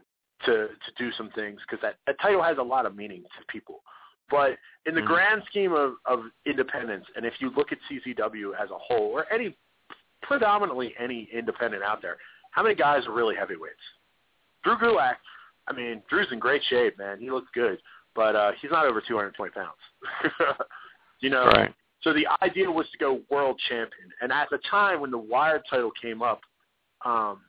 to to do some things, because that, that title has a lot of meaning to people. But in the Mhm. grand scheme of, of independence, and if you look at C Z W as a whole, or any predominantly any independent out there, how many guys are really heavyweights? Drew Gulak, I mean, Drew's in great shape, man. He looks good, but uh, he's not over two hundred twenty pounds. You know, Right. so the idea was to go world champion. And at the time when the Wired title came up, um,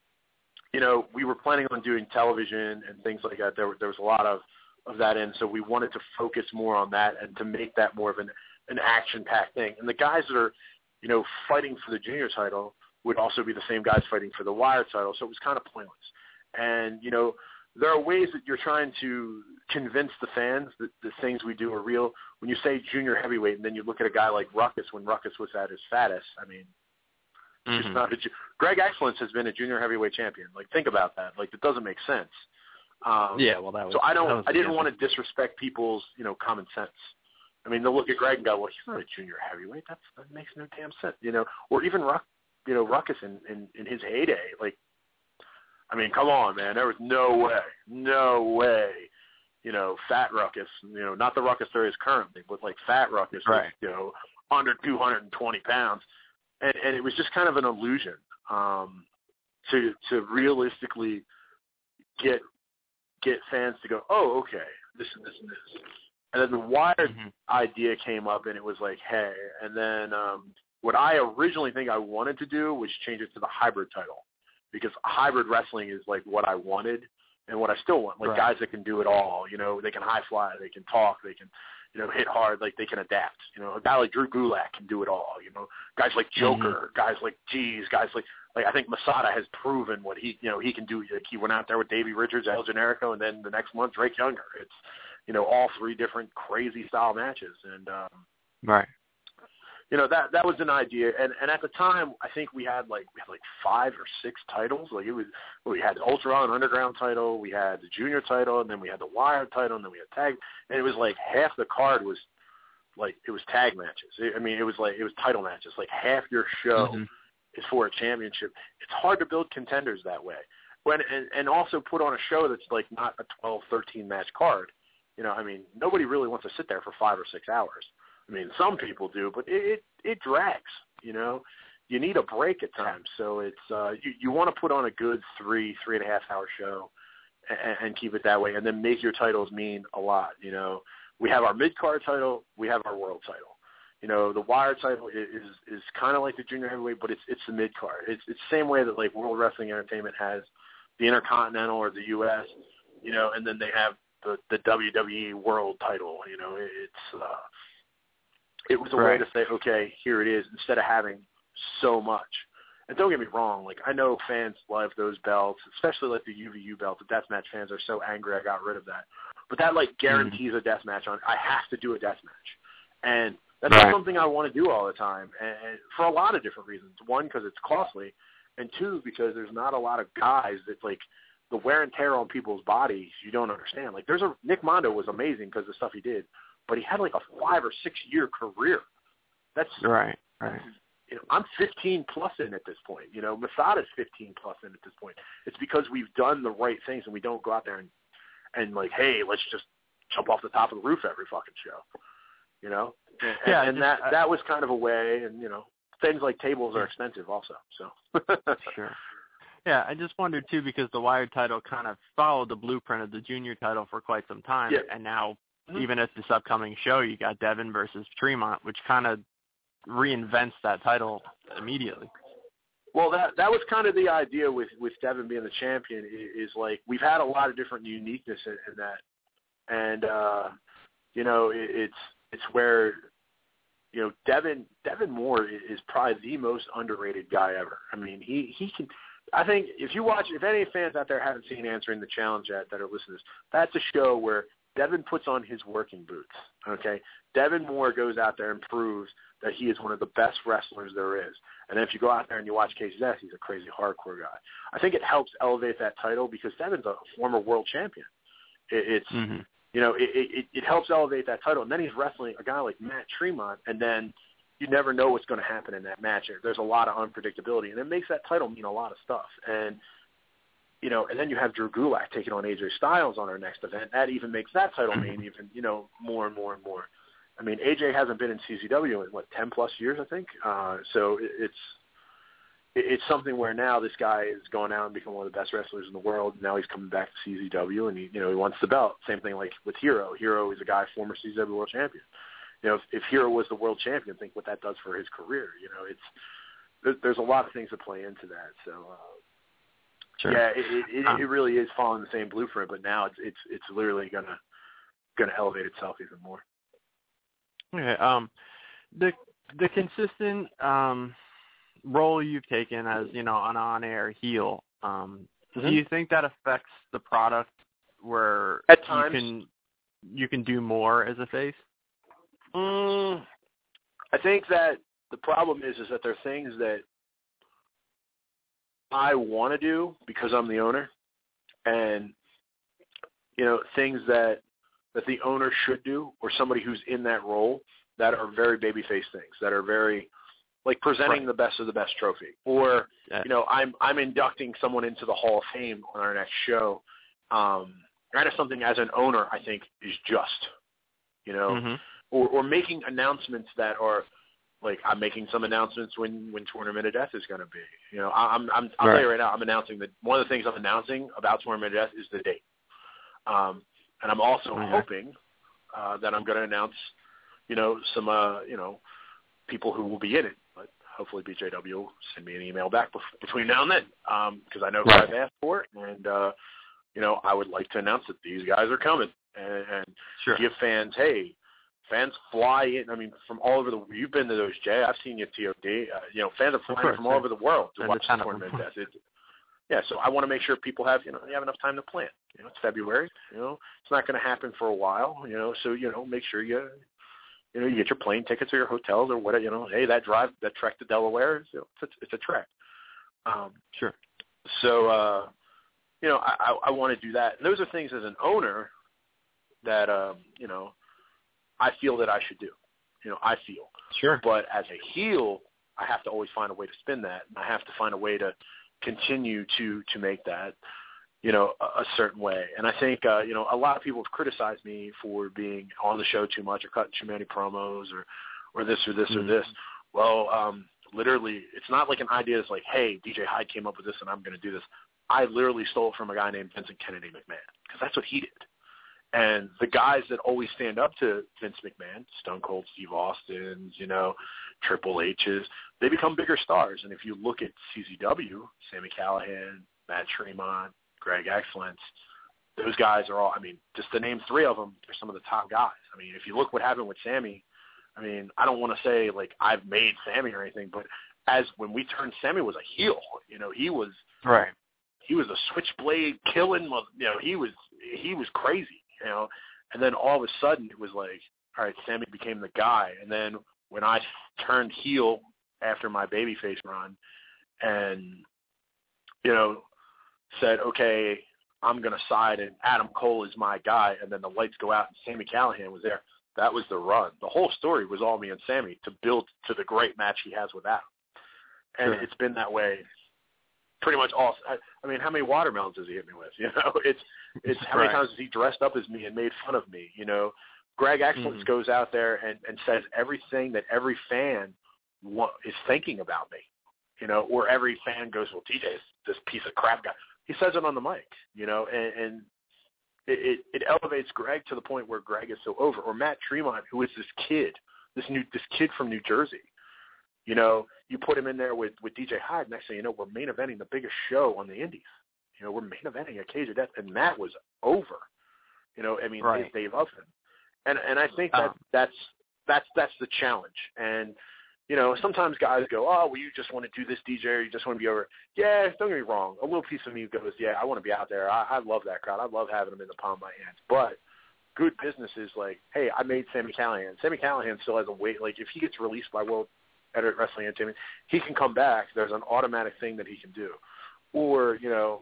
you know, we were planning on doing television and things like that. There, were, there was a lot of, of that in, so we wanted to focus more on that and to make that more of an, an action-packed thing. And the guys that are, you know, fighting for the junior title would also be the same guys fighting for the Wired title, so it was kind of pointless. And, you know, there are ways that you're trying to convince the fans that the things we do are real. When you say junior heavyweight and then you look at a guy like Ruckus when Ruckus was at his fattest, I mean, Mhm. it's not a, ju- Greg Excellence has been a junior heavyweight champion. Like, think about that. Like, it doesn't make sense. Um, Yeah, well, that was. so I that don't. was I the didn't answer. want to disrespect people's, you know, common sense. I mean, they'll look at Greg and go, "Well, he's not a junior heavyweight. That's, that makes no damn sense." You know, or even Ruck, you know, Ruckus in, in in his heyday. Like, I mean, come on, man. There was no way, no way. You know, Fat Ruckus. You know, not the Ruckus there is currently, but like Fat Ruckus, was, Right. you know, under two hundred twenty pounds, and, and it was just kind of an illusion um, to to realistically get get fans to go, oh, okay, this and this and this. And then the Wired Mm-hmm. idea came up, and it was like, hey. And then um, what I originally think I wanted to do was change it to the hybrid title, because hybrid wrestling is like what I wanted and what I still want. Like Right. guys that can do it all. You know, they can high fly, they can talk, they can, you know, hit hard, like they can adapt. You know, a guy like Drew Gulak can do it all. You know, guys like Joker, guys like G's, guys like like I think Masada has proven what he you know he can do. Like he went out there with Davey Richards, El Generico, and then the next month Drake Younger. It's you know all three different crazy style matches, and um, Right. you know that that was an idea. And and at the time, I think we had like we had like five or six titles. Like it was we had the Ultra and Underground title, we had the Junior title, and then we had the Wired title, and then we had tag. And it was like half the card was like it was tag matches. It, I mean, it was like it was title matches. Like half your show Mhm. is for a championship. It's hard to build contenders that way. When and, and also put on a show that's like not a twelve, thirteen match card. You know, I mean, nobody really wants to sit there for five or six hours. I mean, some people do, but it it, it drags, you know. you need a break at times. So it's uh, you, you want to put on a good three, three and a half hour show and, and keep it that way, and then make your titles mean a lot. You know, we have our mid-card title, we have our world title. You know, the wire title is is, is kind of like the junior heavyweight, but it's it's the mid-card. It's it's the same way that, like, World Wrestling Entertainment has the Intercontinental or the U S, you know, and then they have the, the W W E World title. You know, it, it's uh, it was a right. way to say, okay, here it is, instead of having so much. And don't get me wrong, like, I know fans love those belts, especially like the U V U belt. The deathmatch fans are so angry I got rid of that. But that, like, guarantees mm-hmm. a deathmatch on. I have to do a deathmatch, and that's right. not something I want to do all the time, and, and for a lot of different reasons. One, because it's costly, and two, because there's not a lot of guys that, like, the wear and tear on people's bodies you don't understand. Like, there's a Nick Mondo was amazing because of the stuff he did, but he had like a five or six year career. That's right, right. You know, I'm fifteen plus in at this point. You know, Masada's fifteen plus in at this point. It's because we've done the right things and we don't go out there and and like, hey, let's just jump off the top of the roof every fucking show. You know, and, yeah, and just, that I, that was kind of a way. And you know, things like tables are expensive also. So sure. Yeah, I just wondered, too, because the Wired title kind of followed the blueprint of the junior title for quite some time. Yeah. And now, mm-hmm. even at this upcoming show, you got Devin versus Tremont, which kind of reinvents that title immediately. Well, that that was kind of the idea with, with Devin being the champion is, is, like, we've had a lot of different uniqueness in, in that. And, uh, you know, it, it's it's where, you know, Devin, Devin Moore is probably the most underrated guy ever. I mean, he, he can – I think if you watch, if any fans out there haven't seen Answering the Challenge yet that are listening to this, that's a show where Devin puts on his working boots, okay? Devin Moore goes out there and proves that he is one of the best wrestlers there is. And then if you go out there and you watch Casey's ass, he's a crazy hardcore guy. I think it helps elevate that title because Devin's a former world champion. It, it's, mm-hmm. you know, it, it, it helps elevate that title. And then he's wrestling a guy like Matt Tremont, and then you never know what's going to happen in that match. There's a lot of unpredictability, and it makes that title mean a lot of stuff. And, you know, and then you have Drew Gulak taking on A J Styles on our next event. That even makes that title mean even, you know, more and more and more. I mean, A J hasn't been in C Z W in, what, ten plus years, I think? Uh, so it, it's it's something where now this guy is going out and becoming one of the best wrestlers in the world. Now he's coming back to C Z W, and, he, you know, he wants the belt. Same thing like with Hero. Hero is a guy, former C Z W world champion. You know, if, if Hero was the world champion, think what that does for his career. You know, it's there, there's a lot of things that play into that. So, uh, sure. yeah, it, it, um, it really is following the same blueprint, but now it's it's it's literally gonna gonna elevate itself even more. Okay. Um, the the consistent um role you've taken as, you know, an on-air heel, um, mm-hmm. do you think that affects the product where At you times, can you can do more as a face? Mm, I think that the problem is is that there are things that I want to do because I'm the owner, and you know, things that that the owner should do, or somebody who's in that role, that are very babyface things, that are very like presenting right. the best of the best trophy, or yeah. you know, I'm I'm inducting someone into the Hall of Fame on our next show. Um, that is something as an owner I think is just, you know. Mm-hmm. Or, or making announcements that are, like, I'm making some announcements when, when Tournament of Death is going to be. You know, I'm, I'm, I'll right. tell you right now, I'm announcing that one of the things I'm announcing about Tournament of Death is the date. Um, and I'm also okay. hoping uh, that I'm going to announce, you know, some, uh, you know, people who will be in it. But hopefully B J W will send me an email back bef- between now and then because um, I know who right. I've asked for it. And, uh, you know, I would like to announce that these guys are coming and, and sure. give fans, hey, fans fly in. I mean, from all over the. You've been to those, Jay. I've seen you at T O D. Uh, you know, fans are flying course, from all yeah. over the world to and watch the Tournament of Death. It, yeah, so I want to make sure people have, you know, you have enough time to plan. You know, it's February. You know, it's not going to happen for a while. You know, so you know, make sure you, you know, you get your plane tickets or your hotels or whatever. You know, hey, that drive, that trek to Delaware, you know, it's, it's a trek. Um, sure. So, uh, you know, I, I, I want to do that. And those are things as an owner that, um, you know, I feel that I should do. You know, I feel. Sure. But as a heel, I have to always find a way to spin that. And I have to find a way to continue to to make that, you know, a, a certain way. And I think, uh, you know, a lot of people have criticized me for being on the show too much or cutting too many promos or, or this or this mm-hmm. or this. Well, um, literally, it's not like an idea that's like, hey, D J Hyde came up with this and I'm going to do this. I literally stole it from a guy named Vincent Kennedy McMahon because that's what he did. And the guys that always stand up to Vince McMahon, Stone Cold Steve Austin's, you know, Triple H's, they become bigger stars. And if you look at C Z W, Sami Callihan, Matt Tremont, Greg Excellence, those guys are all, I mean, just to name three of them, they're some of the top guys. I mean, if you look what happened with Sami, I mean, I don't want to say, like, I've made Sami or anything, but as when we turned, Sami was a heel. You know, he was right. He was a switchblade killing, you know, he was he was crazy, you know. And then all of a sudden it was like, all right, Sami became the guy. And then when I turned heel after my babyface run and, you know, said, okay, I'm going to side and Adam Cole is my guy, and then the lights go out and Sami Callihan was there. That was the run. The whole story was all me and Sami to build to the great match he has with Adam. And sure. It's been that way pretty much all. I, I mean, how many watermelons has he hit me with? You know, it's it's how many right. times has he dressed up as me and made fun of me? You know, Greg Excellence mm-hmm. goes out there and, and says everything that every fan wa- is thinking about me. You know, or every fan goes, well, D J's this piece of crap guy. He says it on the mic, you know, and, and it, it, it elevates Greg to the point where Greg is so over. Or Matt Tremont, who is this kid, this new this kid from New Jersey. You know, you put him in there with, with D J Hyde, next thing you know, we're main eventing the biggest show on the Indies. You know, we're main eventing a Cage of Death, and Matt was over. You know, I mean, right. they, they love him. And and I think that um, that's that's that's the challenge. And you know, sometimes guys go, oh, well, you just want to do this, D J, or you just want to be over. Yeah, don't get me wrong. A little piece of me goes, yeah, I want to be out there. I, I love that crowd. I love having them in the palm of my hands. But good business is like, hey, I made Sami Callihan. Sami Callihan still has a weight. Like, if he gets released by World Edit Wrestling Entertainment, he can come back. There's an automatic thing that he can do. Or, you know,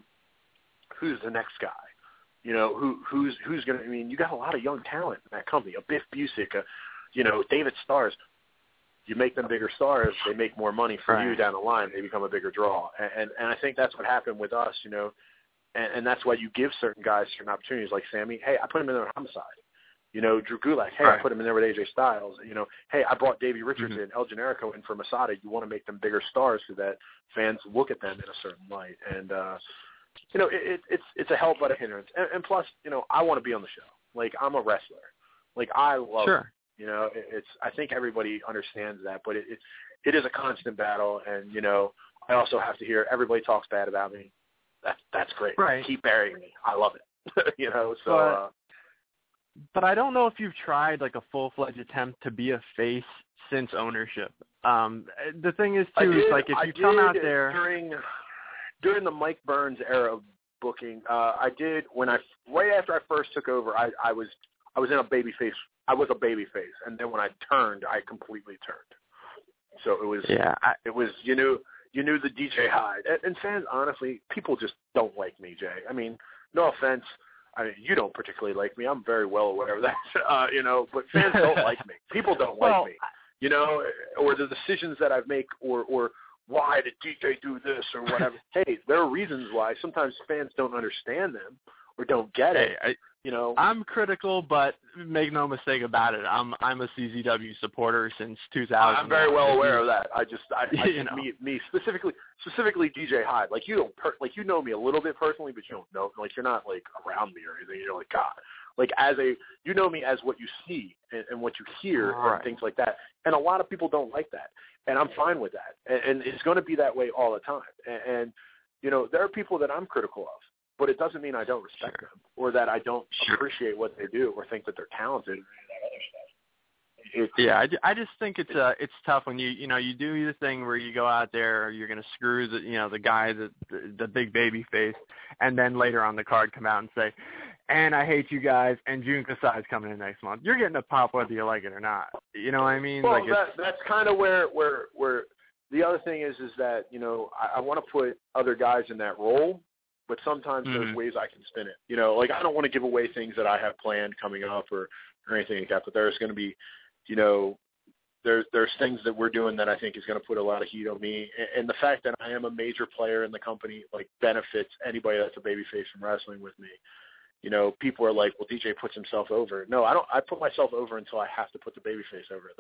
who's the next guy? You know, who who's who's going to, I mean, you got a lot of young talent in that company. A Biff Busick, a, you know, David Starrs. You make them bigger stars, they make more money for right. you down the line. They become a bigger draw. And, and and I think that's what happened with us, you know, and, and that's why you give certain guys certain opportunities like Sami. Hey, I put him in there with Homicide. You know, Drew Gulak, hey, right. I put him in there with A J Styles. You know, hey, I brought Davey Richards mm-hmm. in, El Generico in for Masada. You want to make them bigger stars so that fans look at them in a certain light. And, uh, you know, it, it, it's it's a help but a hindrance. And, and plus, you know, I want to be on the show. Like, I'm a wrestler. Like, I love sure. it. You know, it's. I think everybody understands that, but it, it it is a constant battle, and you know, I also have to hear everybody talks bad about me. That's that's great. Right. Keep burying me. I love it. you know, so. But, uh, but I don't know if you've tried like a full-fledged attempt to be a face since ownership. Um, the thing is too, did, is like if you I come did out there during during the Mike Burns era of booking, uh, I did when I right after I first took over, I, I was I was in a babyface. I was a babyface, and then when I turned, I completely turned. So it was, yeah, I, it was, you knew, you knew the D J Hyde, and, and fans, honestly, people just don't like me, Jay. I mean, no offense, I mean, you don't particularly like me. I'm very well aware of that, uh, you know. But fans don't like me. People don't well, like me, you know, or the decisions that I make, or or why did D J do this or whatever. Hey, there are reasons why. Sometimes fans don't understand them or don't get it. Hey, I, You know, I'm critical, but make no mistake about it. I'm I'm a C Z W supporter since two thousand. I'm very well aware of that. I just, I, I you know. me, me specifically, specifically D J Hyde. Like you don't, per, like you know me a little bit personally, but you don't know, like you're not like around me or anything. You're like God, like as a, you know me as what you see and, and what you hear right. and things like that. And a lot of people don't like that, and I'm fine with that. And, and it's going to be that way all the time. And, and you know, there are people that I'm critical of. But it doesn't mean I don't respect sure. them or that I don't sure. appreciate what they do or think that they're talented or that other stuff. It's, yeah, I, I just think it's uh it's tough when you you know you do the thing where you go out there, you're gonna screw the you know the guy the the, the big baby face, and then later on the card come out and say, and I hate you guys, and Jun Kasai's coming in next month. You're getting a pop whether you like it or not. You know what I mean? Well, like that, it's, that's kind of where where where the other thing is is that you know I, I want to put other guys in that role. But sometimes mm-hmm. there's ways I can spin it. You know, like I don't want to give away things that I have planned coming up or, or anything like that. But there's going to be, you know, there's there's things that we're doing that I think is going to put a lot of heat on me. And, and the fact that I am a major player in the company like benefits anybody that's a babyface from wrestling with me. You know, people are like, well, D J puts himself over. No, I don't. I put myself over until I have to put the babyface over. That's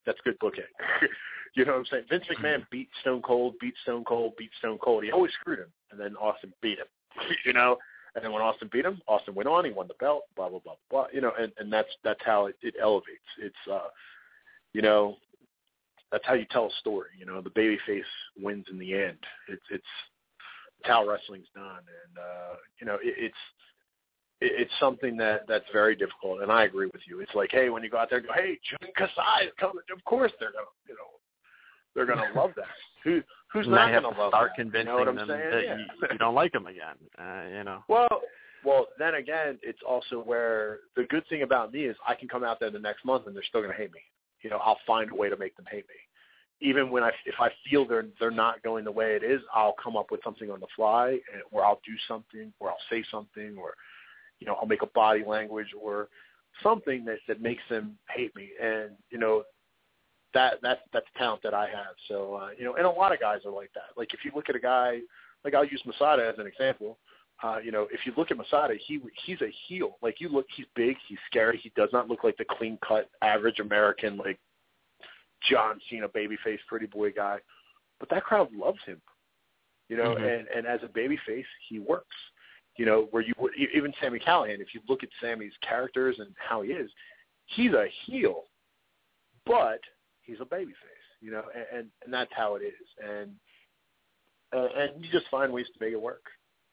That's good booking. You know what I'm saying? Vince McMahon beat Stone Cold, beat Stone Cold, beat Stone Cold. He always screwed him, and then Austin beat him. You know, and then when Austin beat him, Austin went on. He won the belt. Blah blah blah blah. You know, and, and that's that's how it, it elevates. It's uh, you know, that's how you tell a story. You know, the babyface wins in the end. It's it's, it's how wrestling's done, and uh, you know, it, it's. It's something that, that's very difficult, and I agree with you. It's like, hey, when you go out there and go, hey, Jun Kasai is coming, of course they're gonna, you know, they're gonna love that. Who who's and not gonna love start that? convincing you know what I'm them saying? that yeah. you, you don't like them again. Uh, you know. Well, well, then again, it's also where the good thing about me is I can come out there the next month and they're still gonna hate me. You know, I'll find a way to make them hate me. Even when I, if I feel they're they're not going the way it is, I'll come up with something on the fly, and, or I'll do something, or I'll say something, or you know, I'll make a body language or something that, that makes them hate me. And, you know, that, that that's the talent that I have. So, uh, you know, and a lot of guys are like that. Like if you look at a guy, like I'll use Masada as an example. Uh, you know, if you look at Masada, he he's a heel. Like you look, he's big, he's scary. He does not look like the clean-cut, average American, like John Cena, babyface, pretty boy guy. But that crowd loves him. You know, mm-hmm. and, and as a babyface, he works. You know, where you would, even Sami Callihan, if you look at Sami's characters and how he is, he's a heel, but he's a babyface, you know, and, and, and that's how it is. And uh, and you just find ways to make it work.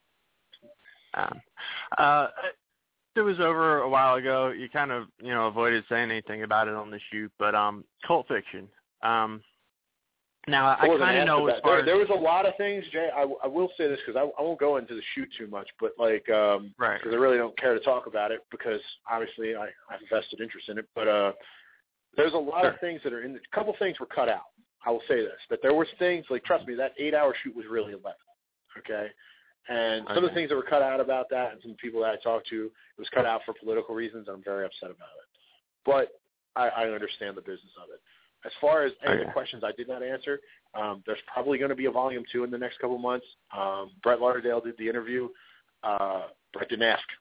Um, uh, it was over a while ago. You kind of, you know, avoided saying anything about it on the shoot, but um, Cult Fiction. Um, Now, I, I kind of know as far there, as... there was a lot of things, Jay. I, I will say this because I, I won't go into the shoot too much, but like, um, right. because I really don't care to talk about it because obviously I, I have a vested interest in it. But uh, there's a lot sure. of things that are in. The, a couple things were cut out. I will say this, that there was things like, trust me, that eight-hour shoot was really eleven. Okay, and some okay. of the things that were cut out about that, and some people that I talked to, it was cut out for political reasons, and I'm very upset about it. But I, I understand the business of it. As far as any okay. of the questions I did not answer, um, there's probably going to be a volume two in the next couple of months. Um, Brett Lauderdale did the interview. Uh, Brett didn't ask,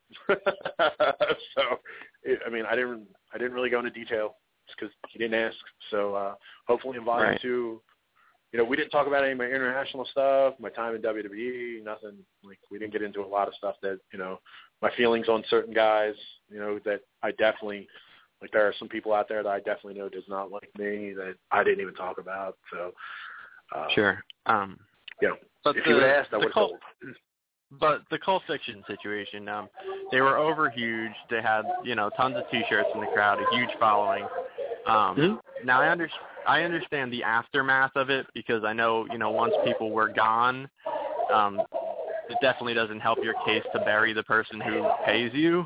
so it, I mean, I didn't, I didn't really go into detail because he didn't ask. So uh, hopefully in volume right. two, you know, we didn't talk about any of my international stuff, my time in W W E, nothing. Like we didn't get into a lot of stuff that, you know, my feelings on certain guys, you know, that I definitely. Like there are some people out there that I definitely know does not like me that I didn't even talk about. So, uh, sure. Um, you know, but if the, you would have asked, I would have cult, told. But the Cult Fiction situation, um, they were over huge. They had, you know, tons of T-shirts in the crowd, a huge following. Um, mm-hmm. Now I, under, I understand the aftermath of it because I know, you know, once people were gone, um, it definitely doesn't help your case to bury the person who pays you.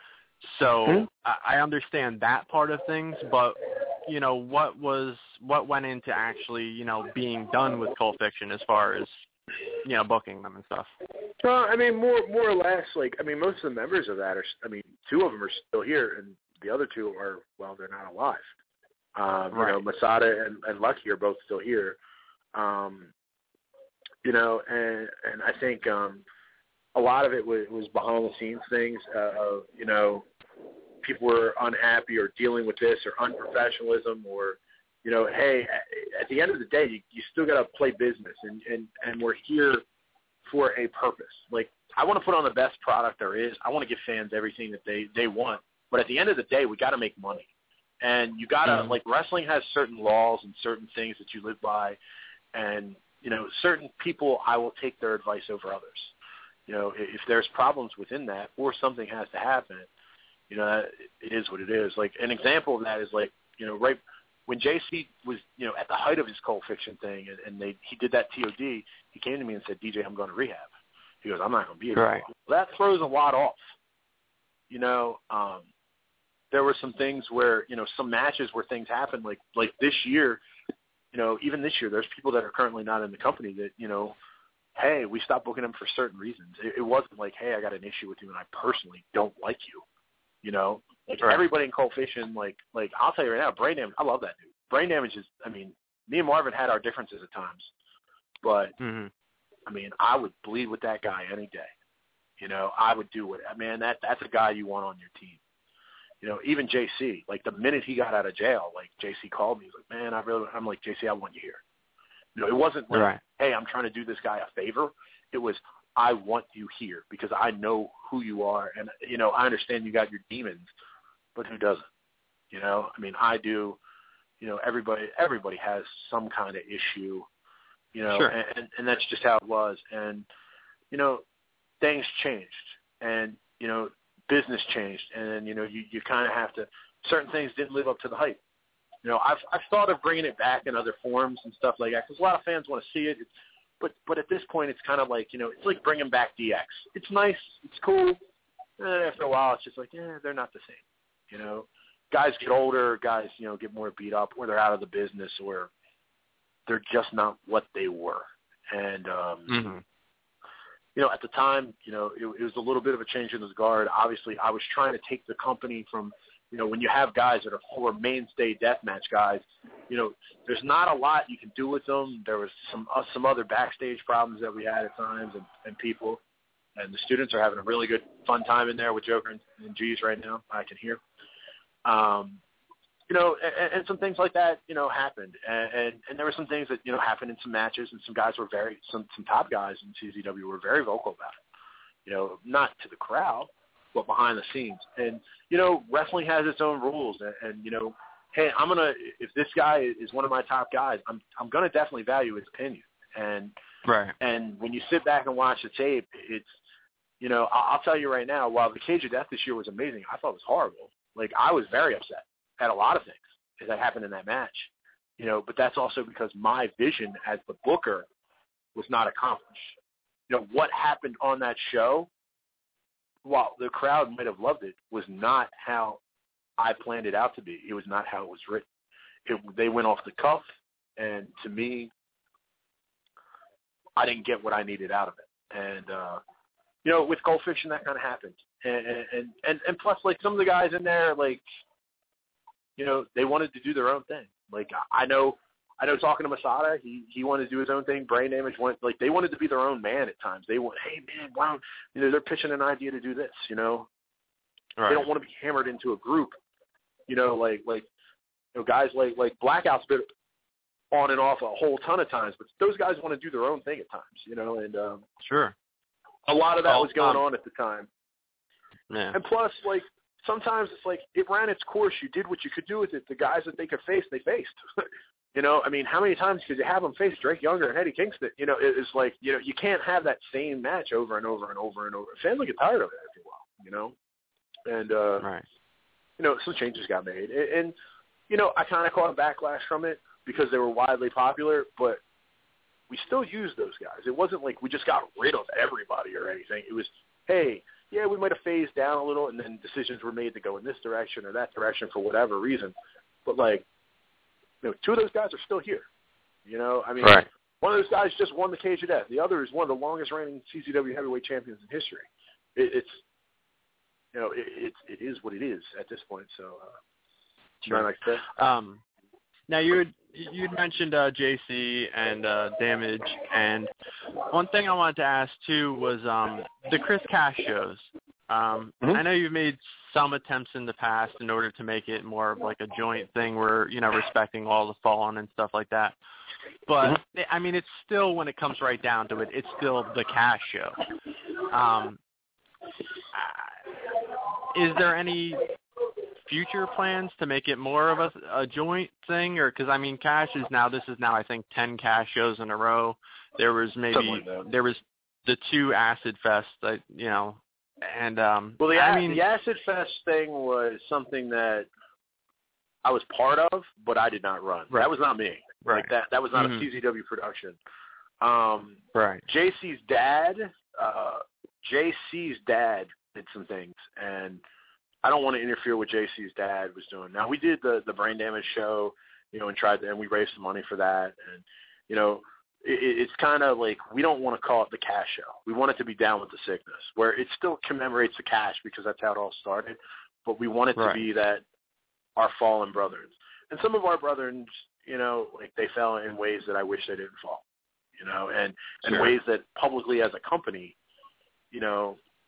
So mm-hmm. I understand that part of things, but you know what was what went into actually you know being done with Cult Fiction as far as you know booking them and stuff. Well, I mean, more more or less, like I mean, most of the members of that are. I mean, two of them are still here, and the other two are well, they're not alive. Um, right. You know, Masada and, and Lucky are both still here. Um, you know, and and I think um, a lot of it was, was behind the scenes things uh, of you know. People were unhappy or dealing with this or unprofessionalism or, you know, hey, at the end of the day, you, you still got to play business and, and, and we're here for a purpose. Like, I want to put on the best product there is. I want to give fans everything that they, they want. But at the end of the day, we got to make money. And you got to, mm-hmm. like, wrestling has certain laws and certain things that you live by. And, you know, certain people, I will take their advice over others. You know, if there's problems within that or something has to happen, you know, it is what it is. Like an example of that is like, you know, right when J C was, you know, at the height of his Cult Fiction thing and, and they he did that T O D, he came to me and said, D J, I'm going to rehab. He goes, I'm not going to be here. Right. Well, that throws a lot off. You know, um, there were some things where, you know, some matches where things happened like like this year, you know, even this year, there's people that are currently not in the company that, you know, hey, we stopped booking them for certain reasons. It, it wasn't like, hey, I got an issue with you and I personally don't like you. You know, like right. everybody in Cult Fiction, like, like I'll tell you right now, Brain Damage, I love that dude. Brain Damage is, I mean, me and Marvin had our differences at times, but mm-hmm. I mean, I would bleed with that guy any day. You know, I would do it. I mean, that that's a guy you want on your team. You know, even J C, like the minute he got out of jail, like J C called me. He's like, man, I really, I'm like, J C, I want you here. You know, it wasn't like, right. hey, I'm trying to do this guy a favor. It was, I want you here because I know who you are. And, you know, I understand you got your demons, but who doesn't? You know, I mean, I do. You know, everybody, everybody has some kind of issue, you know, sure. and, and, and that's just how it was. And, you know, things changed and, you know, business changed. And, you know, you, you kind of have to, certain things didn't live up to the hype. You know, I've, I've thought of bringing it back in other forms and stuff like that because a lot of fans want to see it. It's, but, but at this point, it's kind of like, you know, it's like bringing back D X. It's nice. It's cool. And after a while, it's just like, yeah, they're not the same, you know. Guys get older, guys, you know, get more beat up, or they're out of the business, or they're just not what they were. And, um, mm-hmm. you know, at the time, you know, it, it was a little bit of a change in the guard. Obviously, I was trying to take the company from, you know, when you have guys that are four mainstay deathmatch guys, you know, there's not a lot you can do with them. There was some uh, some other backstage problems that we had at times, and, and people, and the students are having a really good, fun time in there with Joker and, and G's right now, I can hear. Um, you know, and, and some things like that, you know, happened. And, and, and there were some things that, you know, happened in some matches, and some guys were very, some, some top guys in C Z W were very vocal about it. You know, not to the crowd, but behind the scenes. And, you know, wrestling has its own rules. And, and you know, hey, I'm going to, if this guy is one of my top guys, I'm I'm going to definitely value his opinion. And, right. and when you sit back and watch the tape, it's, you know, I'll, I'll tell you right now, while the Cage of Death this year was amazing, I thought it was horrible. Like, I was very upset at a lot of things that happened in that match, you know, but that's also because my vision as the booker was not accomplished. You know, what happened on that show, while the crowd might have loved it, was not how I planned it out to be. It was not how it was written. It, they went off the cuff, and to me, I didn't get what I needed out of it. And, uh, you know, with Gold Fiction, that kind of happened. And, and, and, and plus, like, some of the guys in there, like, you know, they wanted to do their own thing. Like, I know, I know talking to Masada, he, he wanted to do his own thing. Brain Damage, went, like, they wanted to be their own man at times. They went, hey, man, wow, you know, they're pitching an idea to do this, you know. Right. They don't want to be hammered into a group, you know, like, like, you know, guys like, like Blackout's been on and off a whole ton of times, but those guys want to do their own thing at times, you know, and um, sure. A lot of that oh, was going um, on at the time. Yeah. And plus, like, sometimes it's like it ran its course. You did what you could do with it. The guys that they could face, they faced. you know, I mean, how many times could you have them face Drake Younger and Eddie Kingston? You know, it, it's like, you know, you can't have that same match over and over and over and over. Fans will get tired of it after a while, you know. And, uh, right. you know, some changes got made. And, and you know, I kind of caught a backlash from it because they were widely popular, but we still used those guys. It wasn't like we just got rid of everybody or anything. It was, hey, yeah, we might have phased down a little, and then decisions were made to go in this direction or that direction for whatever reason. But, like, you know, two of those guys are still here. You know, I mean, right. One of those guys just won the Cage of Death. The other is one of the longest-reigning C Z W heavyweight champions in history. It, it's, you know, it, it, it is what it is at this point. So, uh, sure. Like that. Um, now you had you'd mentioned uh, J C and uh, Damage, and one thing I wanted to ask too was um, the Chris Cash shows. Um, mm-hmm. I know you've made some attempts in the past in order to make it more of like a joint thing, where you know respecting all the fallen and stuff like that. But mm-hmm. I mean, it's still, when it comes right down to it, it's still the Cash show. Um, is there any future plans to make it more of a, a joint thing, or because I mean, Cash is now this is now I think ten Cash shows in a row. There was maybe like there was the two Acid Fest, that you know, and um, well, the I mean the Acid Fest thing was something that I was part of, but I did not run. Right. That was not me. Right. Like that that was not mm-hmm. a C Z W production. Um, right. J C's dad, uh, J C's dad did some things, and I don't want to interfere with J C's dad was doing. Now, we did the, the Brain Damage show, you know, and tried to, and we raised some money for that. And, you know, it, it's kind of like we don't want to call it the Cash show. We want it to be Down with the Sickness, where it still commemorates the Cash because that's how it all started. But we want it right. to be that our fallen brothers. And some of our brothers, you know, like they fell in ways that I wish they didn't fall, you know, and, and sure. ways that publicly as a company, you know,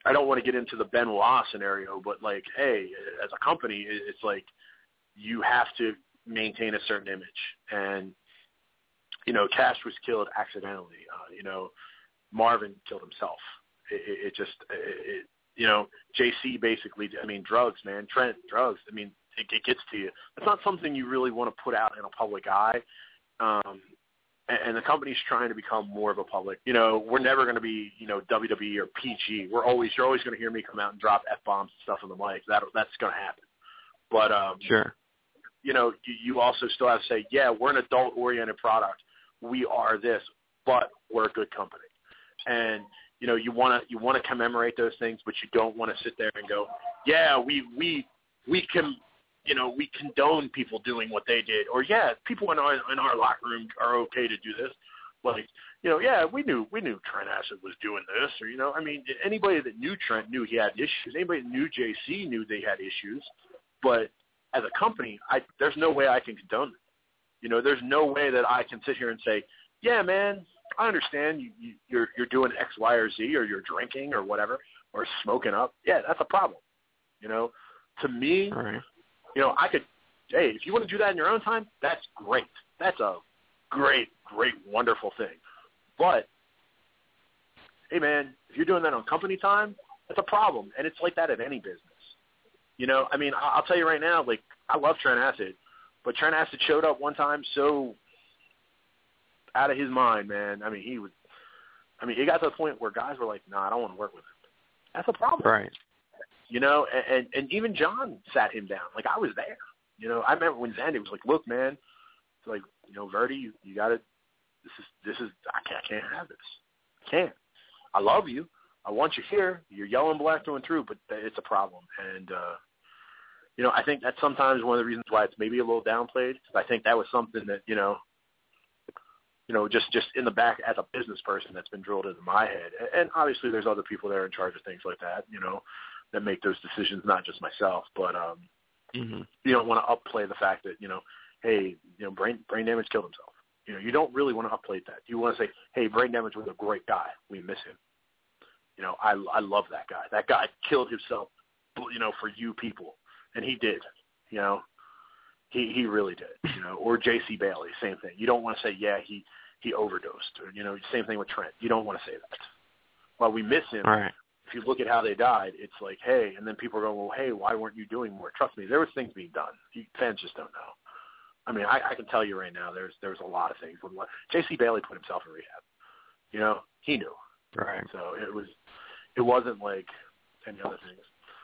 I don't want to get into the Benoit scenario, but like, hey, as a company, it's like you have to maintain a certain image. And, you know, Cash was killed accidentally. Uh, you know, Marvin killed himself. It, it, it just, it, it, you know, J C basically, I mean, drugs, man, Trent, drugs. I mean, it, it gets to you. It's not something you really want to put out in a public eye. Um, and, and the company's trying to become more of a public. You know, we're never going to be, you know, W W E or P G. We're always, you're always going to hear me come out and drop F-bombs and stuff on the mic. That, that's going to happen. But, um, sure. you know, you, you also still have to say, yeah, we're an adult-oriented product. We are this, but we're a good company. And, you know, you want to you want to commemorate those things, but you don't want to sit there and go, yeah, we we we can, you know, we condone people doing what they did, or yeah, people in our in our locker room are okay to do this. Like, you know, yeah, we knew we knew Trent Acid was doing this, or you know, I mean, anybody that knew Trent knew he had issues. Anybody that knew J C knew they had issues, but as a company, I there's no way I can condone it. You know, there's no way that I can sit here and say, yeah, man, I understand you, you, you're you're doing X, Y, or Z, or you're drinking or whatever, or smoking up. Yeah, that's a problem. You know, to me, right. you know, I could, hey, if you want to do that in your own time, that's great. That's a great, great, wonderful thing. But, hey, man, if you're doing that on company time, that's a problem. And it's like that at any business. You know, I mean, I'll tell you right now, like, I love Trent Acid, but Trent Acid showed up one time so out of his mind, man. I mean, he was, I mean, it got to the point where guys were like, no, nah, I don't want to work with him. That's a problem. Right. You know, and, and, and even John sat him down. Like, I was there. You know, I remember when Zandy was like, look, man, it's like, you know, Verdi, you, you got to, this is, this is, I can't, I can't have this. I can't. I love you. I want you here. You're yellow and black through and through, but it's a problem. And, uh, you know, I think that's sometimes one of the reasons why it's maybe a little downplayed. I think that was something that, you know, you know, just, just in the back as a business person that's been drilled into my head. And obviously there's other people that are in charge of things like that, you know, that make those decisions, not just myself. But um, mm-hmm. you don't want to upplay the fact that, you know, hey, you know, brain brain damage killed himself. You know, you don't really want to upplay that. You want to say, hey, Brain Damage was a great guy. We miss him. You know, I, I love that guy. That guy killed himself, you know, for you people. And he did, you know. He he really did, you know. Or J C Bailey, same thing. You don't want to say, yeah, he, he overdosed. Or, you know, same thing with Trent. You don't want to say that. While we miss him, right. If you look at how they died, it's like, hey, and then people are going, well, hey, why weren't you doing more? Trust me, there was things being done. You, fans just don't know. I mean, I, I can tell you right now, there's there's a lot of things. J C Bailey put himself in rehab. You know, he knew. Right. So it was, it wasn't like any other things.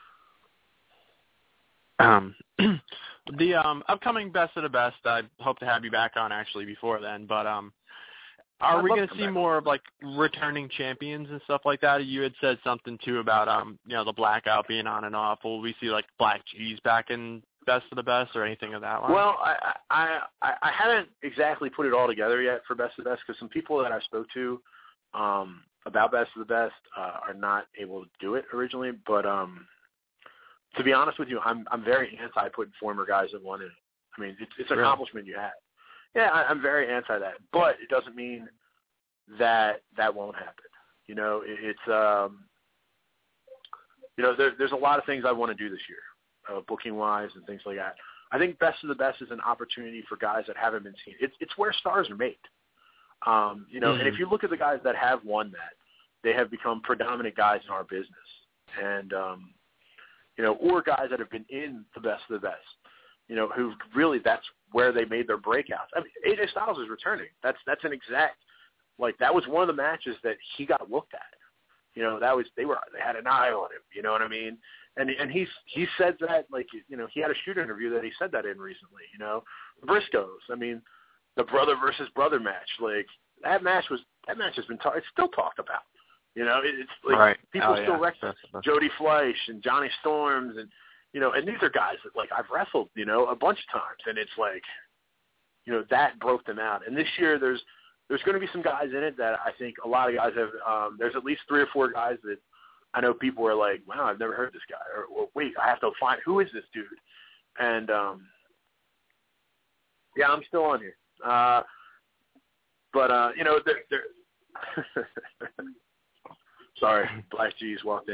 Um, the um, upcoming Best of the Best, I hope to have you back on actually before then. But um, are I'd we love going to to come see back. more of like returning champions and stuff like that? You had said something too about um, you know, the blackout being on and off. Will we see like Black G's back in Best of the Best or anything of that line? Well, I, I I I haven't exactly put it all together yet for Best of the Best because some people that I spoke to um, about Best of the Best uh, are not able to do it originally. But um, to be honest with you, I'm I'm very anti putting former guys in one. I mean, it's, it's an Really? accomplishment you have. Yeah, I, I'm very anti that, but it doesn't mean that that won't happen. You know, it, it's um, you know, there, there's a lot of things I want to do this year. Uh, booking wise and things like that. I think Best of the Best is an opportunity for guys that haven't been seen. It's it's where stars are made. Um, you know, mm-hmm. and if you look at the guys that have won that, they have become predominant guys in our business. And um, you know, or guys that have been in the Best of the Best. You know, who really that's where they made their breakouts. I mean, A J Styles is returning. That's that's an exact like that was one of the matches that he got looked at. You know, that was they were they had an eye on him. You know what I mean? And and he's he said that like you know he had a shoot interview that he said that in recently. You know, Briscoes. I mean, the brother versus brother match. Like that match was that match has been ta- it's still talked about. You know, it, it's like right. people oh, still yeah. recognize Jody Fleisch and Johnny Storms and you know and these are guys that like I've wrestled you know a bunch of times and it's like you know that broke them out. And this year there's there's going to be some guys in it that I think a lot of guys have. Um, there's at least three or four guys that. I know people are like, wow, I've never heard this guy. Or, or wait, I have to find, who is this dude? And, um, yeah, I'm still on here. Uh, but, uh, you know, they're, they're sorry, Black G's walked in here.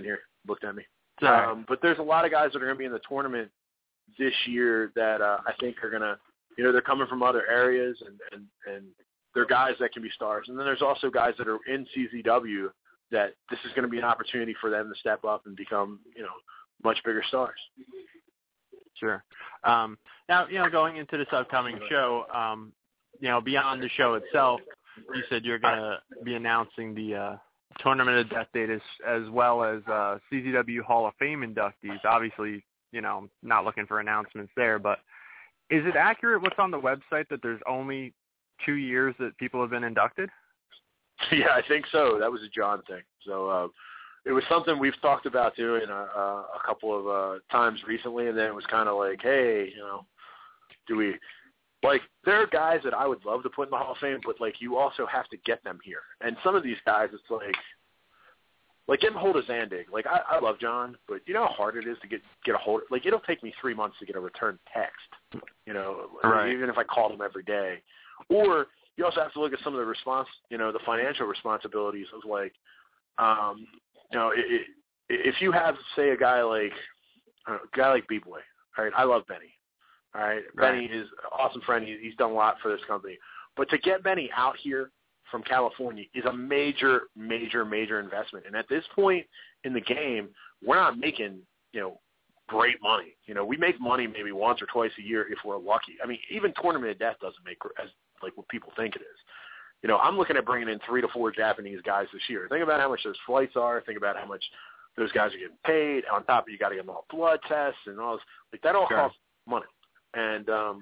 looked at me. Sorry. Um, but there's a lot of guys that are going to be in the tournament this year that uh, I think are going to, you know, they're coming from other areas, and, and, and they're guys that can be stars. And then there's also guys that are in C Z W that this is going to be an opportunity for them to step up and become, you know, much bigger stars. Sure. Um, now, you know, going into this upcoming show, um, you know, beyond the show itself, you said you're going to be announcing the uh, Tournament of Death date as, as well as uh, C Z W Hall of Fame inductees. Obviously, you know, not looking for announcements there, but is it accurate what's on the website that there's only two years that people have been inducted? Yeah, I think so. That was a John thing. So uh, it was something we've talked about doing a, a, a couple of uh, times recently, and then it was kind of like, hey, you know, do we – like, there are guys that I would love to put in the Hall of Fame, but, like, you also have to get them here. And some of these guys, it's like – like, getting a hold of Zandig. Like, I, I love John, but you know how hard it is to get get a hold – like, it'll take me three months to get a return text, you know, right. even if I called him every day. Or you also have to look at some of the response – you know, the financial responsibilities of, like, um, you know, it, it, if you have, say, a guy like – a guy like B-Boy, all right, I love Benny. All right, right. Benny is an awesome friend. He, he's done a lot for this company. But to get Benny out here from California is a major, major, major investment. And at this point in the game, we're not making, you know, great money. You know, we make money maybe once or twice a year if we're lucky. I mean, even Tournament of Death doesn't make as like what people think it is. You know, I'm looking at bringing in three to four Japanese guys this year. Think about how much those flights are. Think about how much those guys are getting paid. On top of you got to get them all blood tests and all this. Like, that all sure. costs money. And, um,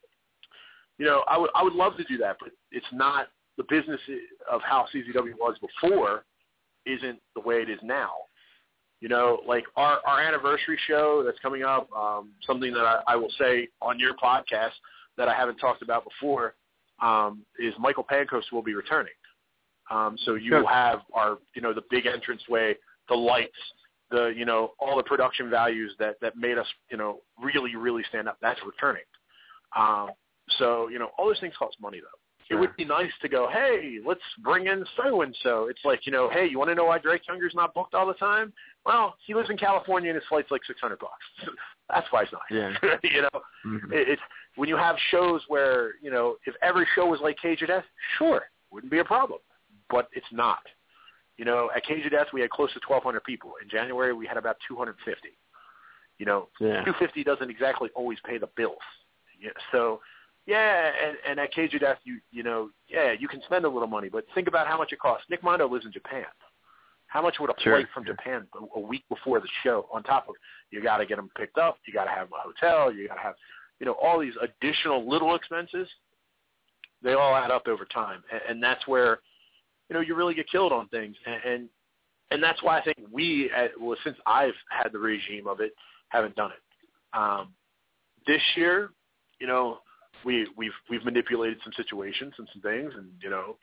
you know, I would I would love to do that, but it's not the business of how C Z W was before isn't the way it is now. You know, like our, our anniversary show that's coming up, um, something that I, I will say on your podcast that I haven't talked about before, um, is Michael Pankos will be returning. Um, so you sure. will have our, you know, the big entranceway, the lights, the, you know, all the production values that, that made us, you know, really, really stand up. That's returning. Um, so, you know, all those things cost money, though. Sure. It would be nice to go, hey, let's bring in so-and-so. It's like, you know, hey, you want to know why Drake Younger's not booked all the time? Well, he lives in California and his flight's like six hundred bucks. That's why it's not. Yeah. you know, mm-hmm. it, it's when you have shows where, you know, if every show was like Cage of Death, sure, wouldn't be a problem. But it's not. You know, at Cage of Death, we had close to twelve hundred people. In January, we had about two hundred fifty. You know, yeah. two hundred fifty doesn't exactly always pay the bills. Yeah, so, yeah, and, and at Cage of Death, you you know, yeah, you can spend a little money, but think about how much it costs. Nick Mondo lives in Japan. How much would a sure. flight from Japan a, a week before the show? On top of, you got to get them picked up, you got to have a hotel, you got to have, you know, all these additional little expenses. They all add up over time, and, and that's where, you know, you really get killed on things, and and, and that's why I think we, well, since I've had the regime of it, haven't done it. Um, this year, you know, we we've we've manipulated some situations and some things, and you know,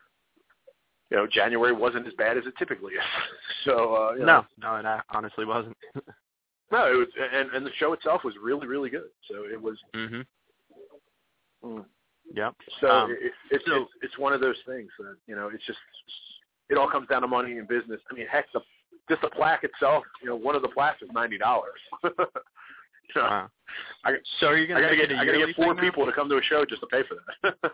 you know, January wasn't as bad as it typically is. so uh, you know, no, no, it honestly wasn't. no, it was, and and the show itself was really really good. So it was. Mm-hmm. Mm. Yep. So um, it, it's, so it's it's one of those things that, you know, it's just, it all comes down to money and business. I mean, heck, the, just the plaque itself, you know, one of the plaques is ninety dollars. so, wow. I, so are you going to get I got to get four people now? to come to a show just to pay for that.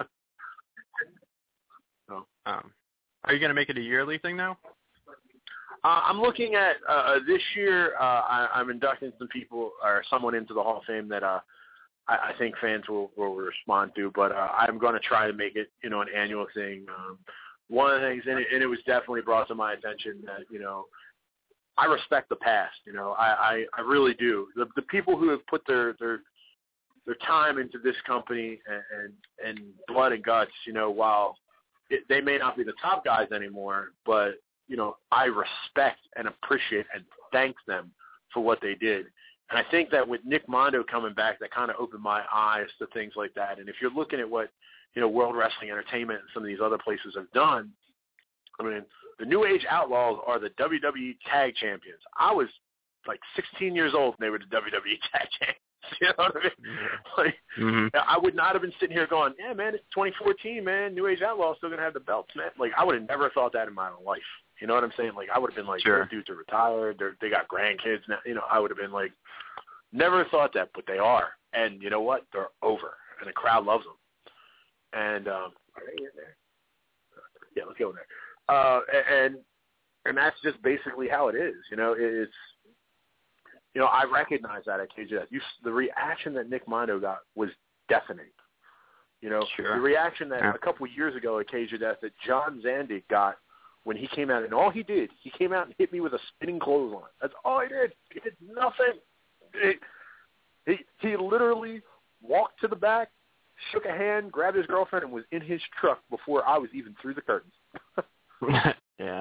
so, um, are you going to make it a yearly thing now? Uh, I'm looking at uh, this year. Uh, I, I'm inducting some people or someone into the Hall of Fame that uh, I, I think fans will, will respond to. But uh, I'm going to try to make it, you know, an annual thing. Um, one of the things, and it, and it was definitely brought to my attention that, you know, I respect the past. You know, I, I, I really do. The, the people who have put their their their time into this company and and, and blood and guts. You know, while it, they may not be the top guys anymore, but you know, I respect and appreciate and thank them for what they did. And I think that with Nick Mondo coming back, that kind of opened my eyes to things like that. And if you're looking at what, you know, World Wrestling Entertainment and some of these other places have done, I mean, the New Age Outlaws are the W W E Tag Champions. I was like sixteen years old when they were the W W E Tag Champions. You know what I mean? Like, mm-hmm. I would not have been sitting here going, yeah, man, it's twenty fourteen, man. New Age Outlaws still going to have the belts, man. Like, I would have never thought that in my own life. You know what I'm saying? Like, I would have been like, sure. those dudes are retired. They're, they got grandkids now. You know, I would have been like, never thought that, but they are. And you know what? They're over, and the crowd loves them. And um, are they in there? Yeah, let's go in there. Uh, and and that's just basically how it is. You know, it's you know I recognize that at K J S. You, the reaction that Nick Mondo got was deafening. You know, sure. the reaction that yeah. a couple years ago at K J S that John Zandig got when he came out, and all he did, he came out and hit me with a spinning clothesline. That's all he did. He did nothing. He he, he literally walked to the back, shook a hand, grabbed his girlfriend, and was in his truck before I was even through the curtains. yeah.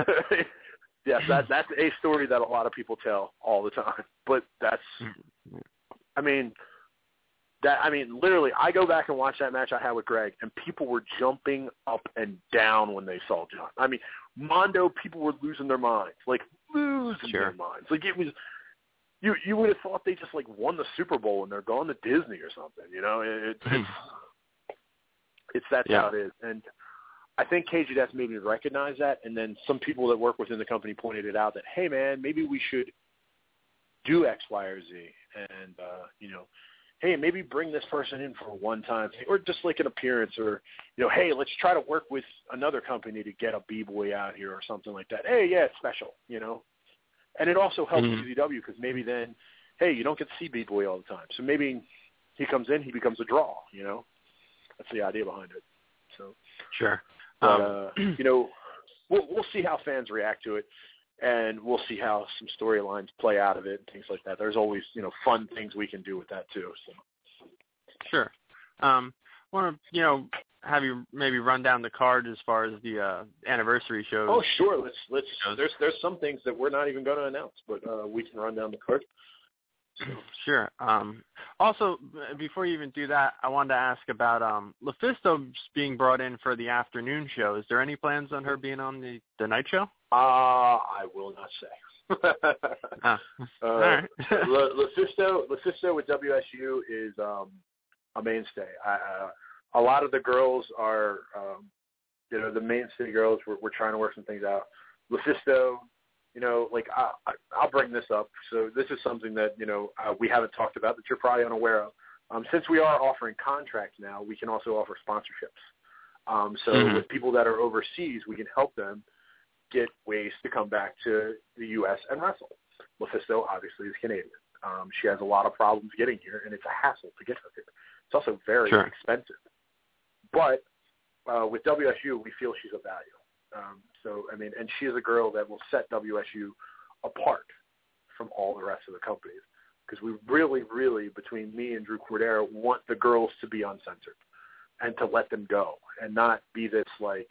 Yes, that, that's a story that a lot of people tell all the time. But that's, I mean, that I mean, literally, I go back and watch that match I had with Greg, and people were jumping up and down when they saw John. I mean, Mondo, people were losing their minds, like losing sure. their minds. Like it was. You you would have thought they just like won the Super Bowl and they're going to Disney or something, you know? It, it's it's that's yeah. how it is, and I think K J S made me recognize that, and then some people that work within the company pointed it out that hey man, maybe we should do X, Y, or Z, and uh, you know, hey maybe bring this person in for a one time thing, or just like an appearance, or you know, hey let's try to work with another company to get a B-boy out here or something like that. Hey yeah, it's special, you know. And it also helps mm-hmm. C Z W because maybe then, hey, you don't get to see B-Boy all the time. So maybe he comes in, he becomes a draw, you know? That's the idea behind it. So Sure. But, um, uh, you know, we'll, we'll see how fans react to it, and we'll see how some storylines play out of it and things like that. There's always, you know, fun things we can do with that too. So. Sure. Um, want to, you know, have you maybe run down the card as far as the uh, anniversary shows? Oh, sure. Let's let's. There's there's some things that we're not even going to announce, but uh, we can run down the card. So. Sure. Um, also, before you even do that, I wanted to ask about um, LuFisto being brought in for the afternoon show. Is there any plans on her being on the, the night show? Uh, I will not say. oh. uh, All right. LuFisto, LuFisto with W S U is um, a mainstay. I, uh, a lot of the girls are, um, you know, the mainstay girls. We're, we're trying to work some things out. LuFisto, you know, like I, I, I'll bring this up. So this is something that, you know, uh, we haven't talked about that you're probably unaware of. Um, since we are offering contracts now, we can also offer sponsorships. Um, so mm-hmm. with people that are overseas, we can help them get ways to come back to the U S and wrestle. LuFisto obviously is Canadian. Um, she has a lot of problems getting here, and it's a hassle to get her here. It's also very sure. expensive. But uh, with W S U, we feel she's of value. Um, so, I mean, and she is a girl that will set W S U apart from all the rest of the companies, because we really, really, between me and Drew Cordero, want the girls to be uncensored and to let them go and not be this, like,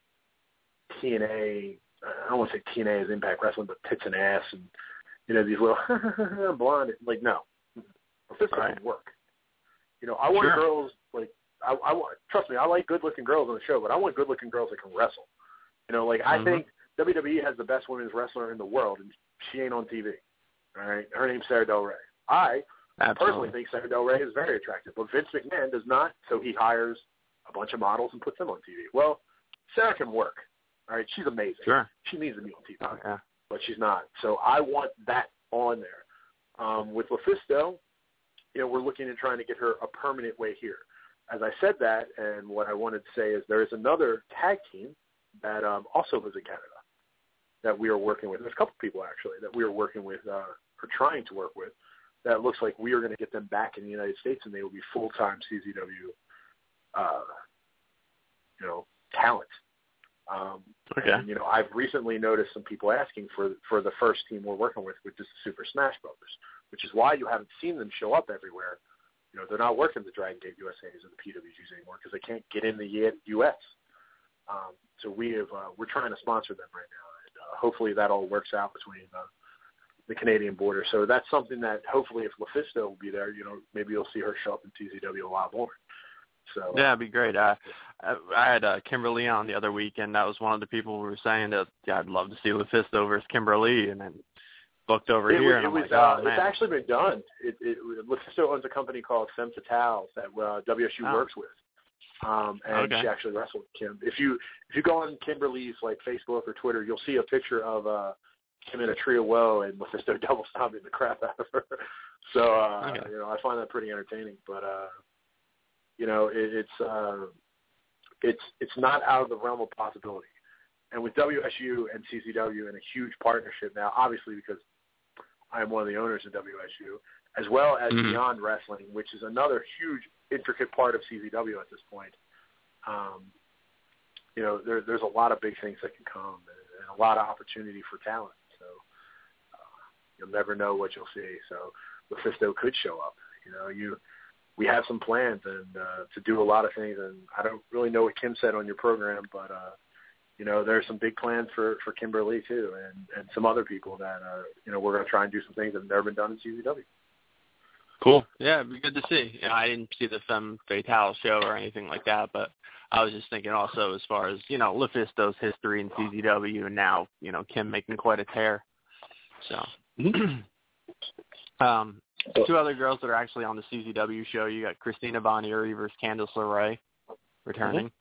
T N A, I don't want to say T N A is Impact Wrestling, but tits and ass and, you know, these little blonde, like, no. This right. doesn't work. You know, I want sure. girls, like, I, I want, trust me, I like good-looking girls on the show, but I want good-looking girls that can wrestle. You know, like, mm-hmm. I think W W E has the best women's wrestler in the world, and she ain't on T V. All right? Her name's Sarah Del Rey. I Absolutely. personally think Sarah Del Rey is very attractive, but Vince McMahon does not, so he hires a bunch of models and puts them on T V. Well, Sarah can work. All right? She's amazing. Sure. She needs to be on T V, oh, yeah. but she's not. So I want that on there. Um, with LuFisto, you know, we're looking at trying to get her a permanent way here. As I said that, and what I wanted to say is there is another tag team that um, also lives in Canada that we are working with. There's a couple people, actually, that we are working with uh, or trying to work with that looks like we are going to get them back in the United States, and they will be full-time C Z W, uh, you know, talent. Um, okay. And, you know, I've recently noticed some people asking for for the first team we're working with, which is the Super Smash Brothers, which is why you haven't seen them show up everywhere. You know, they're not working the Dragon Gate U S As or the P W Gs anymore because they can't get in the U S. Um, so we have uh, we're trying to sponsor them right now, and uh, hopefully that all works out between uh, the Canadian border. So that's something that hopefully if LuFisto will be there, you know, maybe you'll see her show up in T Z W a lot more. So yeah, it'd be great. Uh, I, I had uh, Kimberly on the other week, and that was one of the people who were saying that yeah, I'd love to see LuFisto versus Kimberly, and then booked over it here, was, and it I'm was, like, uh, oh, man. It's actually been done. It, it, Lufisto owns a company called Femme Fatale that uh, W S U oh. works with. Um, and okay. she actually wrestled with Kim. If you if you go on Kimberly's like Facebook or Twitter, you'll see a picture of uh, Kim in a tree of woe and Lufisto double stomping the crap out of her. So uh, okay. you know, I find that pretty entertaining. But uh, you know, it, it's uh, it's it's not out of the realm of possibility. And with W S U and C C W in a huge partnership now, obviously because I am one of the owners of W S U, as well as mm-hmm. Beyond Wrestling, which is another huge, intricate part of C Z W at this point. Um, you know, there, there's a lot of big things that can come and, and a lot of opportunity for talent. So uh, you'll never know what you'll see. So Lufisto could show up. You know, you we have some plans and uh, to do a lot of things. And I don't really know what Kim said on your program, but uh, you know, there's some big plans for, for Kimberly too, and, and some other people that uh, you know, we're going to try and do some things that have never been done in C Z W. Cool. Yeah, it'd be good to see. You know, I didn't see the Femme Fatale show or anything like that, but I was just thinking also as far as, you know, Lufisto's history in C Z W and now, you know, Kim making quite a tear. So, um, two other girls that are actually on the C Z W show. You got Christina Von Eerie versus Candice LeRae returning.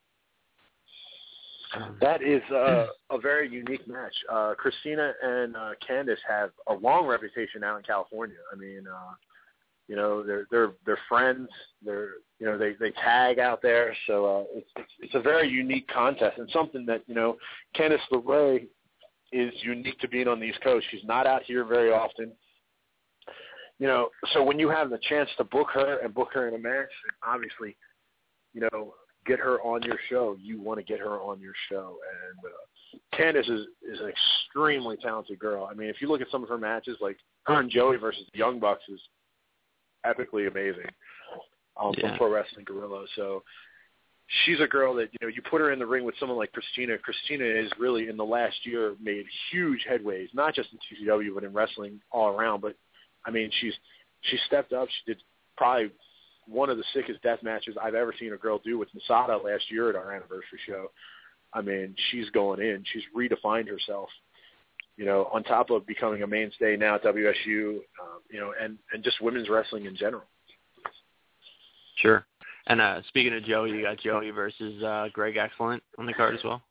Mm-hmm. That is uh, a very unique match. Uh, Christina and uh, Candice have a long reputation out in California. I mean, uh, you know, they're they're they're friends. They're you know they, they tag out there. So uh, it's, it's it's a very unique contest and something that you know Candice LeRae is unique to being on the East Coast. She's not out here very often. You know, so when you have the chance to book her and book her in a match, obviously, you know, get her on your show. You want to get her on your show. And uh, Candice is, is an extremely talented girl. I mean, if you look at some of her matches, like her and Joey versus the Young Bucks is epically amazing um, yeah. from Pro Wrestling Guerrilla. So she's a girl that, you know, you put her in the ring with someone like Christina. Christina has really, in the last year, made huge headways, not just in C C W, but in wrestling all around. But, I mean, she's she stepped up. She did probably one of the sickest death matches I've ever seen a girl do with Masada last year at our anniversary show. I mean, she's going in. She's redefined herself, you know, on top of becoming a mainstay now at W S U, um, you know, and, and just women's wrestling in general. Sure. And uh, speaking of Joey, you got Joey versus uh, Greg Excellent on the card as well.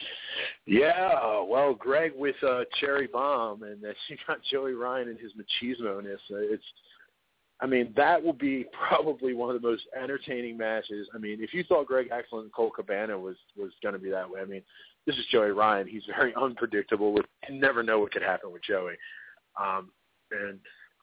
Yeah, uh, well, Greg with uh, Cherry Bomb, and uh, you got Joey Ryan and his machismo-ness. Uh, it's, I mean, that will be probably one of the most entertaining matches. I mean, if you thought Greg Excellent and Colt Cabana was, was going to be that way, I mean, this is Joey Ryan. He's very unpredictable. With, you never know what could happen with Joey. Um, and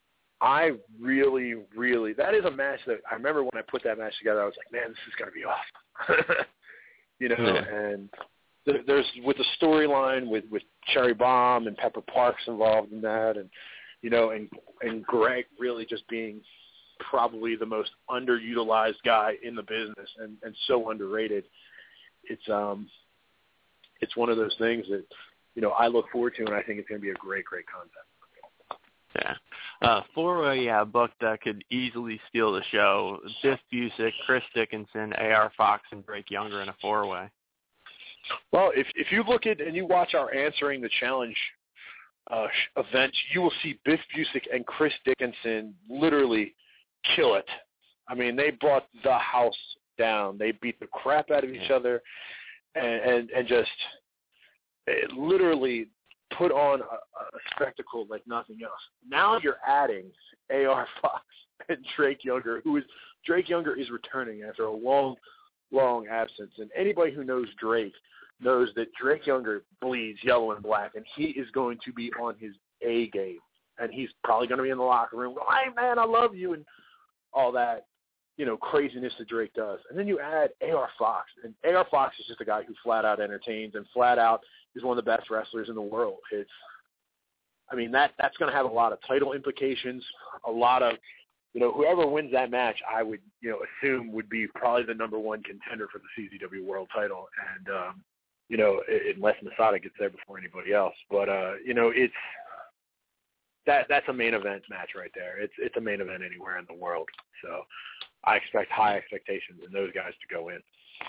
I really, really, that is a match that I remember when I put that match together, I was like, man, this is going to be awesome. you know, yeah. and there, there's, with the storyline with, with Cherry Bomb and Pepper Parks involved in that, and, you know, and, and Greg really just being probably the most underutilized guy in the business and, and so underrated. It's, um, it's one of those things that, you know, I look forward to, and I think it's going to be a great, great contest. Yeah. Uh, four-way, yeah, book that could easily steal the show. Biff Busick, Chris Dickinson, A R Fox, and Drake Younger in a four-way. Well, if if you look at and you watch our Answering the Challenge uh, event, you will see Biff Busick and Chris Dickinson literally kill it. I mean, they brought the house down. They beat the crap out of each yeah. other and, and, and just it literally put on a, a spectacle like nothing else. Now you're adding A R Fox and Drake Younger, who is Drake Younger is returning after a long, long absence. And anybody who knows Drake knows that Drake Younger bleeds yellow and black, and he is going to be on his A game. And he's probably going to be in the locker room going, hey, man, I love you, and all that, you know, craziness that Drake does. And then you add A R Fox, and A R Fox is just a guy who flat out entertains and flat out is one of the best wrestlers in the world. It's, I mean, that that's going to have a lot of title implications, a lot of, you know, whoever wins that match, I would, you know, assume would be probably the number one contender for the C Z W World title. And, um, you know, unless Masada gets there before anybody else. But, uh, you know, it's, that that's a main event match right there. It's it's a main event anywhere in the world. So I expect high expectations in those guys to go in.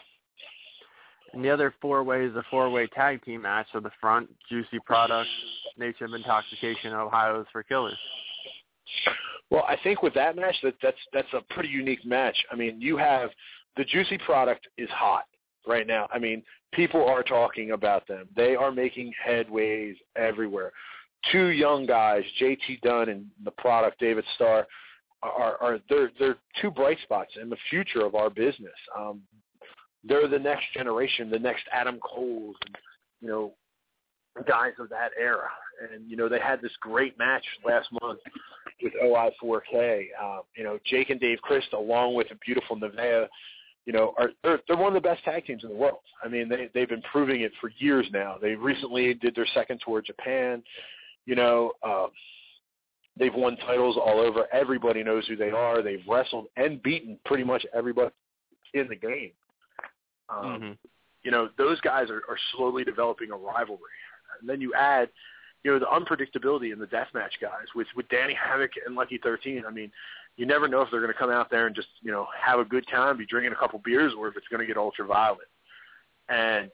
And the other four-way is a four-way tag team match. So the front, Juicy Products, nature of intoxication Ohio is for killers. Well, I think with that match, that that's that's a pretty unique match. I mean, you have the Juicy product is hot right now. I mean, people are talking about them. They are making headways everywhere. Two young guys, J T Dunn and the product, David Starr, are, are they're they're two bright spots in the future of our business. Um, they're the next generation, the next Adam Coles, and, you know, guys of that era. And, you know, they had this great match last month with O I four K. Uh, you know, Jake and Dave Christ, along with the beautiful Nevaeh, you know, are they're, they're one of the best tag teams in the world. I mean, they, they've been proving it for years now. They recently did their second tour of Japan. You know, uh, they've won titles all over. Everybody knows who they are. They've wrestled and beaten pretty much everybody in the game. Um, mm-hmm. You know, those guys are, are slowly developing a rivalry. And then you add, you know, the unpredictability in the deathmatch guys with, with Danny Havoc and Lucky thirteen. I mean, you never know if they're going to come out there and just, you know, have a good time, be drinking a couple beers, or if it's going to get ultra-violent. And,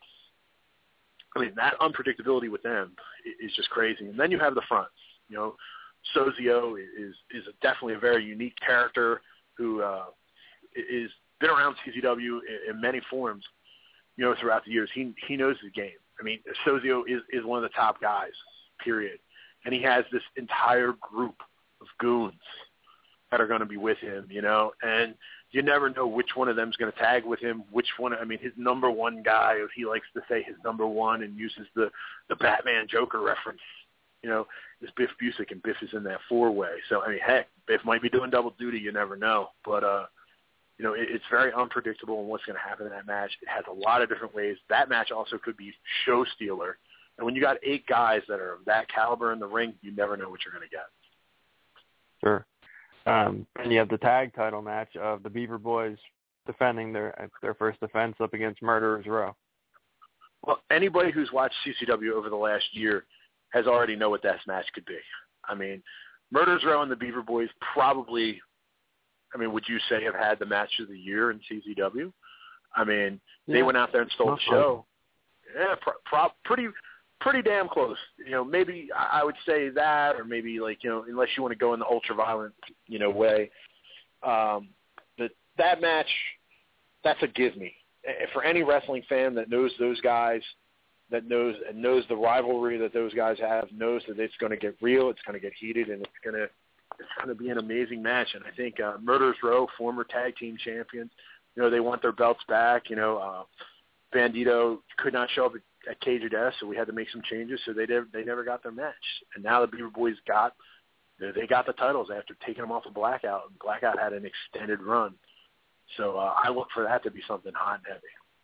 I mean, that unpredictability with them is just crazy. And then you have the front. You know, Sozio is is a, definitely a very unique character who uh, is been around C Z W in, in many forms, you know, throughout the years. He he knows the game. I mean, Sozio is, is one of the top guys, period. And he has this entire group of goons that are going to be with him, you know. And you never know which one of them is going to tag with him, which one. I mean, his number one guy, he likes to say his number one and uses the, the Batman Joker reference, you know, is Biff Busick, and Biff is in that four-way. So, I mean, heck, Biff might be doing double duty. You never know. But, uh, you know, it, it's very unpredictable in what's going to happen in that match. It has a lot of different ways. That match also could be show stealer. And when you got eight guys that are of that caliber in the ring, you never know what you're going to get. Sure. Um, and you have the tag title match of the Beaver Boys defending their their first defense up against Murderers Row. Well, anybody who's watched C C W over the last year has already know what that match could be. I mean, Murderers Row and the Beaver Boys probably, I mean, would you say have had the match of the year in C C W? I mean, yeah. They went out there and stole Not the show. Fun. Yeah, pro, pro, pretty pretty damn close. You know, maybe I would say that, or maybe like, you know, unless you want to go in the ultra-violent, you know, way. Um, but that match, that's a give me. For any wrestling fan that knows those guys, that knows and knows the rivalry that those guys have, knows that it's going to get real, it's going to get heated, and it's going to it's going to be an amazing match. And I think uh, Murderers Row, former tag team champions, you know, they want their belts back. You know, uh, Bandito could not show up at, at Cage of Death, so we had to make some changes. So they never, they never got their match. And now the Beaver Boys got they got the titles after taking them off of Blackout. And Blackout had an extended run. So uh, I look for that to be something hot and heavy.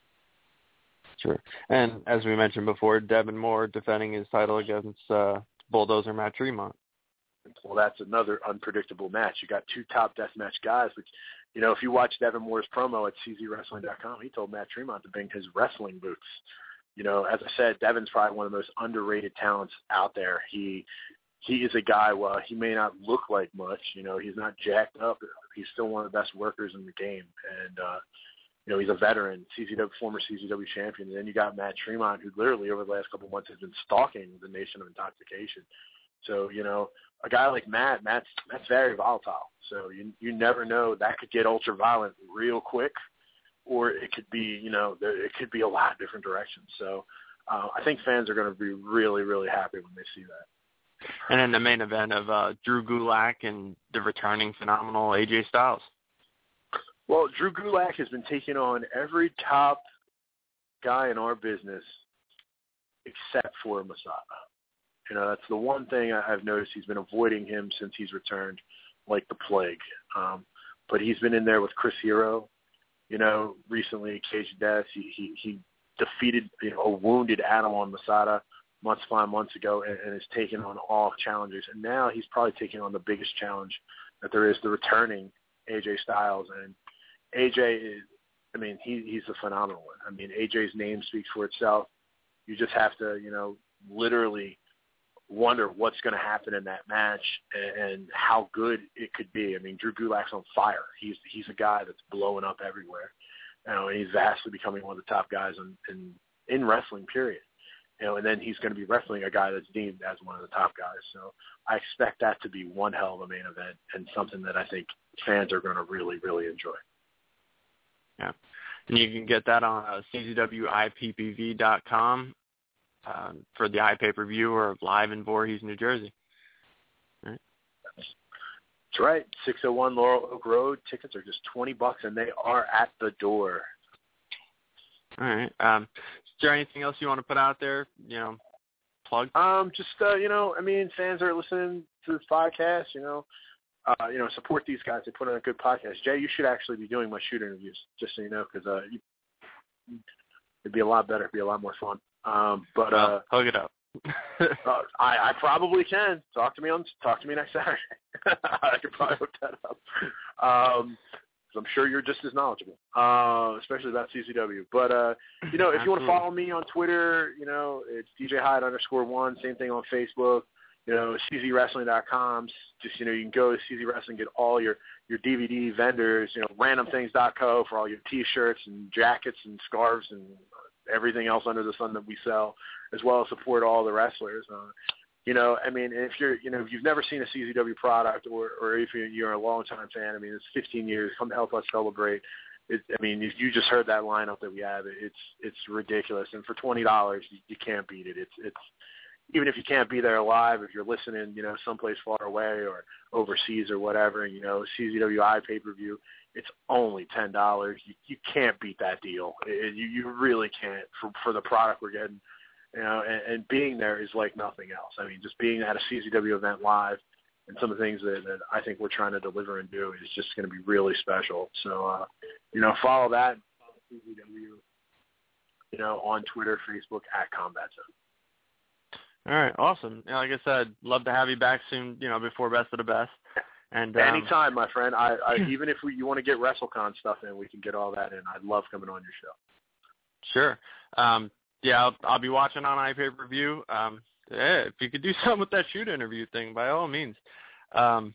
Sure. And as we mentioned before, Devin Moore defending his title against uh, Bulldozer Matt Tremont. Well, that's another unpredictable match. You got two top deathmatch guys, which, you know, if you watch Devin Moore's promo at C Z wrestling dot com, he told Matt Tremont to bring his wrestling boots. You know, as I said, Devin's probably one of the most underrated talents out there. He he is a guy, well, he may not look like much. You know, he's not jacked up. He's still one of the best workers in the game. And, uh, you know, he's a veteran, C Z W, former C Z W champion. And then you got Matt Tremont, who literally over the last couple of months has been stalking the Nation of Intoxication. So, you know, a guy like Matt, Matt's, Matt's very volatile. So you you never know. That could get ultra violent real quick, or it could be, you know, it could be a lot of different directions. So uh, I think fans are going to be really, really happy when they see that. And then the main event of uh, Drew Gulak and the returning phenomenal A J Styles. Well, Drew Gulak has been taking on every top guy in our business except for Masada. You know, that's the one thing I've noticed. He's been avoiding him since he's returned like the plague. Um, but he's been in there with Chris Hero, you know, recently, Cage of Death. He, he, he defeated, you know, a wounded Adam on Masada months, five months ago, and, and has taken on all challengers. And now he's probably taking on the biggest challenge that there is, the returning A J Styles. And A J is, I mean, he, he's a phenomenal one. I mean, A J's name speaks for itself. You just have to, you know, literally wonder what's going to happen in that match and, and how good it could be. I mean, Drew Gulak's on fire. He's he's a guy that's blowing up everywhere. You know, and he's vastly becoming one of the top guys in, in, in wrestling, period. you know, and then he's going to be wrestling a guy that's deemed as one of the top guys. So I expect that to be one hell of a main event and something that I think fans are going to really, really enjoy. Yeah, and you can get that on uh, C Z W I P P V dot com uh, for the iPay-per-view or live in Voorhees, New Jersey. All right. That's right, six oh one Laurel Oak Road. Tickets are just twenty bucks, and they are at the door. All right. Um, is there anything else you want to put out there? You know, plug. Um, just uh, you know, I mean, fans are listening to this podcast. You know, uh, you know, support these guys. They put on a good podcast. Jay, you should actually be doing my shoot interviews, just so you know, because uh, you, it'd be a lot better. It'd be a lot more fun. Um, but well, uh, hook it up. uh, I, I probably can. Talk to me on. Talk to me next Saturday. I could probably hook that up. Um, I'm sure you're just as knowledgeable, uh, especially about C C W. But, uh, you know, if you want to follow me on Twitter, you know, it's D J Hyde underscore one. Same thing on Facebook. You know, C Z Wrestling dot com. Just, you know, you can go to C Z Wrestling, get all your, your D V D vendors, you know, Random Things dot co for all your T-shirts and jackets and scarves and everything else under the sun that we sell, as well as support all the wrestlers. Uh, You know, I mean, if you're, you know, if you've never seen a C Z W product, or, or if you're, you're a long-time fan, I mean, it's fifteen years. Come to help us celebrate. It, I mean, if you just heard that lineup that we have, it's it's ridiculous. And for twenty dollars, you, you can't beat it. It's it's even if you can't be there live, if you're listening, you know, someplace far away or overseas or whatever, and you know, C Z W I pay-per-view, it's only ten dollars. You you can't beat that deal. It, you you really can't for for the product we're getting. You know, and, and being there is like nothing else. I mean, just being at a C Z W event live and some of the things that, that I think we're trying to deliver and do is just going to be really special. So, uh, you know, follow that. Follow C Z W, you know, on Twitter, Facebook, at Combat Zone. All right, awesome. Yeah, like I said, love to have you back soon, you know, before Best of the Best. And um, anytime, my friend. I, I even if we, you want to get WrestleCon stuff in, we can get all that in. I'd love coming on your show. Sure. Um, Yeah, I'll, I'll be watching on iPay-per-view. Um, yeah, if you could do something with that shoot interview thing, by all means. Um,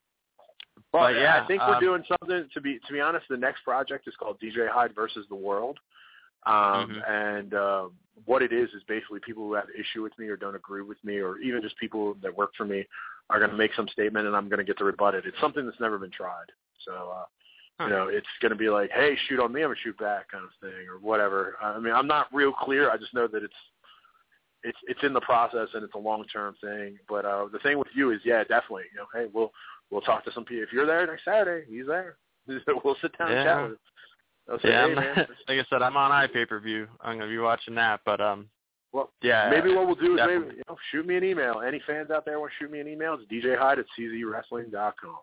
well, but yeah, I think um, we're doing something. To be to be honest, the next project is called D J Hyde versus the World, um, mm-hmm. and uh, what it is is basically people who have issue with me or don't agree with me, or even just people that work for me, are going to make some statement, and I'm going to get to rebut it. It's something that's never been tried, so. Uh, You know, it's going to be like, hey, shoot on me, I'm going to shoot back kind of thing or whatever. I mean, I'm not real clear. I just know that it's it's it's in the process and it's a long-term thing. But uh, the thing with you is, yeah, definitely, you know, hey, we'll we'll talk to some people. If you're there next Saturday, he's there. We'll sit down yeah. and chat with him. I'll say, yeah, hey, man. Like I said, I'm on iPay-per-view. I'm going to be watching that. But, um, well, yeah, maybe what we'll do is definitely. maybe you know, shoot me an email. Any fans out there want to shoot me an email? It's D J Hyde at C Z Wrestling dot com.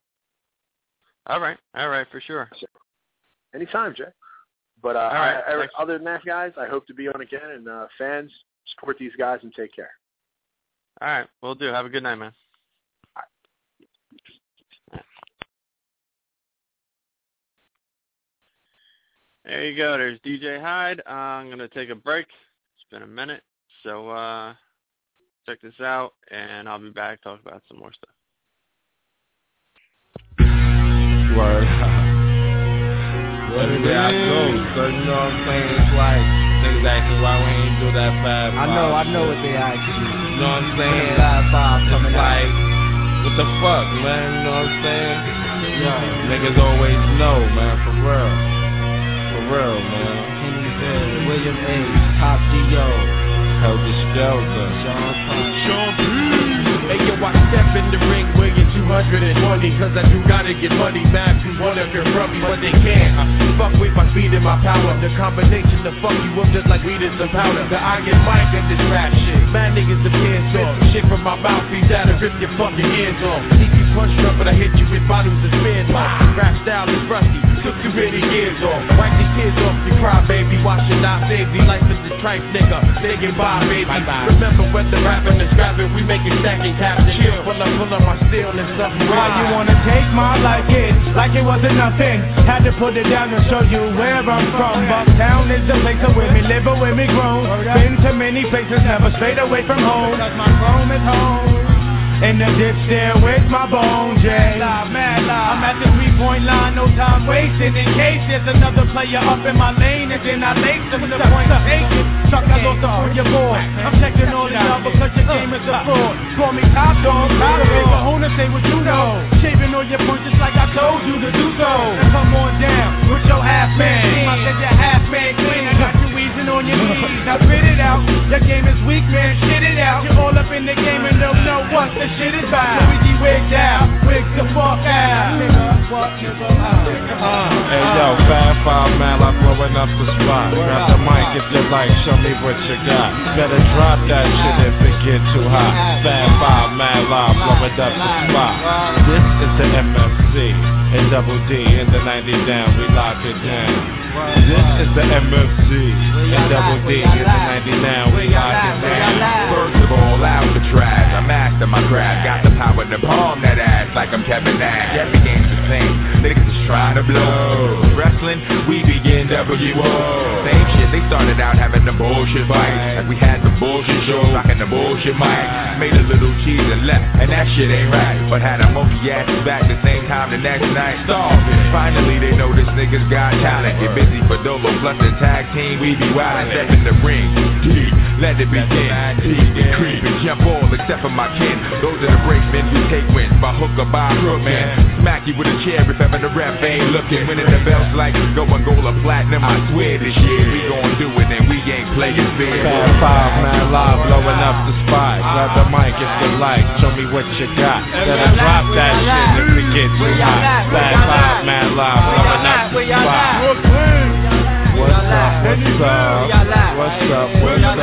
All right. All right, for sure. Anytime, Jay. But uh, All right, I, I, other than that, guys, I hope to be on again. And uh, fans, support these guys and take care. All right. Will do. Have a good night, man. All right. There you go. There's D J Hyde. Uh, I'm going to take a break. It's been a minute. So uh, check this out, and I'll be back to talk about some more stuff. Word. What is it? I go, so you know what I'm saying? It's like, niggas asking why we ain't do that five five. I know, I know what they ask you. You know what I'm saying? Five five coming it's out. like, what the fuck, man? You know what I'm saying? Yeah. Niggas always know, man, for real. For real, man. Henry Bell, William A, Top D O. Helter Skelter. Sean Payne. Sean Payne. Hey yo, I step in the ring weighing two hundred twenty, cause I do gotta get money back to one of your grubby, but they can't. I fuck with my speed and my power. The combination to fuck you up just like weed and some powder. The iron mic and this rap shit. Man niggas appear talk. Shit from my mouthpiece that'll rip your fucking ears off. Keep you punch drunk, but I hit you with bottles of spin talk. Rap style is rusty, took too many years off. Wipe the tears off, you cry baby. Watch it not save the life of the tripe nigga. Say goodbye baby. Bye -bye. Remember when the rapping is scrapping, we making stacking captain. Chill, pull up, pull up my steel and stuff. Why you wanna take my life it like it wasn't nothing? Had to put it down to show you where I'm from. Bucktown is the place where me live, where me grown. Been to many places, never strayed away from home. Cause my home is home. In the ditch there with my bones, yeah. Mad live. I'm at the three-point line, no time wasted. In case there's another player up in my lane, and then I lace them with the point taken. Suck, I lost up on your board. I'm checking all the y'all because your game is a fraud. Call me top dog, top dog. Kahuna, say what you know. Shaving all your punches like I told you to do so. And come on down with your half man. I said your half man clean. I got you wheezing on your knees. Now spit it out. Your game is weak, man. Shit it out. You're all up in the game and don't know what the shit is about. Luigi wigged out. Wig the fuck out. Hey yo, Fab Five man, I'm blowing up the spot. Grab the mic if you like, show me what you got. Better drop that shit if it get too hot. Fab Five man, live, blowing up the spot. This is the M F C and Double D in the ninety down, we lock it down. This is the M F C and Double D in the ninety down, we lock it down. First of all, Alcatraz, I master my craft. Got the power to palm that ass like I'm Kevin Nash. Every game's the same, niggas is trying to blow. Wrestling, we begin W O. Same shit, they started out having the bullshit fight. Like we had the bullshit show, rocking the bullshit mic. Made a little cheese and left, and that shit ain't right. But had a monkey ass back the same time the next night. Starving. Finally they know this niggas got talent. Get busy for Dolo plus the tag team, we be wildin'. Step in the ring, D, let it begin. D, get creep and jump all except for my kin. Those are the breaks, men, we take wins by hook or by crook, man. Smack you with a chair if ever the ref ain't looking. Winning the belts like going gold or platinum. I swear this year we gon' do it and we ain't playing fair. Fab Five man, live, blowing up the spot. Grab the mic if you like, show me what you got. Better drop that shit if it gets too hot. Fab Five man, live, blowing up the spot. What's up, what's up, what's up, what's up,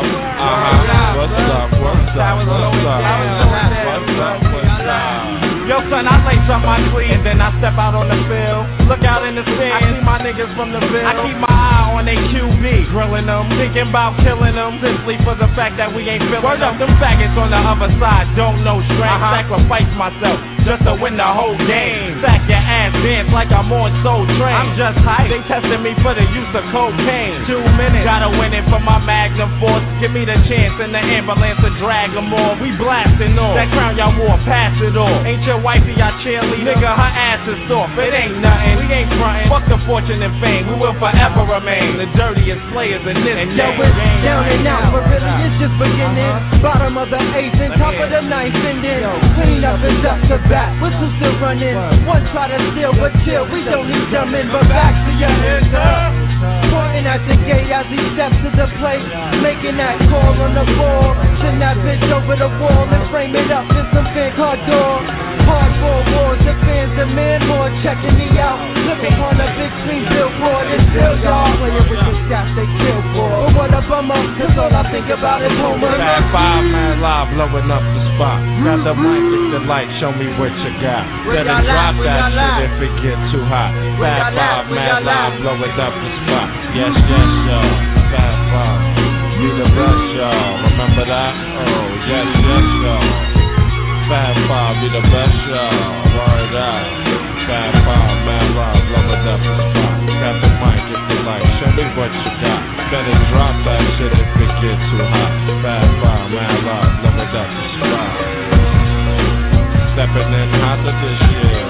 uh-huh, what's up, what's up, what's up, what's up, what's up. Yo son, I lace up my sleeve and then I step out on the field. Look out in the stands, I see my niggas from the Ville. I keep my eye on they Q B, grilling them, thinking about killing them, simply for the fact that we ain't feeling Word them. Up, them faggots on the other side don't know strength. Uh-huh. Sacrifice myself just to win the whole game. Sack your ass, dance like I'm on Soul Train. I'm just hype, they testing me for the use of cocaine. Two minutes, gotta win it for my Magnum Force. Give me the chance in the ambulance to drag them all. We blasting off, that crown y'all wore, pass it off. Ain't your wifey, y'all cheerleader? Nigga, her ass is soft, it ain't nothing. We ain't frontin', fuck the fortune and fame. We will forever remain the dirtiest players in this and game. Yo, it's down and out, but really it's just beginning. Bottom of the eighth and top of the ninth ending. Clean up and duck to back, whistle still running. One try to steal, but chill, we don't need jumping. But back to your hands up. Pointing at the gate as he steps to the plate. Making that call on the ball. Send that bitch over the wall and frame it up in some fan card door. Hardcore wars, the fans demand more. Checking me out, look upon a big screen billboard. It's still y'all playing with the stats they kill for. But what a bummer, cause all I think about is Homer. Fab Five man, live, blowing up the spot. Grab the mic if you like, show me what you got. Better drop that shit if it get too hot. Fab Five man, live, blowing up the spot. Yes, yes, y'all. Fab Five, you the best, y'all. Remember that? Oh, yes, yes, y'all. Fab Five, be the best, y'all. Word out. Fab Five, man, live, blowing up the spot. Grab the mic if you like, show me what you got. Better drop that shit if it get too hot. Fab Five, man, live, blowing up the spot. Stepping in hotter this year.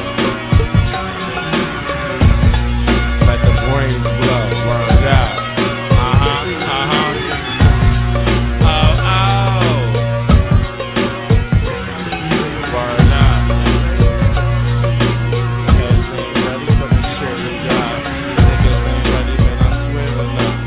Let the brains blow, word out. Uh-huh, uh-huh. Oh, oh. Word out. Niggas ain't ready for the shit we got. Niggas ain't ready, man, I swear to God.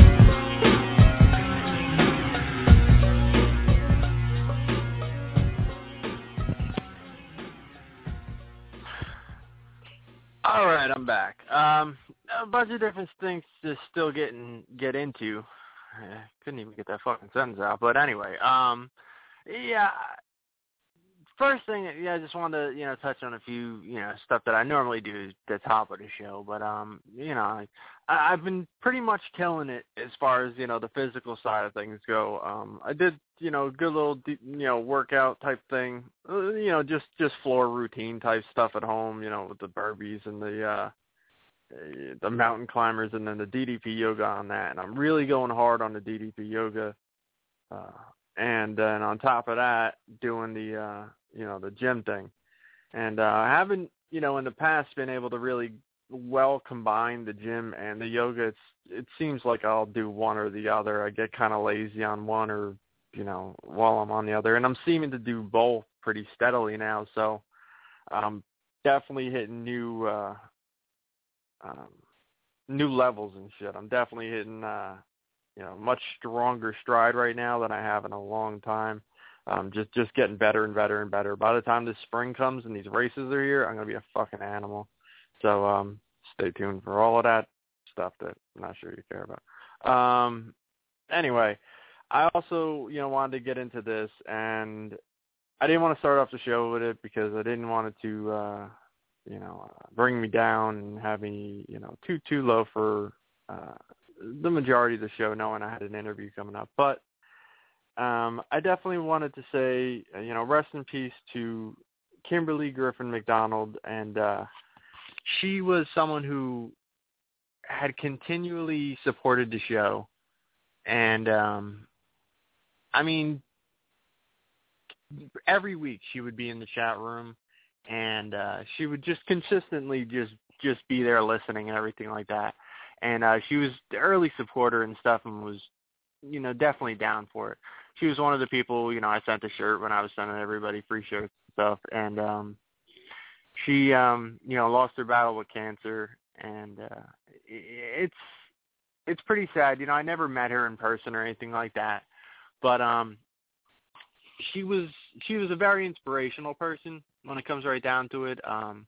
All right, I'm back. Um, a bunch of different things to still get in, get into. I couldn't even get that fucking sentence out. But anyway, um, yeah. First thing, yeah, I just wanted to, you know, touch on a few, you know, stuff that I normally do at the top of the show. But, um, you know, I, I've been pretty much killing it as far as, you know, the physical side of things go. Um, I did, you know, a good little, you know, workout type thing, uh, you know, just, just floor routine type stuff at home, you know, with the burpees and the, uh, the mountain climbers and then the D D P yoga on that. And I'm really going hard on the D D P yoga. Uh, and then on top of that, doing the uh, you know the gym thing. And uh, I haven't, you know, in the past been able to really well combine the gym and the yoga. It's it seems like I'll do one or the other. I get kind of lazy on one, or you know, while I'm on the other, and I'm seeming to do both pretty steadily now. So I'm definitely hitting new uh, um, new levels and shit. I'm definitely hitting uh, you know much stronger stride right now than I have in a long time. Um, just just getting better and better and better. By the time this spring comes and these races are here, I'm gonna be a fucking animal. So um, stay tuned for all of that stuff that I'm not sure you care about. Um, anyway, I also you know wanted to get into this, and I didn't want to start off the show with it because I didn't want it to uh, you know bring me down and have me you know too too low for uh, the majority of the show, knowing I had an interview coming up, but. Um, I definitely wanted to say, you know, rest in peace to Kimberly Griffin McDonald, and uh, she was someone who had continually supported the show, and um, I mean, every week she would be in the chat room, and uh, she would just consistently just just be there listening and everything like that, and uh, she was the early supporter and stuff, and was, you know, definitely down for it. She was one of the people, you know, I sent a shirt when I was sending everybody free shirts and stuff. And um, she, um, you know, lost her battle with cancer. And uh, it's it's pretty sad. You know, I never met her in person or anything like that. But um, she was she was a very inspirational person when it comes right down to it. Um,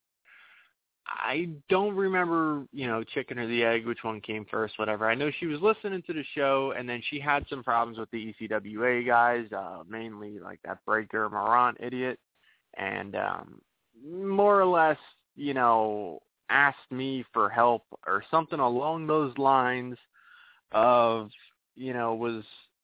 I don't remember, you know, chicken or the egg, which one came first, whatever. I know she was listening to the show, and then she had some problems with the E C W A guys, uh, mainly like that Breaker Morant idiot, and um, more or less, you know, asked me for help or something along those lines of, you know, was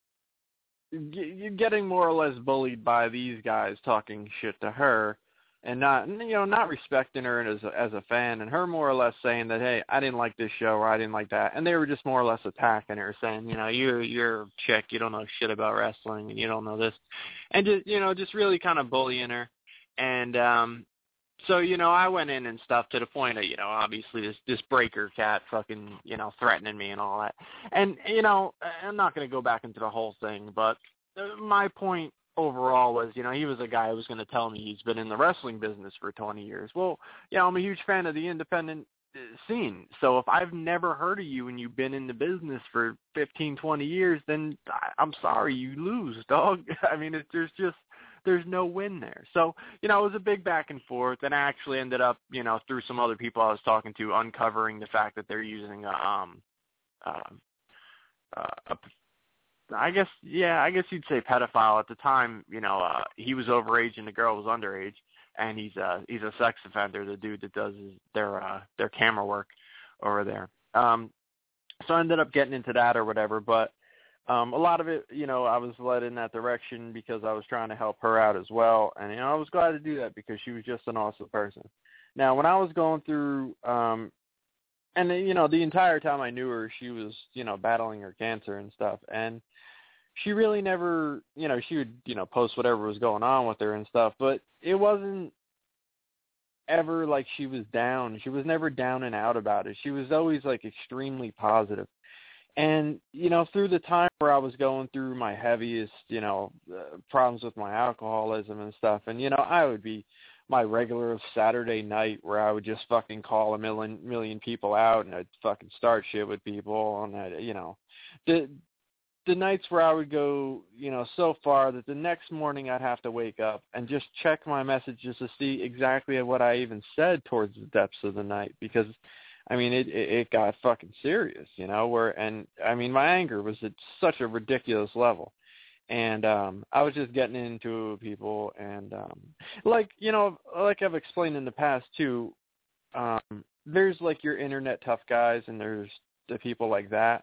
g- getting more or less bullied by these guys talking shit to her. And not, you know, not respecting her as a, as a fan, and her more or less saying that, hey, I didn't like this show or I didn't like that, and they were just more or less attacking her, saying, you know, you're you're a chick, you don't know shit about wrestling, and you don't know this, and just, you know, just really kind of bullying her, and um, so you know, I went in and stuff to the point of, you know, obviously this this Breaker cat fucking, you know, threatening me and all that, and you know, I'm not going to go back into the whole thing, but my point overall was, you know, he was a guy who was going to tell me he's been in the wrestling business for twenty years. Well, you know, I'm a huge fan of the independent scene. So if I've never heard of you and you've been in the business for fifteen, twenty years, then I'm sorry, you lose, dog. I mean, it, there's just, there's no win there. So, you know, it was a big back and forth, and I actually ended up, you know, through some other people I was talking to, uncovering the fact that they're using a, um, uh, uh, a I guess, yeah, I guess you'd say pedophile. At the time, you know, uh, he was overage and the girl was underage, and he's a, he's a sex offender, the dude that does his, their uh, their camera work over there. Um, so I ended up getting into that or whatever, but um, a lot of it, you know, I was led in that direction because I was trying to help her out as well, and, you know, I was glad to do that because she was just an awesome person. Now, when I was going through, um, and, you know, the entire time I knew her, she was, you know, battling her cancer and stuff, and she really never, you know, she would, you know, post whatever was going on with her and stuff, but it wasn't ever like she was down. She was never down and out about it. She was always, like, extremely positive. And, you know, through the time where I was going through my heaviest, you know, uh, problems with my alcoholism and stuff, and, you know, I would be my regular Saturday night where I would just fucking call a million, million people out, and I'd fucking start shit with people, and I'd, you know, the the nights where I would go, you know, so far that the next morning I'd have to wake up and just check my messages to see exactly what I even said towards the depths of the night, because, I mean, it it, it got fucking serious, you know, where, and, I mean, my anger was at such a ridiculous level. And um, I was just getting into people, and um, like, you know, like I've explained in the past too, um, there's like your internet tough guys, and there's the people like that.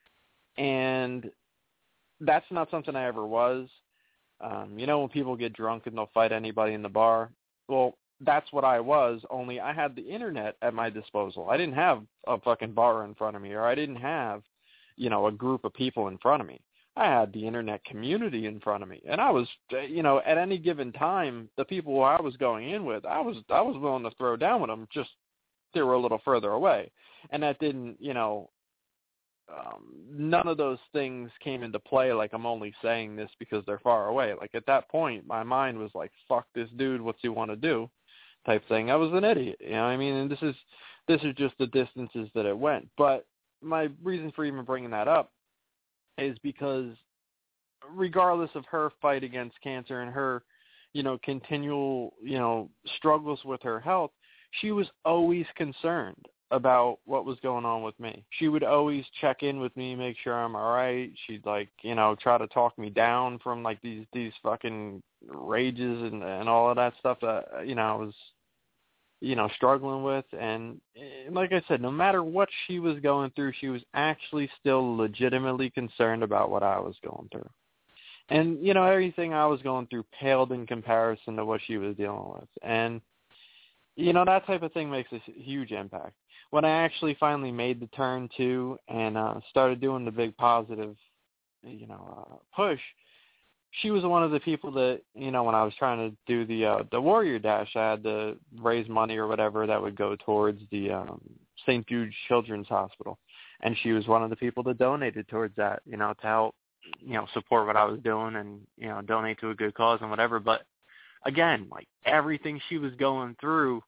And that's not something I ever was. Um, you know, when people get drunk and they'll fight anybody in the bar, well, that's what I was, only I had the internet at my disposal. I didn't have a fucking bar in front of me, or I didn't have, you know, a group of people in front of me. I had the internet community in front of me, and I was, you know, at any given time, the people who I was going in with, I was, I was willing to throw down with them, just they were a little further away, and that didn't, you know, um, none of those things came into play. Like, I'm only saying this because they're far away. Like, at that point, my mind was like, fuck this dude, what's he want to do, type thing. I was an idiot, you know what I mean? And this is, this is just the distances that it went. But my reason for even bringing that up is because regardless of her fight against cancer and her, you know, continual, you know, struggles with her health, she was always concerned about what was going on with me. She would always check in with me, make sure I'm all right. She'd, like, you know, try to talk me down from, like, these, these fucking rages and, and all of that stuff that, you know, I was, you know, struggling with. And like I said, no matter what she was going through, she was actually still legitimately concerned about what I was going through. And, you know, everything I was going through paled in comparison to what she was dealing with. And, you know, that type of thing makes a huge impact. When I actually finally made the turn to and uh, started doing the big positive, you know, uh, push, she was one of the people that, you know, when I was trying to do the uh, the Warrior Dash, I had to raise money or whatever that would go towards the um, Saint Jude Children's Hospital. And she was one of the people that donated towards that, you know, to help, you know, support what I was doing and, you know, donate to a good cause and whatever. But, again, like, everything she was going through,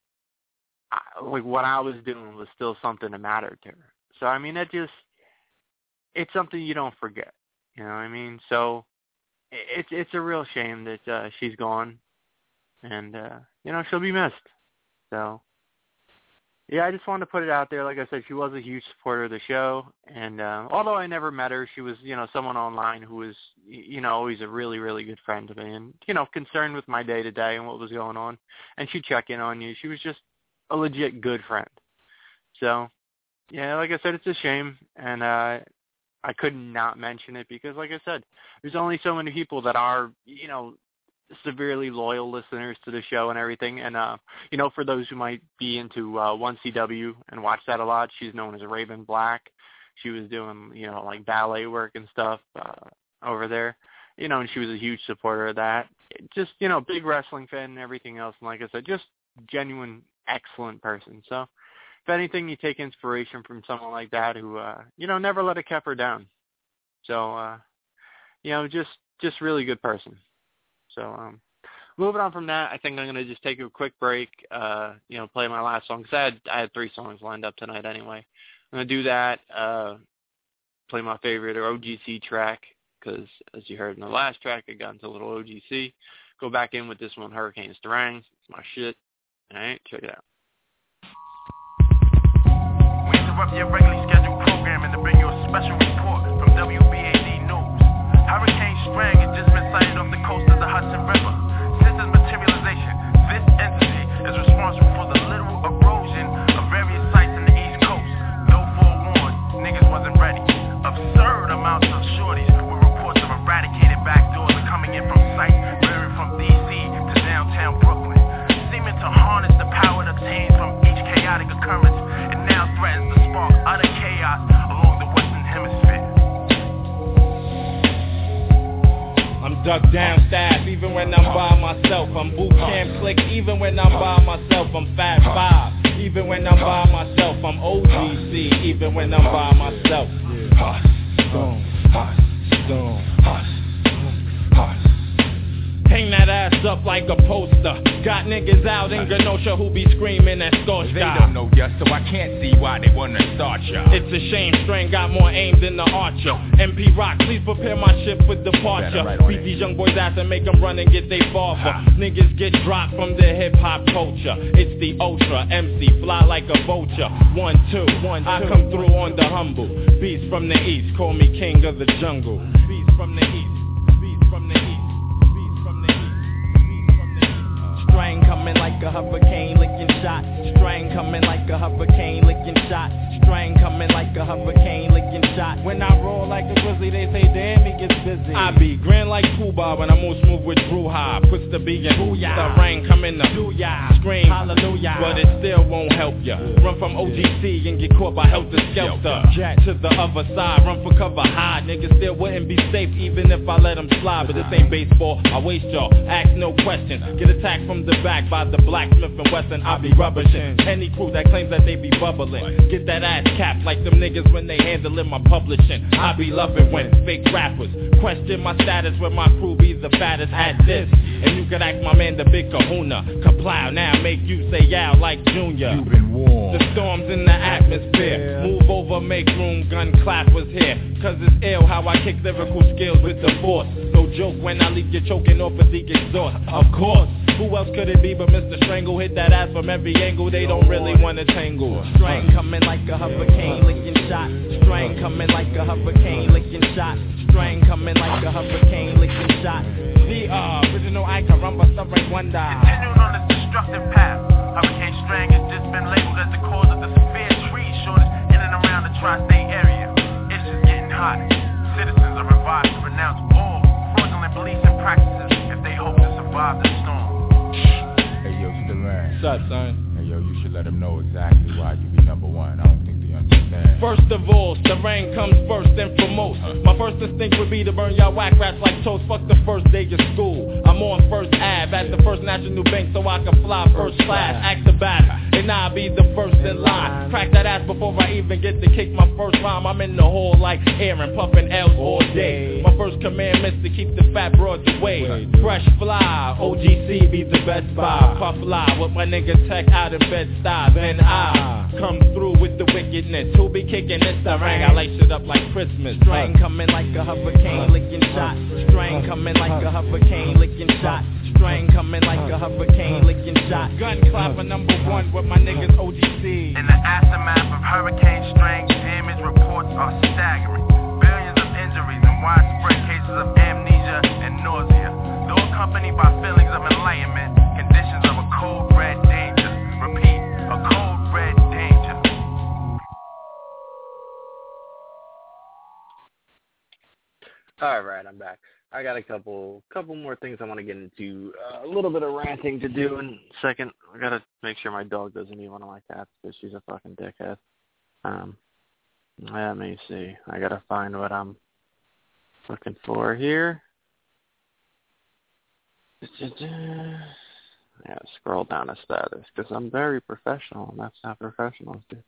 I, like, what I was doing was still something that mattered to her. So, I mean, it just, it's something you don't forget, you know what I mean? So, It's it's a real shame that uh, she's gone, and uh, you know, she'll be missed. So, yeah, I just wanted to put it out there. Like I said, she was a huge supporter of the show, and uh, although I never met her, she was, you know, someone online who was, you know, always a really, really good friend to me, and, you know, concerned with my day to day and what was going on, and she'd check in on you. She was just a legit good friend. So, yeah, like I said, it's a shame, and uh, I could not mention it because, like I said, there's only so many people that are, you know, severely loyal listeners to the show and everything. And, uh, you know, for those who might be into uh, one C W and watch that a lot, she's known as Raven Black. She was doing, you know, like ballet work and stuff uh, over there, you know, and she was a huge supporter of that. Just, you know, big wrestling fan and everything else. And like I said, just genuine, excellent person. So, if anything, you take inspiration from someone like that who, uh, you know, never let it keep her down. So, uh, you know, just just really good person. So, um, moving on from that, I think I'm going to just take a quick break, uh, you know, play my last song. Because I had, I had three songs lined up tonight anyway. I'm going to do that, uh, play my favorite O G C track, because as you heard in the last track, I got into a little O G C. Go back in with this one, Hurricanes Durang. It's my shit. All right, check it out. Interrupt your regularly scheduled programming to bring you a special report from W B A D News. Hurricane Strang has just been sighted off the coast of the Hudson River. Since its materialization, this entity is responsible for the literal erosion of various sites in the East Coast. No forewarned, niggas wasn't ready. Absurd amounts of shorties with reports of eradicated backdoors are coming in from sites varying from D C to downtown Brooklyn, seeming to harness the power obtained from each chaotic occurrence and now threatens to spark utter chaos along the Western Hemisphere. I'm ducked down staff even when I'm by myself. I'm boot camp click even when I'm by myself. I'm Fat Five even when I'm by myself. I'm O G C even when I'm by myself. Hush, stone, hush, stone, hush, hush. Hang that ass up like a poster. Got niggas out in Kenosha who be screaming at Scorch. They don't know ya, so I can't see why they wanna start ya. It's a shame Strain got more aim than the Archer. M P Rock, please prepare my ship for departure. Beat these young boys ass and make them run and get they father. Niggas get dropped from the hip hop culture. It's the Ultra M C, fly like a vulture. One, two, one, two. I come through on the humble. Beast from the east, call me king of the jungle. Beast from the east. Strain coming like a hurricane, licking shot. Strain coming like a hurricane, licking shot. Strain coming like a hurricane, licking shot. When I roll, I like a grizzly, they say damn he gets busy. I be grand like Cuba when I move smooth with Drew High. Puts the beat in, the rain coming up, scream, hallelujah, but it still won't help ya. Run from O G C and get caught by Helter Skelter. Jet to the other side, run for cover high. Niggas still wouldn't be safe even if I let them slide. But this ain't baseball, I waste y'all, ask no questions. Get attacked from the back by the blacksmith and Wesson, I be rubbishing. Any crew that claims that they be bubbling, get that ass capped like them niggas when they handling my publishing. I be loving when fake rappers question my status when my crew be the fattest at this. And you could ask my man the big kahuna, comply now, make you say yeah like Junior. You've been warned. The storms in the atmosphere, move over, make room, gun clappers here. Cause it's ill how I kick lyrical skills with the force. No joke when I leave you choking off physique exhaust. Of course, who else could it be but Mister Strangle? Hit that ass from every angle, they don't really wanna tangle. Strain coming like a hurricane, licking shot. Strain coming like a hurricane, licking shot. Strain coming like a hurricane, licking shot. The uh, original icon, rumba, stuff right one die. Continuing on this destructive path, Hurricane Strang has just been labeled as the cause of the severe tree shortage in and around the tri-state area. It's just getting hot. Citizens are advised to renounce all fraudulent beliefs and practices if they hope to survive the storm. Hey yo, Stillman. What's up, son? Hey yo, you should let them know exactly why you be number one. I don't think they understand. First of all, the rain comes first and foremost. My first instinct would be to burn y'all whack rats like toast. Fuck the first day of school. I'm on First Ave at the First National Bank so I can fly first class. Act the bat, and I'll be the first in line. Crack that ass before I even get to kick my first rhyme. I'm in the hall like Aaron, puffin' L's all day. My first commandment's to keep the fat broads away. Fresh fly, O G C be the best buy. Puff fly with my nigga Tech out in Bed-Stuy. Then I come through with the wickedness. Who be kicking this the ring? I light shit up like Christmas. Strain coming like a hurricane, licking shot. Strain coming like a hurricane, licking shot. Strain coming like a hurricane, licking shot. Gun clapper number one with my niggas O G C. In the aftermath of Hurricane Strang, damage reports are staggering. Billions of injuries and widespread cases of amnesia and nausea, though accompanied by feelings of enlightenment, conditions of a cold red danger. Repeat, a cold red danger. All right, I'm back. I got a couple couple more things I want to get into. Uh, a little bit of ranting to do in a second. I got to make sure my dog doesn't eat one of my cats because she's a fucking dickhead. Um, let me see. I got to find what I'm looking for here. I got to scroll down to status because I'm very professional, and that's not professionals do.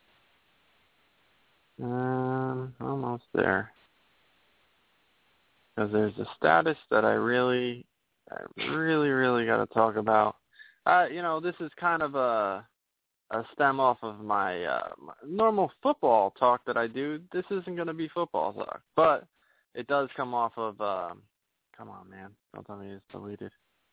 Um, almost there. Because there's a status that I really, I really, really got to talk about. Uh, you know, this is kind of a, a stem off of my, uh, my normal football talk that I do. This isn't going to be football talk, but it does come off of, um, come on, man. Don't tell me it's deleted.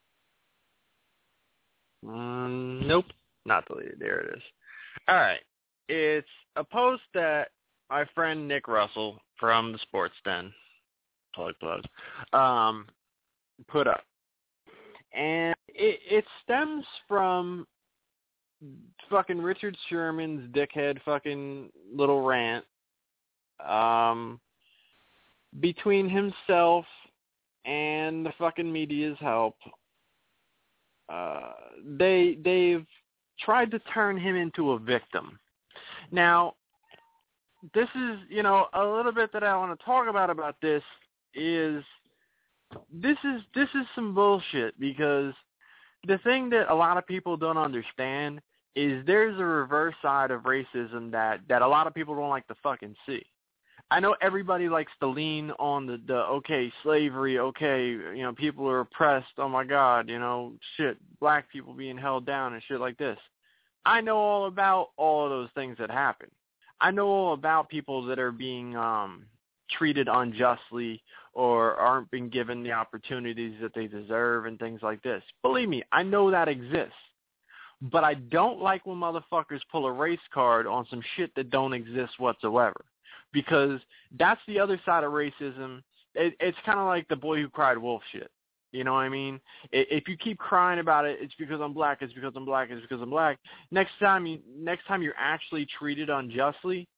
Mm, nope, not deleted. There it is. All right. It's a post that my friend Nick Russell from the Sports Den, plug plug, um, put up. And it, it stems from fucking Richard Sherman's dickhead fucking little rant um, between himself and the fucking media's help. Uh, they, they've tried to turn him into a victim. Now, this is, you know, a little bit that I want to talk about about this is this is this is some bullshit, because the thing that a lot of people don't understand is there's a reverse side of racism that, that a lot of people don't like to fucking see. I know everybody likes to lean on the, the, okay, slavery, okay, you know, people are oppressed, oh my God, you know, shit, black people being held down and shit like this. I know all about all of those things that happen. I know all about people that are being um, treated unjustly or aren't being given the opportunities that they deserve and things like this. Believe me, I know that exists. But I don't like when motherfuckers pull a race card on some shit that don't exist whatsoever. Because that's the other side of racism. It, it's kind of like the boy who cried wolf shit. You know what I mean? If you keep crying about it, it's because I'm black, it's because I'm black, it's because I'm black. Next time you, next time you're actually treated unjustly,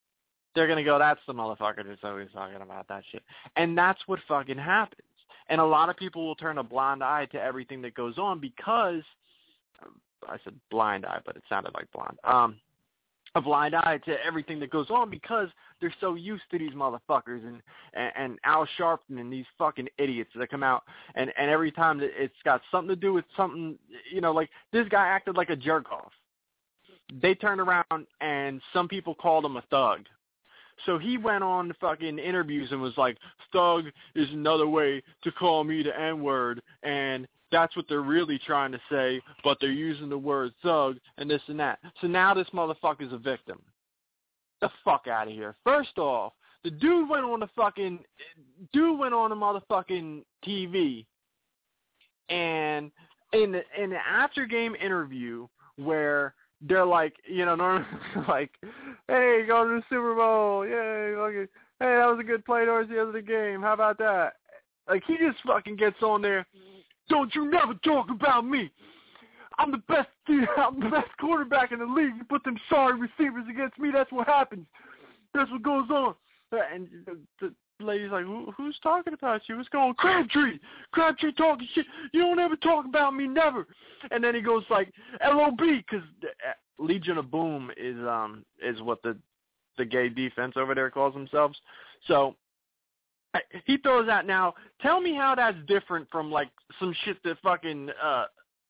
they're going to go, that's the motherfucker that's always talking about that shit. And that's what fucking happens. And a lot of people will turn a blind eye to everything that goes on because, I said blind eye, but it sounded like blonde. Um, a blind eye to everything that goes on because they're so used to these motherfuckers and, and, and Al Sharpton and these fucking idiots that come out and, and every time that it's got something to do with something, you know, like this guy acted like a jerk off. They turned around and some people called him a thug. So he went on the fucking interviews and was like, thug is another way to call me the N-word, and that's what they're really trying to say, but they're using the word thug and this and that. So now this motherfucker's a victim. The fuck out of here. First off, the dude went on the fucking, dude went on the motherfucking T V, and in the, in the after game interview where they're like, you know, normally like, hey, go to the Super Bowl, yay, okay. Hey, that was a good play towards the end of the game. How about that? Like, he just fucking gets on there. Don't you never talk about me. I'm the best I'm the best quarterback in the league. You put them sorry receivers against me, that's what happens. That's what goes on. And the, the lady's like, Who, who's talking about you? What's going on? Crabtree. Crabtree talking shit. You don't ever talk about me, never. And then he goes like, L O B, because Legion of Boom is um is what the the gay defense over there calls themselves. So he throws out now, tell me how that's different from, like, some shit that fucking uh,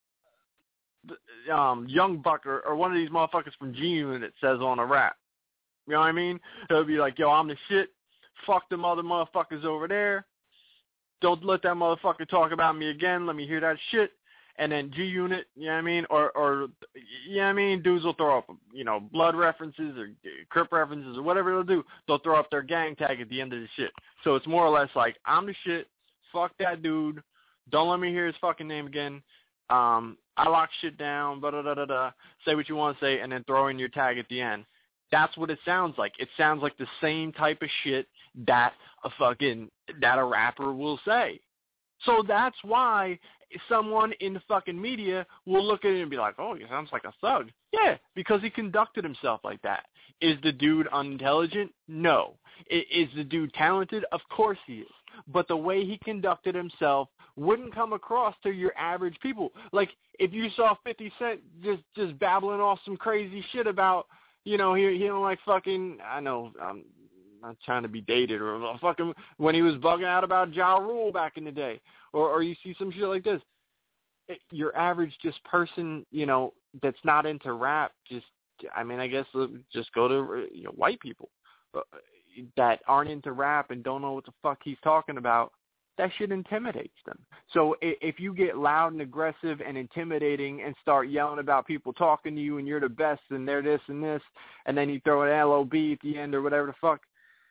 um, Young Buck or, or one of these motherfuckers from G-Unit says on a rap. You know what I mean? He'll be like, yo, I'm the shit. Fuck them other motherfuckers over there. Don't let that motherfucker talk about me again. Let me hear that shit. And then G-Unit, you know what I mean? Or, or you know what I mean? Dudes will throw up, you know, blood references or Crip references or whatever they'll do. They'll throw up their gang tag at the end of the shit. So it's more or less like, I'm the shit. Fuck that dude. Don't let me hear his fucking name again. Um, I lock shit down, blah, blah, blah, blah, blah. Say what you want to say and then throw in your tag at the end. That's what it sounds like. It sounds like the same type of shit that a fucking, that a rapper will say. So that's why someone in the fucking media will look at it and be like, oh, he sounds like a thug. Yeah, because he conducted himself like that. Is the dude unintelligent? No. Is the dude talented? Of course he is. But the way he conducted himself wouldn't come across to your average people. Like, if you saw fifty Cent just, just babbling off some crazy shit about, you know, he, he don't like fucking, I know, I'm not trying to be dated, or fucking when he was bugging out about Ja Rule back in the day. Or, or you see some shit like this. It, your average just person, you know, that's not into rap, just, I mean, I guess just go to, you know, white people uh, that aren't into rap and don't know what the fuck he's talking about. That shit intimidates them. So if you get loud and aggressive and intimidating and start yelling about people talking to you and you're the best and they're this and this, and then you throw an L O B at the end or whatever the fuck,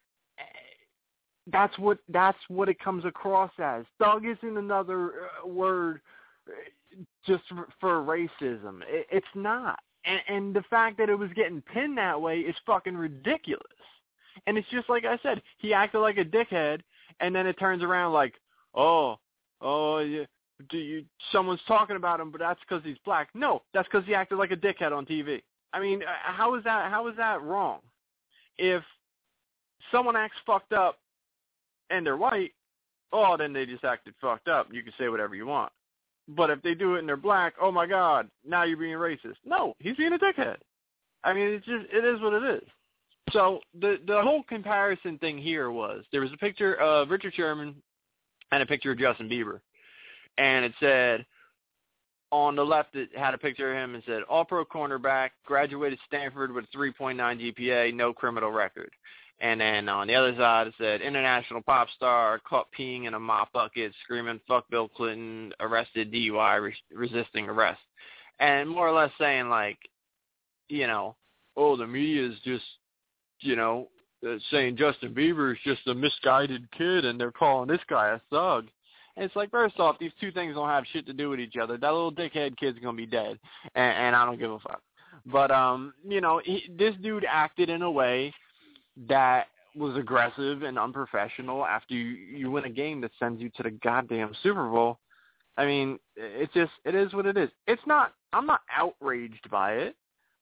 that's what that's what it comes across as. Thug isn't another uh, word just for, for racism. It, it's not. And, and the fact that it was getting pinned that way is fucking ridiculous. And it's just like I said, he acted like a dickhead, and then it turns around like, oh, oh, yeah, do you, someone's talking about him, but that's because he's black. No, that's because he acted like a dickhead on T V. I mean, how is that? How is that wrong? If someone acts fucked up and they're white, oh, then they just acted fucked up. You can say whatever you want. But if they do it and they're black, oh my God, now you're being racist. No, he's being a dickhead. I mean, it's just, it is what it is. So the the whole comparison thing here was there was a picture of Richard Sherman and a picture of Justin Bieber, and it said on the left it had a picture of him and said all-pro cornerback, graduated Stanford with a three point nine G P A, no criminal record. And then on the other side it said international pop star, caught peeing in a mop bucket, screaming "fuck Bill Clinton," arrested D U I, re- resisting arrest, and more or less saying like, you know, oh, the media is just, you know, uh, saying Justin Bieber is just a misguided kid and they're calling this guy a thug. And it's like, first off, these two things don't have shit to do with each other. That little dickhead kid's going to be dead, and, and I don't give a fuck. But, um, you know, he, this dude acted in a way that was aggressive and unprofessional after you, you win a game that sends you to the goddamn Super Bowl. I mean, it's just, it is what it is. It's not, I'm not outraged by it.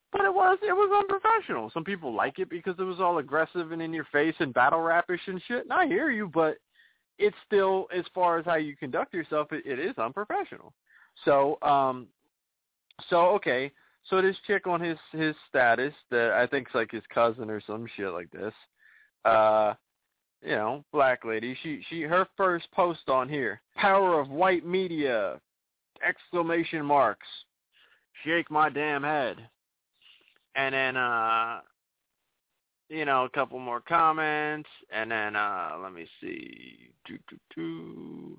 But it was it was unprofessional. Some people like it because it was all aggressive and in your face and battle rapish and shit. And I hear you, but it's still, as far as how you conduct yourself, it, it is unprofessional. So, um, so okay. So this chick on his his status, that I think's like his cousin or some shit like this, uh, you know, black lady. She she her first post on here: power of white media! Exclamation marks. Shake my damn head. And then, uh, you know, a couple more comments, and then, uh, let me see, doo, doo, doo.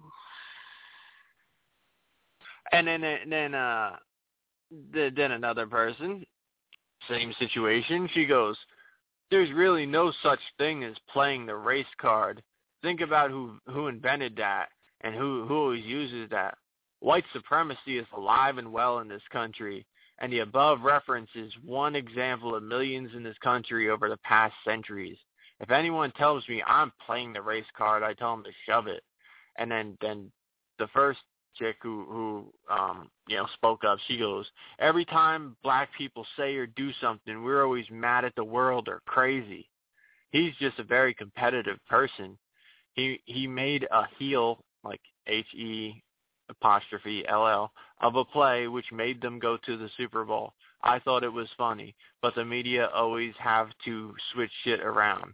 and then, and then, uh, the, then another person, same situation. She goes, "There's really no such thing as playing the race card. Think about who who invented that and who who always uses that. White supremacy is alive and well in this country. And the above reference is one example of millions in this country over the past centuries. If anyone tells me I'm playing the race card, I tell them to shove it." And then, then the first chick who, who um, you know, spoke up, she goes, "Every time black people say or do something, we're always mad at the world or crazy. He's just a very competitive person. He he made a heel, like H E apostrophe L L, of a play which made them go to the Super Bowl. I thought it was funny, but the media always have to switch shit around."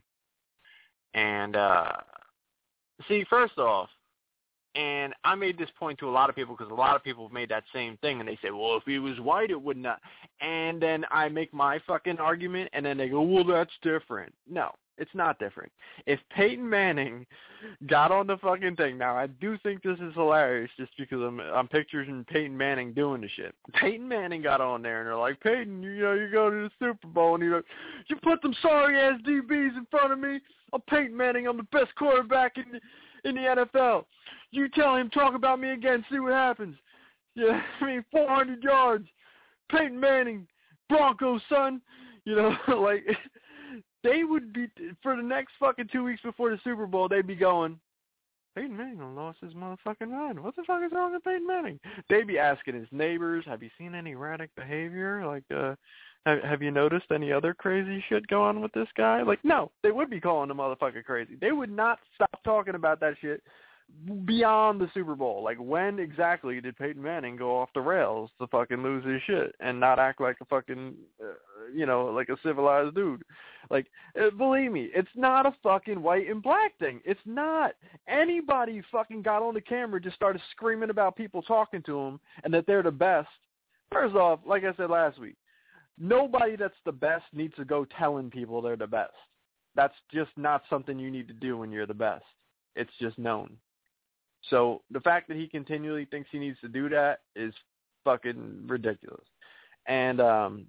And, uh, see, first off, and I made this point to a lot of people because a lot of people have made that same thing, and they say, well, if he was white, it would not. And then I make my fucking argument, and then they go, well, that's different. No. It's not different. If Peyton Manning got on the fucking thing, now I do think this is hilarious just because I'm I'm picturing Peyton Manning doing the shit. Peyton Manning got on there and they're like, "Peyton, you know, you go to the Super Bowl," and you're like, "You put them sorry ass D Bs in front of me. I'm Peyton Manning. I'm the best quarterback in the, in the N F L. You tell him, talk about me again, see what happens." Yeah, I mean, four hundred yards. Peyton Manning, Broncos, son. You know, like, they would be, for the next fucking two weeks before the Super Bowl, they'd be going, "Peyton Manning lost his motherfucking mind. What the fuck is wrong with Peyton Manning?" They'd be asking his neighbors, "Have you seen any erratic behavior? Like, uh, have, have you noticed any other crazy shit going on with this guy?" Like, no, they would be calling the motherfucker crazy. They would not stop talking about that shit beyond the Super Bowl. Like, when exactly did Peyton Manning go off the rails to fucking lose his shit and not act like a fucking, uh, you know, like a civilized dude? Like, uh, believe me, it's not a fucking white and black thing. It's not. Anybody fucking got on the camera, just started screaming about people talking to them and that they're the best. First off, like I said last week, nobody that's the best needs to go telling people they're the best. That's just not something you need to do when you're the best. It's just known. So the fact that he continually thinks he needs to do that is fucking ridiculous. And, um,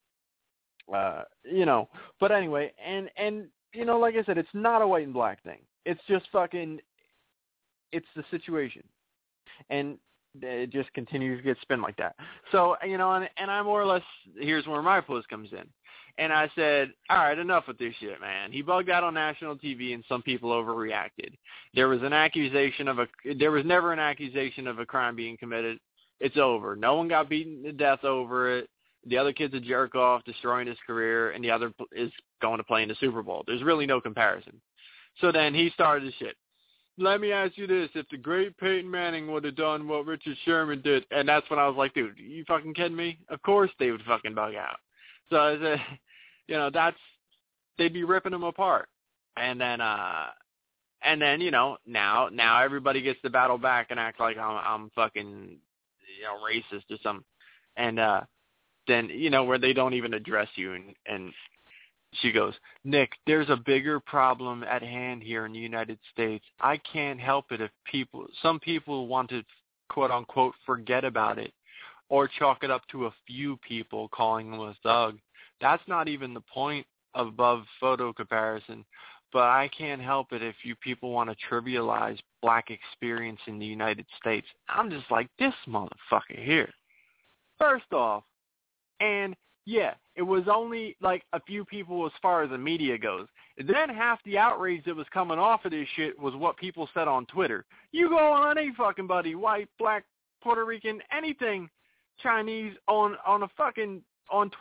uh, you know, but anyway, and, and, you know, like I said, it's not a white and black thing. It's just fucking, it's the situation. And it just continues to get spin like that. So, you know, and, and I more or less, here's where my post comes in. And I said, all right, enough with this shit, man. He bugged out on national T V and some people overreacted. There was an accusation of a, there was never an accusation of a crime being committed. It's over. No one got beaten to death over it. The other kid's a jerk off, destroying his career, and the other is going to play in the Super Bowl. There's really no comparison. So then he started the shit. Let me ask you this. If the great Peyton Manning would have done what Richard Sherman did, and that's when I was like, dude, you fucking kidding me? Of course they would fucking bug out. So I said, you know, that's, they'd be ripping them apart. And then, uh, and then, you know, now, now everybody gets to battle back and act like I'm, I'm fucking, you know, racist or something. And, uh, then, you know, where they don't even address you. And, and she goes, "Nick, there's a bigger problem at hand here in the United States. I can't help it if people, some people want to, quote unquote, forget about it or chalk it up to a few people calling him a thug. That's not even the point of above photo comparison, but I can't help it if you people want to trivialize black experience in the United States." I'm just like, this motherfucker here. First off, and yeah, it was only like a few people as far as the media goes. Then half the outrage that was coming off of this shit was what people said on Twitter. You go on any fucking buddy, white, black, Puerto Rican, anything Chinese on, on a fucking, on Twitter.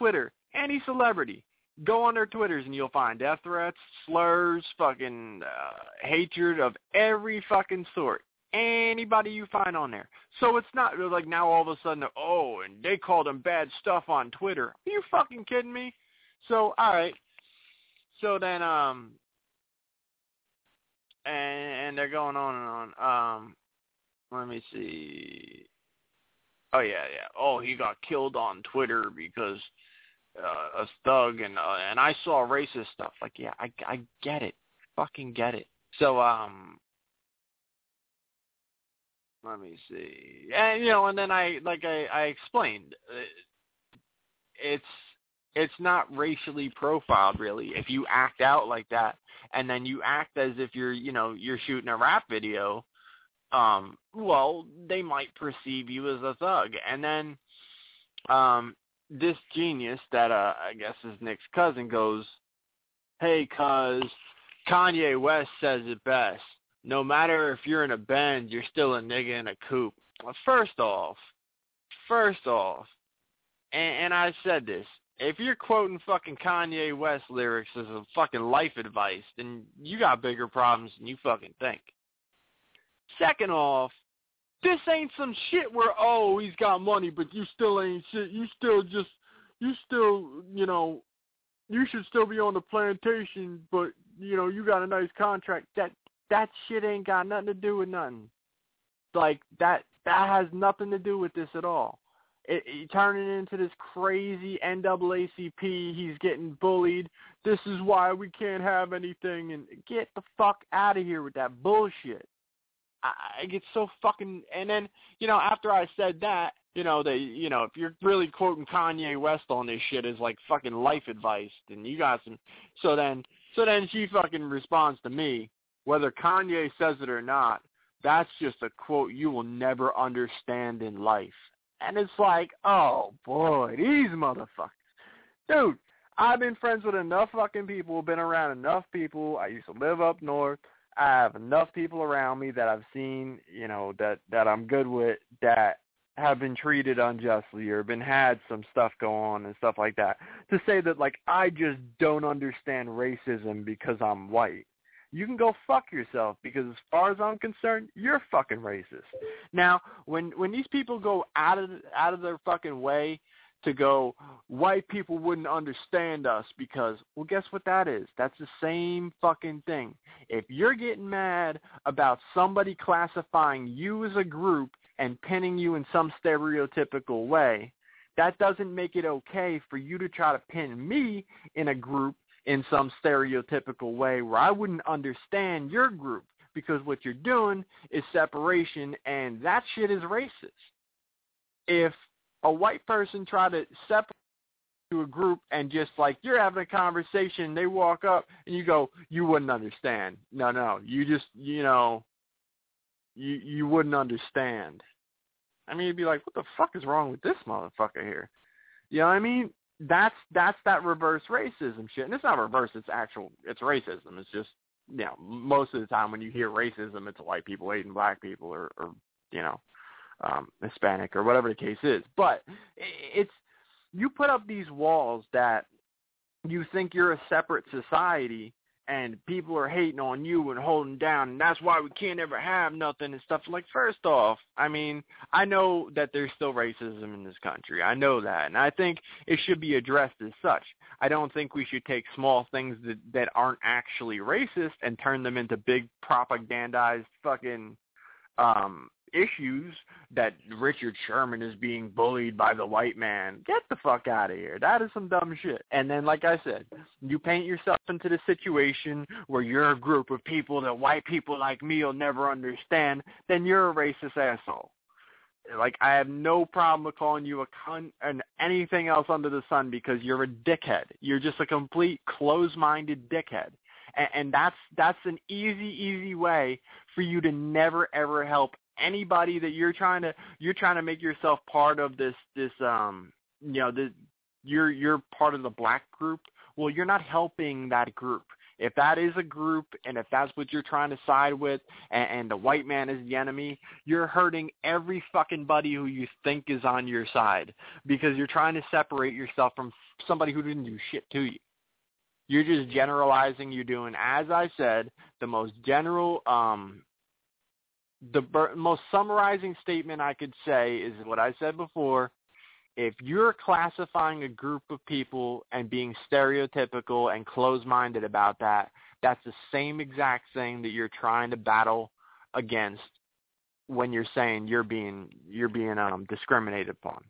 any celebrity, go on their Twitters and you'll find death threats, slurs, fucking uh, hatred of every fucking sort. Anybody you find on there. So it's not like now all of a sudden, oh, and they called them bad stuff on Twitter. Are you fucking kidding me? So, all right. So then, um, and, and they're going on and on. Um, let me see. Oh, yeah, yeah. Oh, he got killed on Twitter because uh, a thug, and uh, and I saw racist stuff. Like, yeah, I, I get it. Fucking get it. So, um, let me see. And, you know, and then I, like I, I explained, it's it's not racially profiled, really. If you act out like that, and then you act as if you're, you know, you're shooting a rap video, um, well, they might perceive you as a thug. And then um, this genius that uh, I guess is Nick's cousin goes, hey, cuz Kanye West says it best. No matter if you're in a Benz, you're still a nigga in a coupe. Well, first off, first off, and, and I said this, if you're quoting fucking Kanye West lyrics as a fucking life advice, then you got bigger problems than you fucking think. Second off, this ain't some shit where, oh, he's got money, but you still ain't shit. You still just, you still, you know, you should still be on the plantation, but, you know, you got a nice contract. That that shit ain't got nothing to do with nothing. Like, that that has nothing to do with this at all. It, it turning into this crazy N double A C P, he's getting bullied, this is why we can't have anything, and get the fuck out of here with that bullshit. I, I get so fucking, and then, you know, after I said that, you know, they, you know, if you're really quoting Kanye West on this shit as like fucking life advice, then you got some, so then, so then she fucking responds to me, whether Kanye says it or not, that's just a quote you will never understand in life. And it's like, oh, boy, these motherfuckers. Dude, I've been friends with enough fucking people, been around enough people. I used to live up north. I have enough people around me that I've seen, you know, that, that I'm good with, that have been treated unjustly or been had some stuff go on and stuff like that, to say that, like, I just don't understand racism because I'm white. You can go fuck yourself, because as far as I'm concerned, you're fucking racist. Now, when when these people go out of out of their fucking way to go, white people wouldn't understand us because, well, guess what that is? That's the same fucking thing. If you're getting mad about somebody classifying you as a group and pinning you in some stereotypical way, that doesn't make it okay for you to try to pin me in a group in some stereotypical way where I wouldn't understand your group, because what you're doing is separation, and that shit is racist. If a white person try to separate to a group and just like you're having a conversation, they walk up and you go, you wouldn't understand. No, no, you just, you know, you you wouldn't understand. I mean, you'd be like, what the fuck is wrong with this motherfucker here? You know what I mean? That's that's that reverse racism shit. And it's not reverse, it's actual, it's racism. It's just, you know, most of the time when you hear racism, it's white people hating black people or, or you know, um, Hispanic or whatever the case is. But it's, you put up these walls that you think you're a separate society and people are hating on you and holding down, and that's why we can't ever have nothing and stuff. Like, first off, I mean, I know that there's still racism in this country. I know that, and I think it should be addressed as such. I don't think we should take small things that, that aren't actually racist and turn them into big propagandized fucking um, issues that Richard Sherman is being bullied by the white man. Get the fuck out of here. That is some dumb shit. And then, like I said, you paint yourself into the situation where you're a group of people that white people like me will never understand, then you're a racist asshole. Like, I have no problem with calling you a cunt and anything else under the sun because you're a dickhead. You're just a complete closed-minded dickhead. And, and that's that's an easy, easy way for you to never, ever help anybody that you're trying to you're trying to make yourself part of this this um you know this you're you're part of the black group. Well, you're not helping that group. If that is a group and if that's what you're trying to side with and, and the white man is the enemy, you're hurting every fucking buddy who you think is on your side because you're trying to separate yourself from somebody who didn't do shit to you. You're just generalizing. You're doing, as I said, the most general, um, the ber- most summarizing statement I could say is what I said before. If you're classifying a group of people and being stereotypical and closed-minded about that, that's the same exact thing that you're trying to battle against when you're saying you're being you're being um, discriminated upon.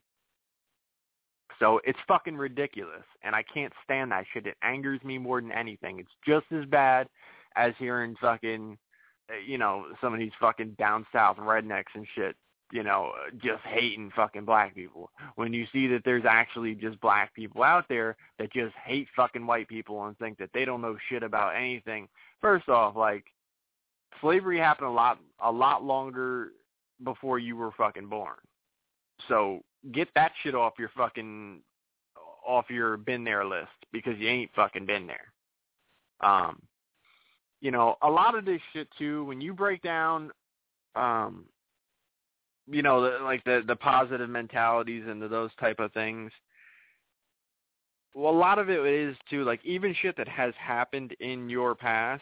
So it's fucking ridiculous, and I can't stand that shit. It angers me more than anything. It's just as bad as hearing fucking, you know, some of these fucking down south rednecks and shit, you know, just hating fucking black people. When you see that there's actually just black people out there that just hate fucking white people and think that they don't know shit about anything. First off, like, slavery happened a lot, a lot longer before you were fucking born. So get that shit off your fucking, off your been there list because you ain't fucking been there. Um, you know, a lot of this shit too, when you break down, um, you know, the, like the, the positive mentalities and the, those type of things. Well, a lot of it is too, like even shit that has happened in your past.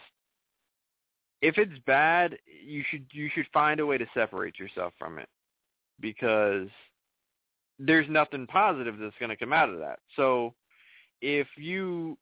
If it's bad, you should you should find a way to separate yourself from it because there's nothing positive that's going to come out of that. So if you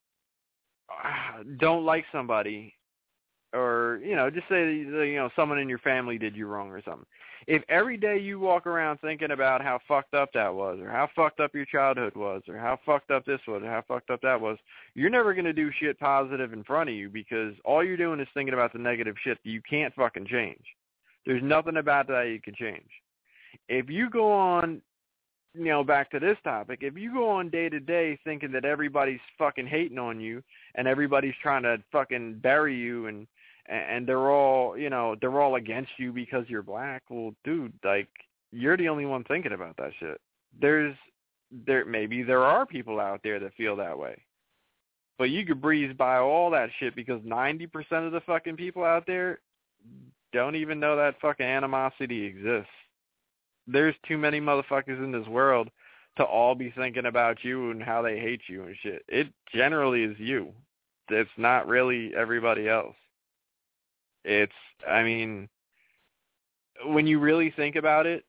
don't like somebody, or, you know, just say, you know, someone in your family did you wrong or something. If every day you walk around thinking about how fucked up that was, or how fucked up your childhood was, or how fucked up this was, or how fucked up that was, you're never going to do shit positive in front of you because all you're doing is thinking about the negative shit that you can't fucking change. There's nothing about that you can change. If you go on, you know, back to this topic, if you go on day to day thinking that everybody's fucking hating on you and everybody's trying to fucking bury you and and they're all, you know, they're all against you because you're black. Well, dude, like, you're the only one thinking about that shit. There's, there maybe there are people out there that feel that way. But you could breeze by all that shit because ninety percent of the fucking people out there don't even know that fucking animosity exists. There's too many motherfuckers in this world to all be thinking about you and how they hate you and shit. It generally is you. It's not really everybody else. It's, I mean, when you really think about it,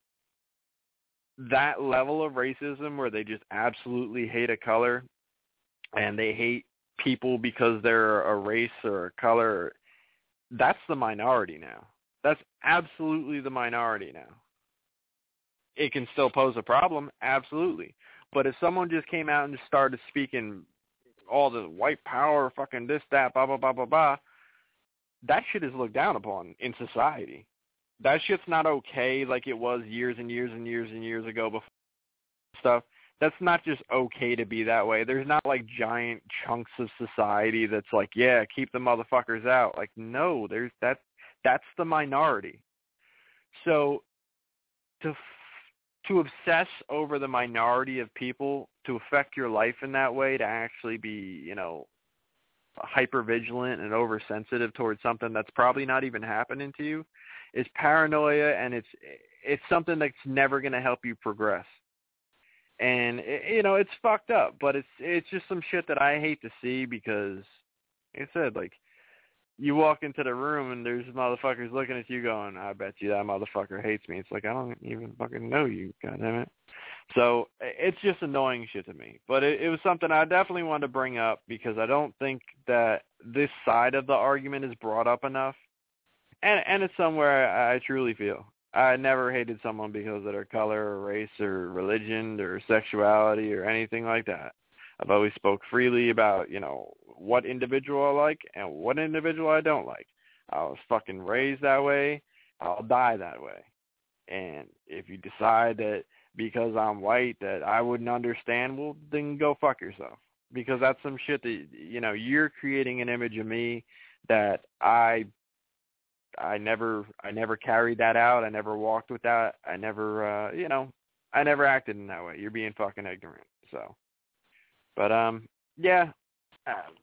that level of racism where they just absolutely hate a color and they hate people because they're a race or a color, that's the minority now. That's absolutely the minority now. It can still pose a problem, absolutely. But if someone just came out and just started speaking all the white power, fucking this, that, blah, blah, blah, blah, blah, that shit is looked down upon in society. That shit's not okay like it was years and years and years and years ago before stuff. That's not just okay to be that way. There's not like giant chunks of society that's like, yeah, keep the motherfuckers out. Like, no, there's that. That's the minority. So to to obsess over the minority of people, to affect your life in that way, to actually be, you know, hyper-vigilant and oversensitive towards something that's probably not even happening to you, is paranoia, and it's it's something that's never going to help you progress. And, it, you know, it's fucked up, but it's it's just some shit that I hate to see because, like I said, like, you walk into the room and there's motherfuckers looking at you going, I bet you that motherfucker hates me. It's like, I don't even fucking know you, goddammit. So it's just annoying shit to me. But it, it was something I definitely wanted to bring up because I don't think that this side of the argument is brought up enough. And and it's somewhere I, I truly feel. I never hated someone because of their color or race or religion or sexuality or anything like that. I've always spoke freely about, you know, what individual I like and what individual I don't like. I was fucking raised that way. I'll die that way. And if you decide that because I'm white that I wouldn't understand, well, then go fuck yourself. Because that's some shit that, you know, you're creating an image of me that I I never I never carried that out. I never walked with that. I never, uh, you know, I never acted in that way. You're being fucking ignorant. So, but, um, yeah, uh,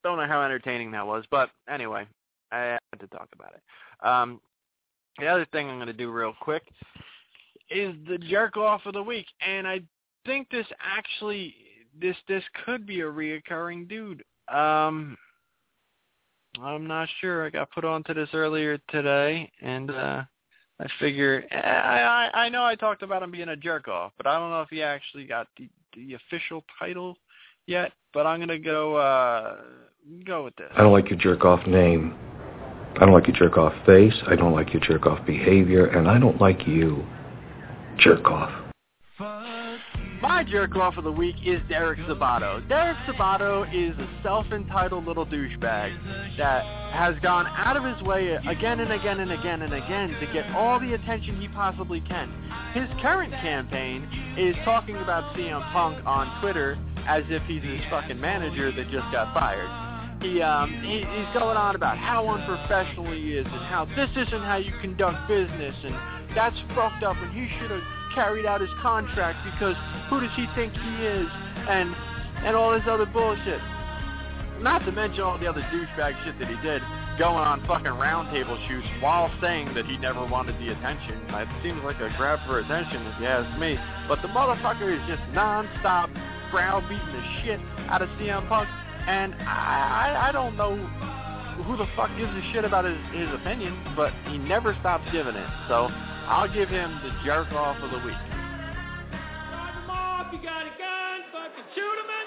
don't know how entertaining that was, but anyway, I had to talk about it. Um, the other thing I'm going to do real quick is the jerk off of the week, and I think this actually this this could be a reoccurring dude. Um, I'm not sure. I got put onto this earlier today, and uh, I figure I, I I know I talked about him being a jerk off, but I don't know if he actually got the, the official title yet. But I'm gonna go uh, go with this. I don't like your jerk off name. I don't like your jerk off face. I don't like your jerk off behavior, and I don't like you. Jerk off. My jerk off of the week is Derek Sabato. Derek Sabato is a self-entitled little douchebag that has gone out of his way again and again and again and again to get all the attention he possibly can. His current campaign is talking about C M Punk on Twitter as if he's his fucking manager that just got fired. He, um, he, he's going on about how unprofessional he is and how this isn't how you conduct business and that's fucked up and he should have carried out his contract because who does he think he is and and all this other bullshit. Not to mention all the other douchebag shit that he did, going on fucking roundtable shoots while saying that he never wanted the attention. It seems like a grab for attention if you ask me. But the motherfucker is just non-stop browbeating the shit out of C M Punk. And I, I I don't know who the fuck gives a shit about his, his opinion, but he never stops giving it. So I'll give him the jerk off of the week. If you got a gun, fucking shoot him in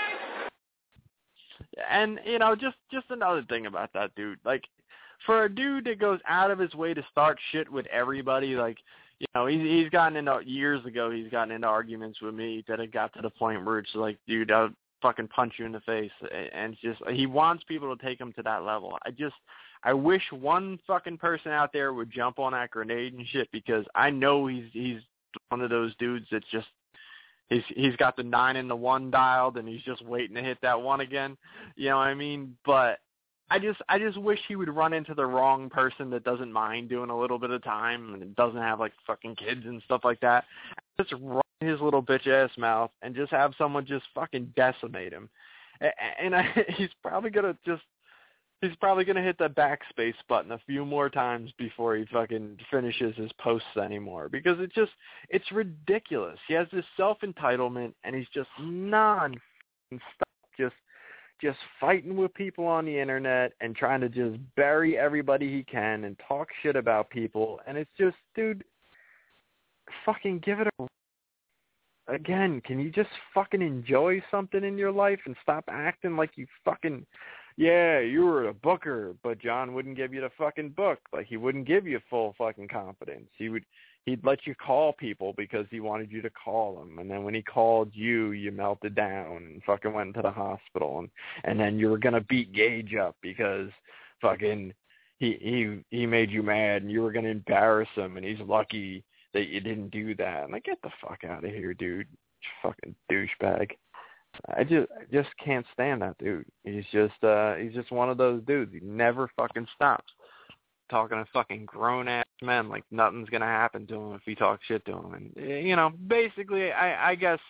the face. And, you know, just, just another thing about that dude. Like, for a dude that goes out of his way to start shit with everybody, like, you know, he's, he's gotten into, years ago, he's gotten into arguments with me that it got to the point where it's like, dude, I'll fucking punch you in the face. And it's just, he wants people to take him to that level. I just, I wish one fucking person out there would jump on that grenade and shit because I know he's, he's one of those dudes that's just, He's he's got the nine and the one dialed, and he's just waiting to hit that one again. You know what I mean? But I just I just wish he would run into the wrong person that doesn't mind doing a little bit of time and doesn't have like fucking kids and stuff like that. Just run his little bitch ass mouth and just have someone just fucking decimate him. And I, he's probably gonna just he's probably gonna hit the backspace button a few more times before he fucking finishes his posts anymore because it's just it's ridiculous. He has this self-entitlement and he's just non stop just just fighting with people on the internet and trying to just bury everybody he can and talk shit about people. And it's just, dude, fucking give it a again. Can you just fucking enjoy something in your life and stop acting like you fucking yeah, you were a booker, but John wouldn't give you the fucking book. Like, he wouldn't give you full fucking confidence. He would, he'd let you call people because he wanted you to call him. And then when he called you, you melted down and fucking went into the hospital. And, and then you were going to beat Gage up because fucking he, he, he made you mad and you were going to embarrass him. And he's lucky that you didn't do that. And like, get the fuck out of here, dude. Fucking douchebag. I just I just can't stand that dude. He's just uh he's just one of those dudes. He never fucking stops talking to fucking grown ass men like nothing's gonna happen to him if he talks shit to him. And you know, basically, I I guess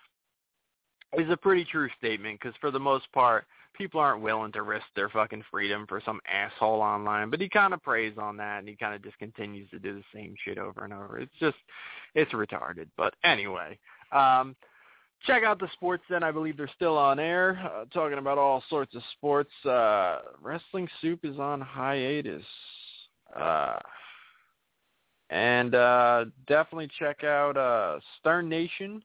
is a pretty true statement because for the most part, people aren't willing to risk their fucking freedom for some asshole online. But he kind of preys on that, and he kind of just continues to do the same shit over and over. It's just it's retarded. But anyway. um Check out the sports then. I believe they're still on air, uh, talking about all sorts of sports. Uh, Wrestling Soup is on hiatus. Uh, and uh, definitely check out uh, Stern Nation.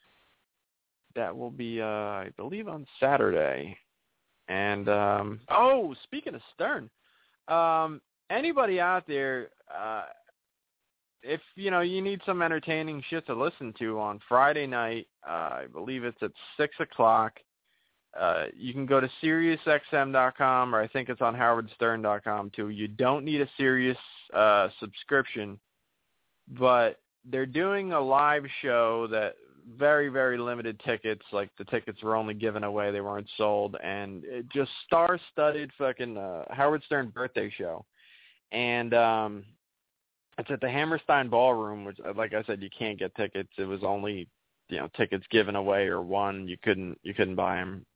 That will be, uh, I believe, on Saturday. And, um, oh, speaking of Stern, um, anybody out there... Uh, if, you know, you need some entertaining shit to listen to on Friday night, uh, I believe it's at six o'clock, uh, you can go to Sirius X M dot com, or I think it's on Howard Stern dot com too. You don't need a Sirius uh, subscription, but they're doing a live show that very, very limited tickets, like the tickets were only given away, they weren't sold, and it just star-studded fucking uh, Howard Stern birthday show. And, um... it's at the Hammerstein Ballroom, which, like I said, you can't get tickets. It was only, you know, tickets given away or won. You couldn't, you couldn't buy them.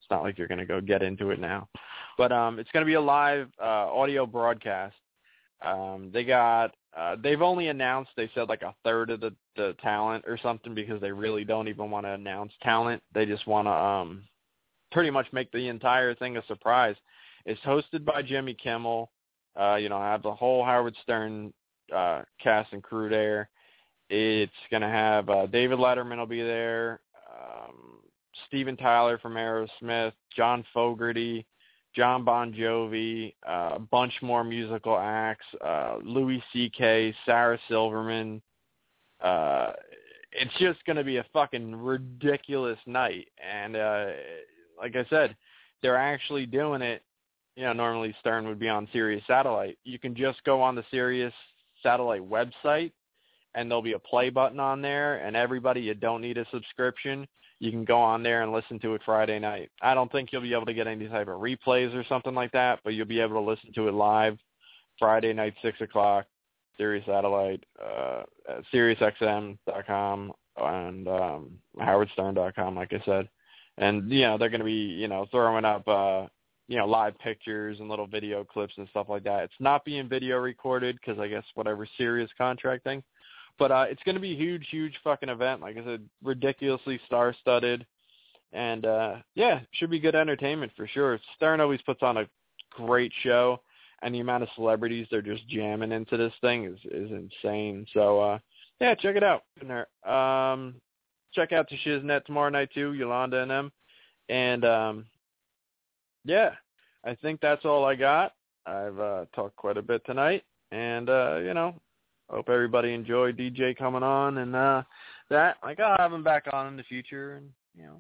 It's not like you're going to go get into it now. But um, it's going to be a live uh, audio broadcast. Um, they got, uh, they've only announced, they said like a third of the, the talent or something because they really don't even want to announce talent. They just want to um, pretty much make the entire thing a surprise. It's hosted by Jimmy Kimmel. Uh, you know, I have the whole Howard Stern uh, cast and crew there. It's going to have uh, David Letterman will be there, um, Steven Tyler from Aerosmith, John Fogerty, John Bon Jovi, uh, a bunch more musical acts, uh, Louis C K, Sarah Silverman. Uh, it's just going to be a fucking ridiculous night. And uh, like I said, they're actually doing it. You know, normally Stern would be on Sirius Satellite. You can just go on the Sirius Satellite website, and there'll be a play button on there, and everybody, you don't need a subscription. You can go on there and listen to it Friday night. I don't think you'll be able to get any type of replays or something like that, but you'll be able to listen to it live Friday night, six o'clock, Sirius Satellite, uh, Sirius X M dot com, and um, Howard Stern dot com, like I said. And, you know, they're going to be, you know, throwing up, uh, you know, live pictures and little video clips and stuff like that. It's not being video recorded because I guess whatever Sirius contract thing. But uh, it's going to be a huge, huge fucking event. Like I said, ridiculously star-studded. And, uh, yeah, should be good entertainment for sure. Stern always puts on a great show, and the amount of celebrities they're just jamming into this thing is, is insane. So, uh, yeah, check it out. Um, check out the Shiznet tomorrow night, too, Yolanda and them. And, um, yeah, I think that's all I got. I've uh, talked quite a bit tonight. And, uh, you know, hope everybody enjoyed D J coming on and uh, that. Like, I'll have him back on in the future, and you know,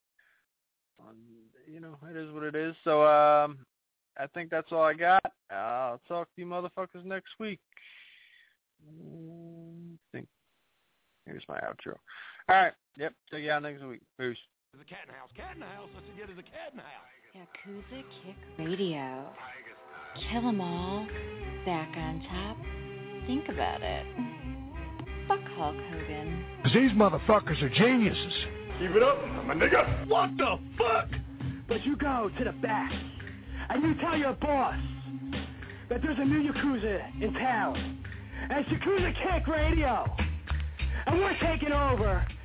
on, you know, it is what it is. So, um, I think that's all I got. I'll talk to you motherfuckers next week. I think here's my outro. All right. Yep. Check you out next week. Peace. There's a cat in the house. Cat in the house. Let's get there's a cat in the house. Yakuza Kick Radio. Kill 'em all. Back on top. Think about it. Fuck Hulk Hogan. These motherfuckers are geniuses. Keep it up, my nigga. What the fuck? But you go to the back, and you tell your boss that there's a new Yakuza in town. And it's Yakuza Kick Radio. And we're taking over